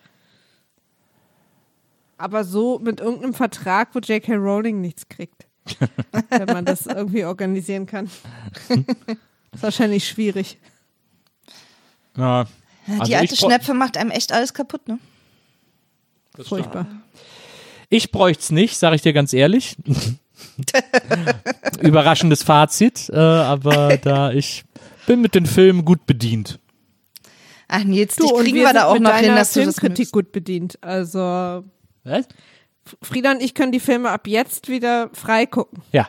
Aber so mit irgendeinem Vertrag, wo J K. Rowling nichts kriegt. Wenn man das irgendwie organisieren kann. Ist wahrscheinlich schwierig. Ja, Ja, also die alte ich bra- Schnepfe macht einem echt alles kaputt, ne? das stimmt. Furchtbar. Ich bräuchte es nicht, sage ich dir ganz ehrlich. Überraschendes Fazit, äh, aber da ich bin mit den Filmen gut bedient. Ach Nils, Du, dich und kriegen wir wir da sind auch mit noch hin, deiner dass du das Filmkritik mögst. gut bedient. Also, Was? Frieda und ich können die Filme ab jetzt wieder frei gucken. Ja.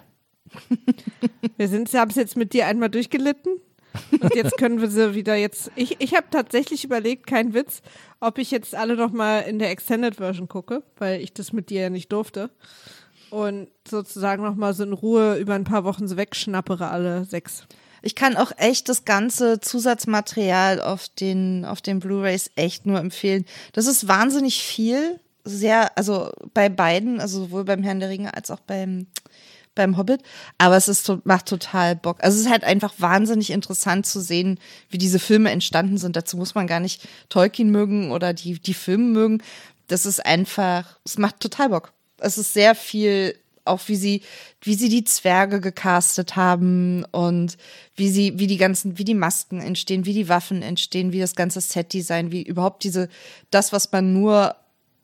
Wir sind, haben es jetzt mit dir einmal durchgelitten und jetzt können wir sie wieder jetzt. Ich, ich habe tatsächlich überlegt, kein Witz, ob ich jetzt alle noch mal in der Extended Version gucke, weil ich das mit dir ja nicht durfte und sozusagen noch mal so in Ruhe über ein paar Wochen so wegschnappere alle sechs. Ich kann auch echt das ganze Zusatzmaterial auf den, auf den Blu-rays echt nur empfehlen. Das ist wahnsinnig viel, sehr, also bei beiden, also sowohl beim Herrn der Ringe als auch beim, beim Hobbit, aber es ist, macht total Bock. Also es ist halt einfach wahnsinnig interessant zu sehen, wie diese Filme entstanden sind. Dazu muss man gar nicht Tolkien mögen oder die, die Filme mögen. Das ist einfach, es macht total Bock. Es ist sehr viel, auch wie sie, wie sie die Zwerge gecastet haben und wie sie, wie die ganzen, wie die Masken entstehen, wie die Waffen entstehen, wie das ganze Setdesign, wie überhaupt diese, das, was man nur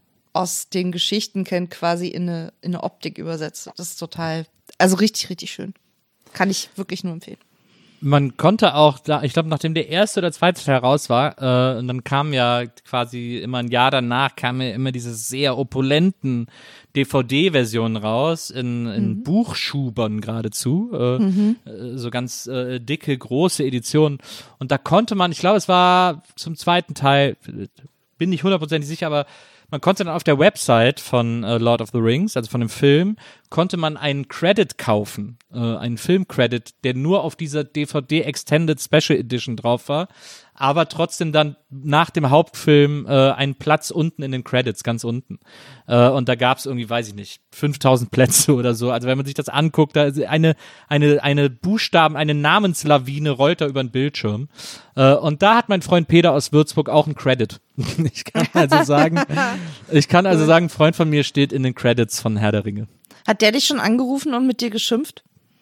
aus den Geschichten kennt, quasi in eine, in eine Optik übersetzt. Das ist total, also richtig, richtig schön. Kann ich wirklich nur empfehlen. Man konnte auch, da, ich glaube, nachdem der erste oder zweite Teil raus war, äh, und dann kam ja quasi immer ein Jahr danach, kamen ja immer diese sehr opulenten D V D-Versionen raus, in, in mhm. Buchschubern geradezu, äh, mhm. äh, so ganz äh, dicke, große Editionen. Und da konnte man, ich glaube, es war zum zweiten Teil, bin nicht hundertprozentig sicher, aber man konnte dann auf der Website von äh, Lord of the Rings, also von dem Film, konnte man einen Credit kaufen, äh, einen Film-Credit, der nur auf dieser D V D Extended Special Edition drauf war, aber trotzdem dann nach dem Hauptfilm äh, einen Platz unten in den Credits, ganz unten. Äh, und da gab es irgendwie, weiß ich nicht, fünftausend Plätze oder so. Also wenn man sich das anguckt, da ist eine, eine, eine Buchstaben, eine Namenslawine rollt da über den Bildschirm. Äh, und da hat mein Freund Peter aus Würzburg auch einen Credit. Ich kann also sagen, ich kann also sagen, ein Freund von mir steht in den Credits von Herr der Ringe. Hat der dich schon angerufen und mit dir geschimpft?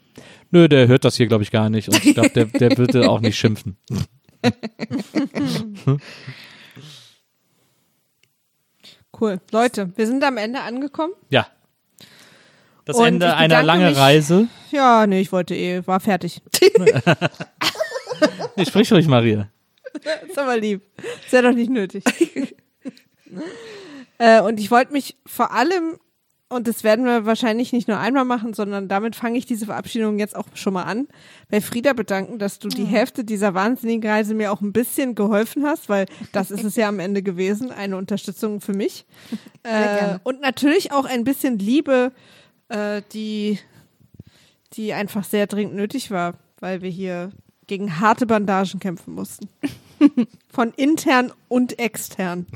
Nö, der hört das hier, glaube ich, gar nicht. Und ich glaube, der, der würde auch nicht schimpfen. Cool. Leute, wir sind am Ende angekommen. Ja. Das Und Ende ich einer bedanke langen mich- Reise. Ja, nee, ich wollte eh, war fertig. Ich sprich ruhig, Maria. Ist aber lieb. Ist ja doch nicht nötig. äh, und ich wollte mich vor allem, und das werden wir wahrscheinlich nicht nur einmal machen, sondern damit fange ich diese Verabschiedung jetzt auch schon mal an, bei Frieda bedanken, dass du die Hälfte dieser wahnsinnigen Reise mir auch ein bisschen geholfen hast, weil das ist es ja am Ende gewesen, eine Unterstützung für mich. Äh, gerne. und natürlich auch ein bisschen Liebe, äh, die, die einfach sehr dringend nötig war, weil wir hier gegen harte Bandagen kämpfen mussten. Von intern und extern.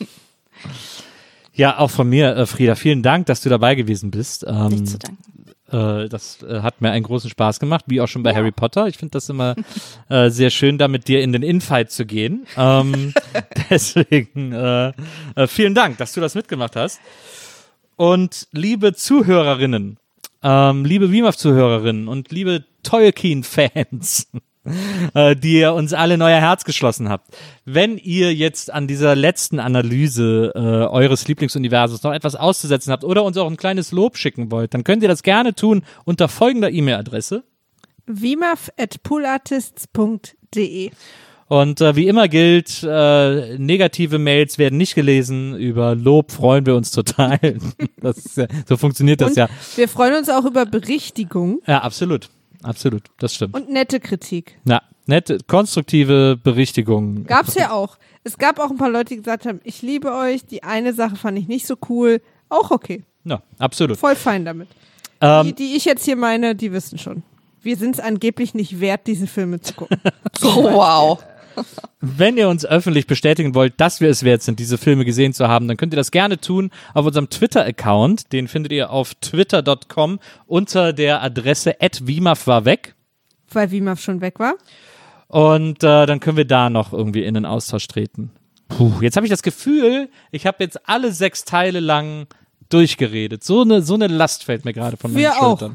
Ja, auch von mir, äh, Frieda, vielen Dank, dass du dabei gewesen bist. Ähm, Nicht zu danken. Äh, das äh, hat mir einen großen Spaß gemacht, wie auch schon bei ja. Harry Potter. Ich finde das immer äh, sehr schön, da mit dir in den Infight zu gehen. Ähm, deswegen äh, äh, vielen Dank, dass du das mitgemacht hast. Und liebe Zuhörerinnen, ähm, liebe W I M A F-Zuhörerinnen und liebe Tolkien-Fans, äh, die ihr uns alle in euer Herz geschlossen habt. Wenn ihr jetzt an dieser letzten Analyse äh, eures Lieblingsuniversums noch etwas auszusetzen habt oder uns auch ein kleines Lob schicken wollt, dann könnt ihr das gerne tun unter folgender E-Mail-Adresse: wimaf at poolartists punkt de. Und äh, wie immer gilt, äh, negative Mails werden nicht gelesen. Über Lob freuen wir uns total. Das ist ja, so funktioniert das und ja. Wir freuen uns auch über Berichtigung. Ja, absolut. Absolut, das stimmt. Und nette Kritik. Ja, nette, konstruktive Berichtigung. Gab's ja auch. Es gab auch ein paar Leute, die gesagt haben, ich liebe euch, die eine Sache fand ich nicht so cool. Auch okay. Ja, absolut. Voll fein damit. Ähm, die, die ich jetzt hier meine, die wissen schon. Wir sind es angeblich nicht wert, diese Filme zu gucken. Oh, wow. Wenn ihr uns öffentlich bestätigen wollt, dass wir es wert sind, diese Filme gesehen zu haben, dann könnt ihr das gerne tun auf unserem Twitter-Account. Den findet ihr auf twitter punkt com unter der Adresse at wimaf war weg. Weil Wimaf schon weg war. Und äh, dann können wir da noch irgendwie in den Austausch treten. Puh, jetzt habe ich das Gefühl, ich habe jetzt alle sechs Teile lang durchgeredet. So eine, so eine Last fällt mir gerade von meinen wir Schultern.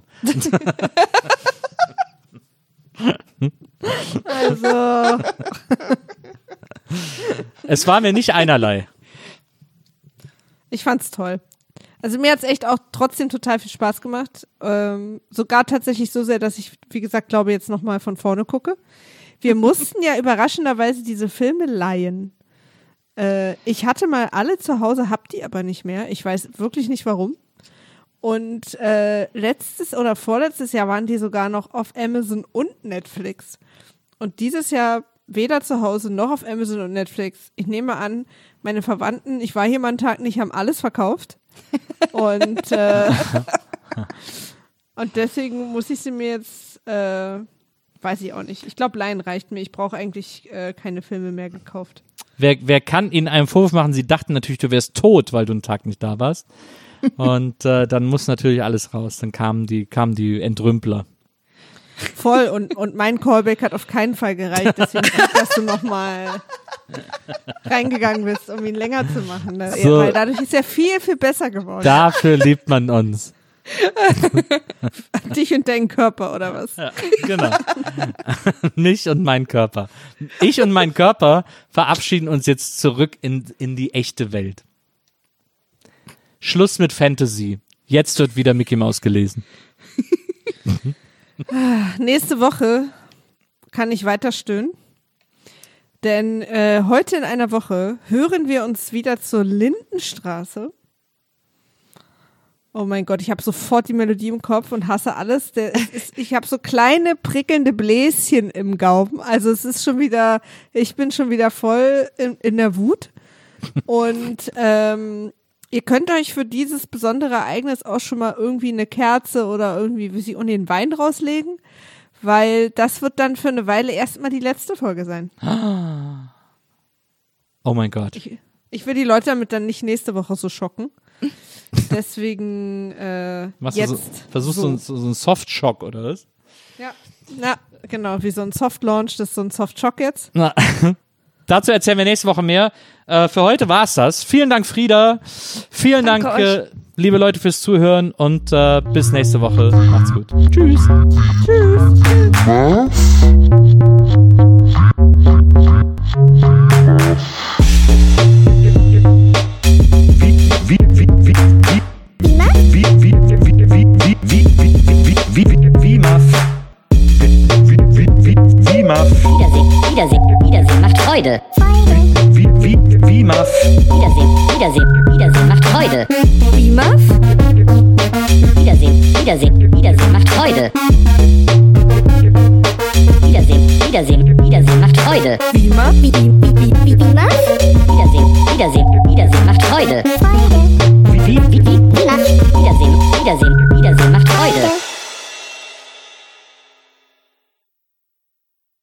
Also. Es war mir nicht einerlei. Ich fand's toll. Also mir hat's echt auch trotzdem total viel Spaß gemacht. Ähm, sogar tatsächlich so sehr, dass ich, wie gesagt, glaube jetzt nochmal von vorne gucke. Wir mussten ja überraschenderweise diese Filme leihen. Äh, ich hatte mal alle zu Hause, hab die aber nicht mehr. Ich weiß wirklich nicht warum. Und äh, letztes oder vorletztes Jahr waren die sogar noch auf Amazon und Netflix. Und dieses Jahr weder zu Hause noch auf Amazon und Netflix. Ich nehme an, meine Verwandten, ich war hier mal einen Tag nicht, haben alles verkauft. Und, äh, und deswegen muss ich sie mir jetzt, äh, weiß ich auch nicht. Ich glaube, Leihen reicht mir. Ich brauche eigentlich äh, keine Filme mehr gekauft. Wer, wer kann Ihnen einen Vorwurf machen? Sie dachten natürlich, du wärst tot, weil du einen Tag nicht da warst. Und äh, dann muss natürlich alles raus. Dann kamen die, kamen die Entrümpler. Voll. Und, und mein Callback hat auf keinen Fall gereicht. Deswegen gut, dass du nochmal reingegangen bist, um ihn länger zu machen. Ne? So. Weil dadurch ist er viel, viel besser geworden. Dafür liebt man uns. Dich und deinen Körper, oder was? Ja, genau. Mich und mein Körper. Ich und mein Körper verabschieden uns jetzt zurück in, in die echte Welt. Schluss mit Fantasy. Jetzt wird wieder Mickey Mouse gelesen. Nächste Woche kann ich weiter stöhnen. Denn äh, heute in einer Woche hören wir uns wieder zur Lindenstraße. Oh mein Gott, ich habe sofort die Melodie im Kopf und hasse alles. Der, es ist, ich habe so kleine prickelnde Bläschen im Gaumen. Also es ist schon wieder, ich bin schon wieder voll in, in der Wut. Und ähm, ihr könnt euch für dieses besondere Ereignis auch schon mal irgendwie eine Kerze oder irgendwie wie sie und den Wein rauslegen, weil das wird dann für eine Weile erstmal die letzte Folge sein. Oh mein Gott. Ich, ich will die Leute damit dann nicht nächste Woche so schocken. Deswegen äh, Machst jetzt du so, versuchst so. du so, so einen Softschock, oder was? Ja, na, genau, wie so ein Soft-Launch, das ist so ein Soft-Shock jetzt. Na, dazu erzählen wir nächste Woche mehr. Äh, für heute war's das. Vielen Dank, Frieda. Vielen Danke Dank, äh, liebe Leute, fürs Zuhören und äh, bis nächste Woche. Macht's gut. Tschüss. Tschüss. Wiedersehen, Wiedersehen, Wiedersehen macht Freude. Wimaf. Wiedersehen, Wiedersehen, Wiedersehen macht Freude. Wimaf? Wiedersehen, Wiedersehen, Wiedersehen macht Freude. Wiedersehen, Wiedersehen, Wiedersehen macht Freude. Wimaf? Wiedersehen, Wiedersehen, Wiedersehen macht Freude. Wiedersehen, Wiedersehen, Wiedersehen macht Freude.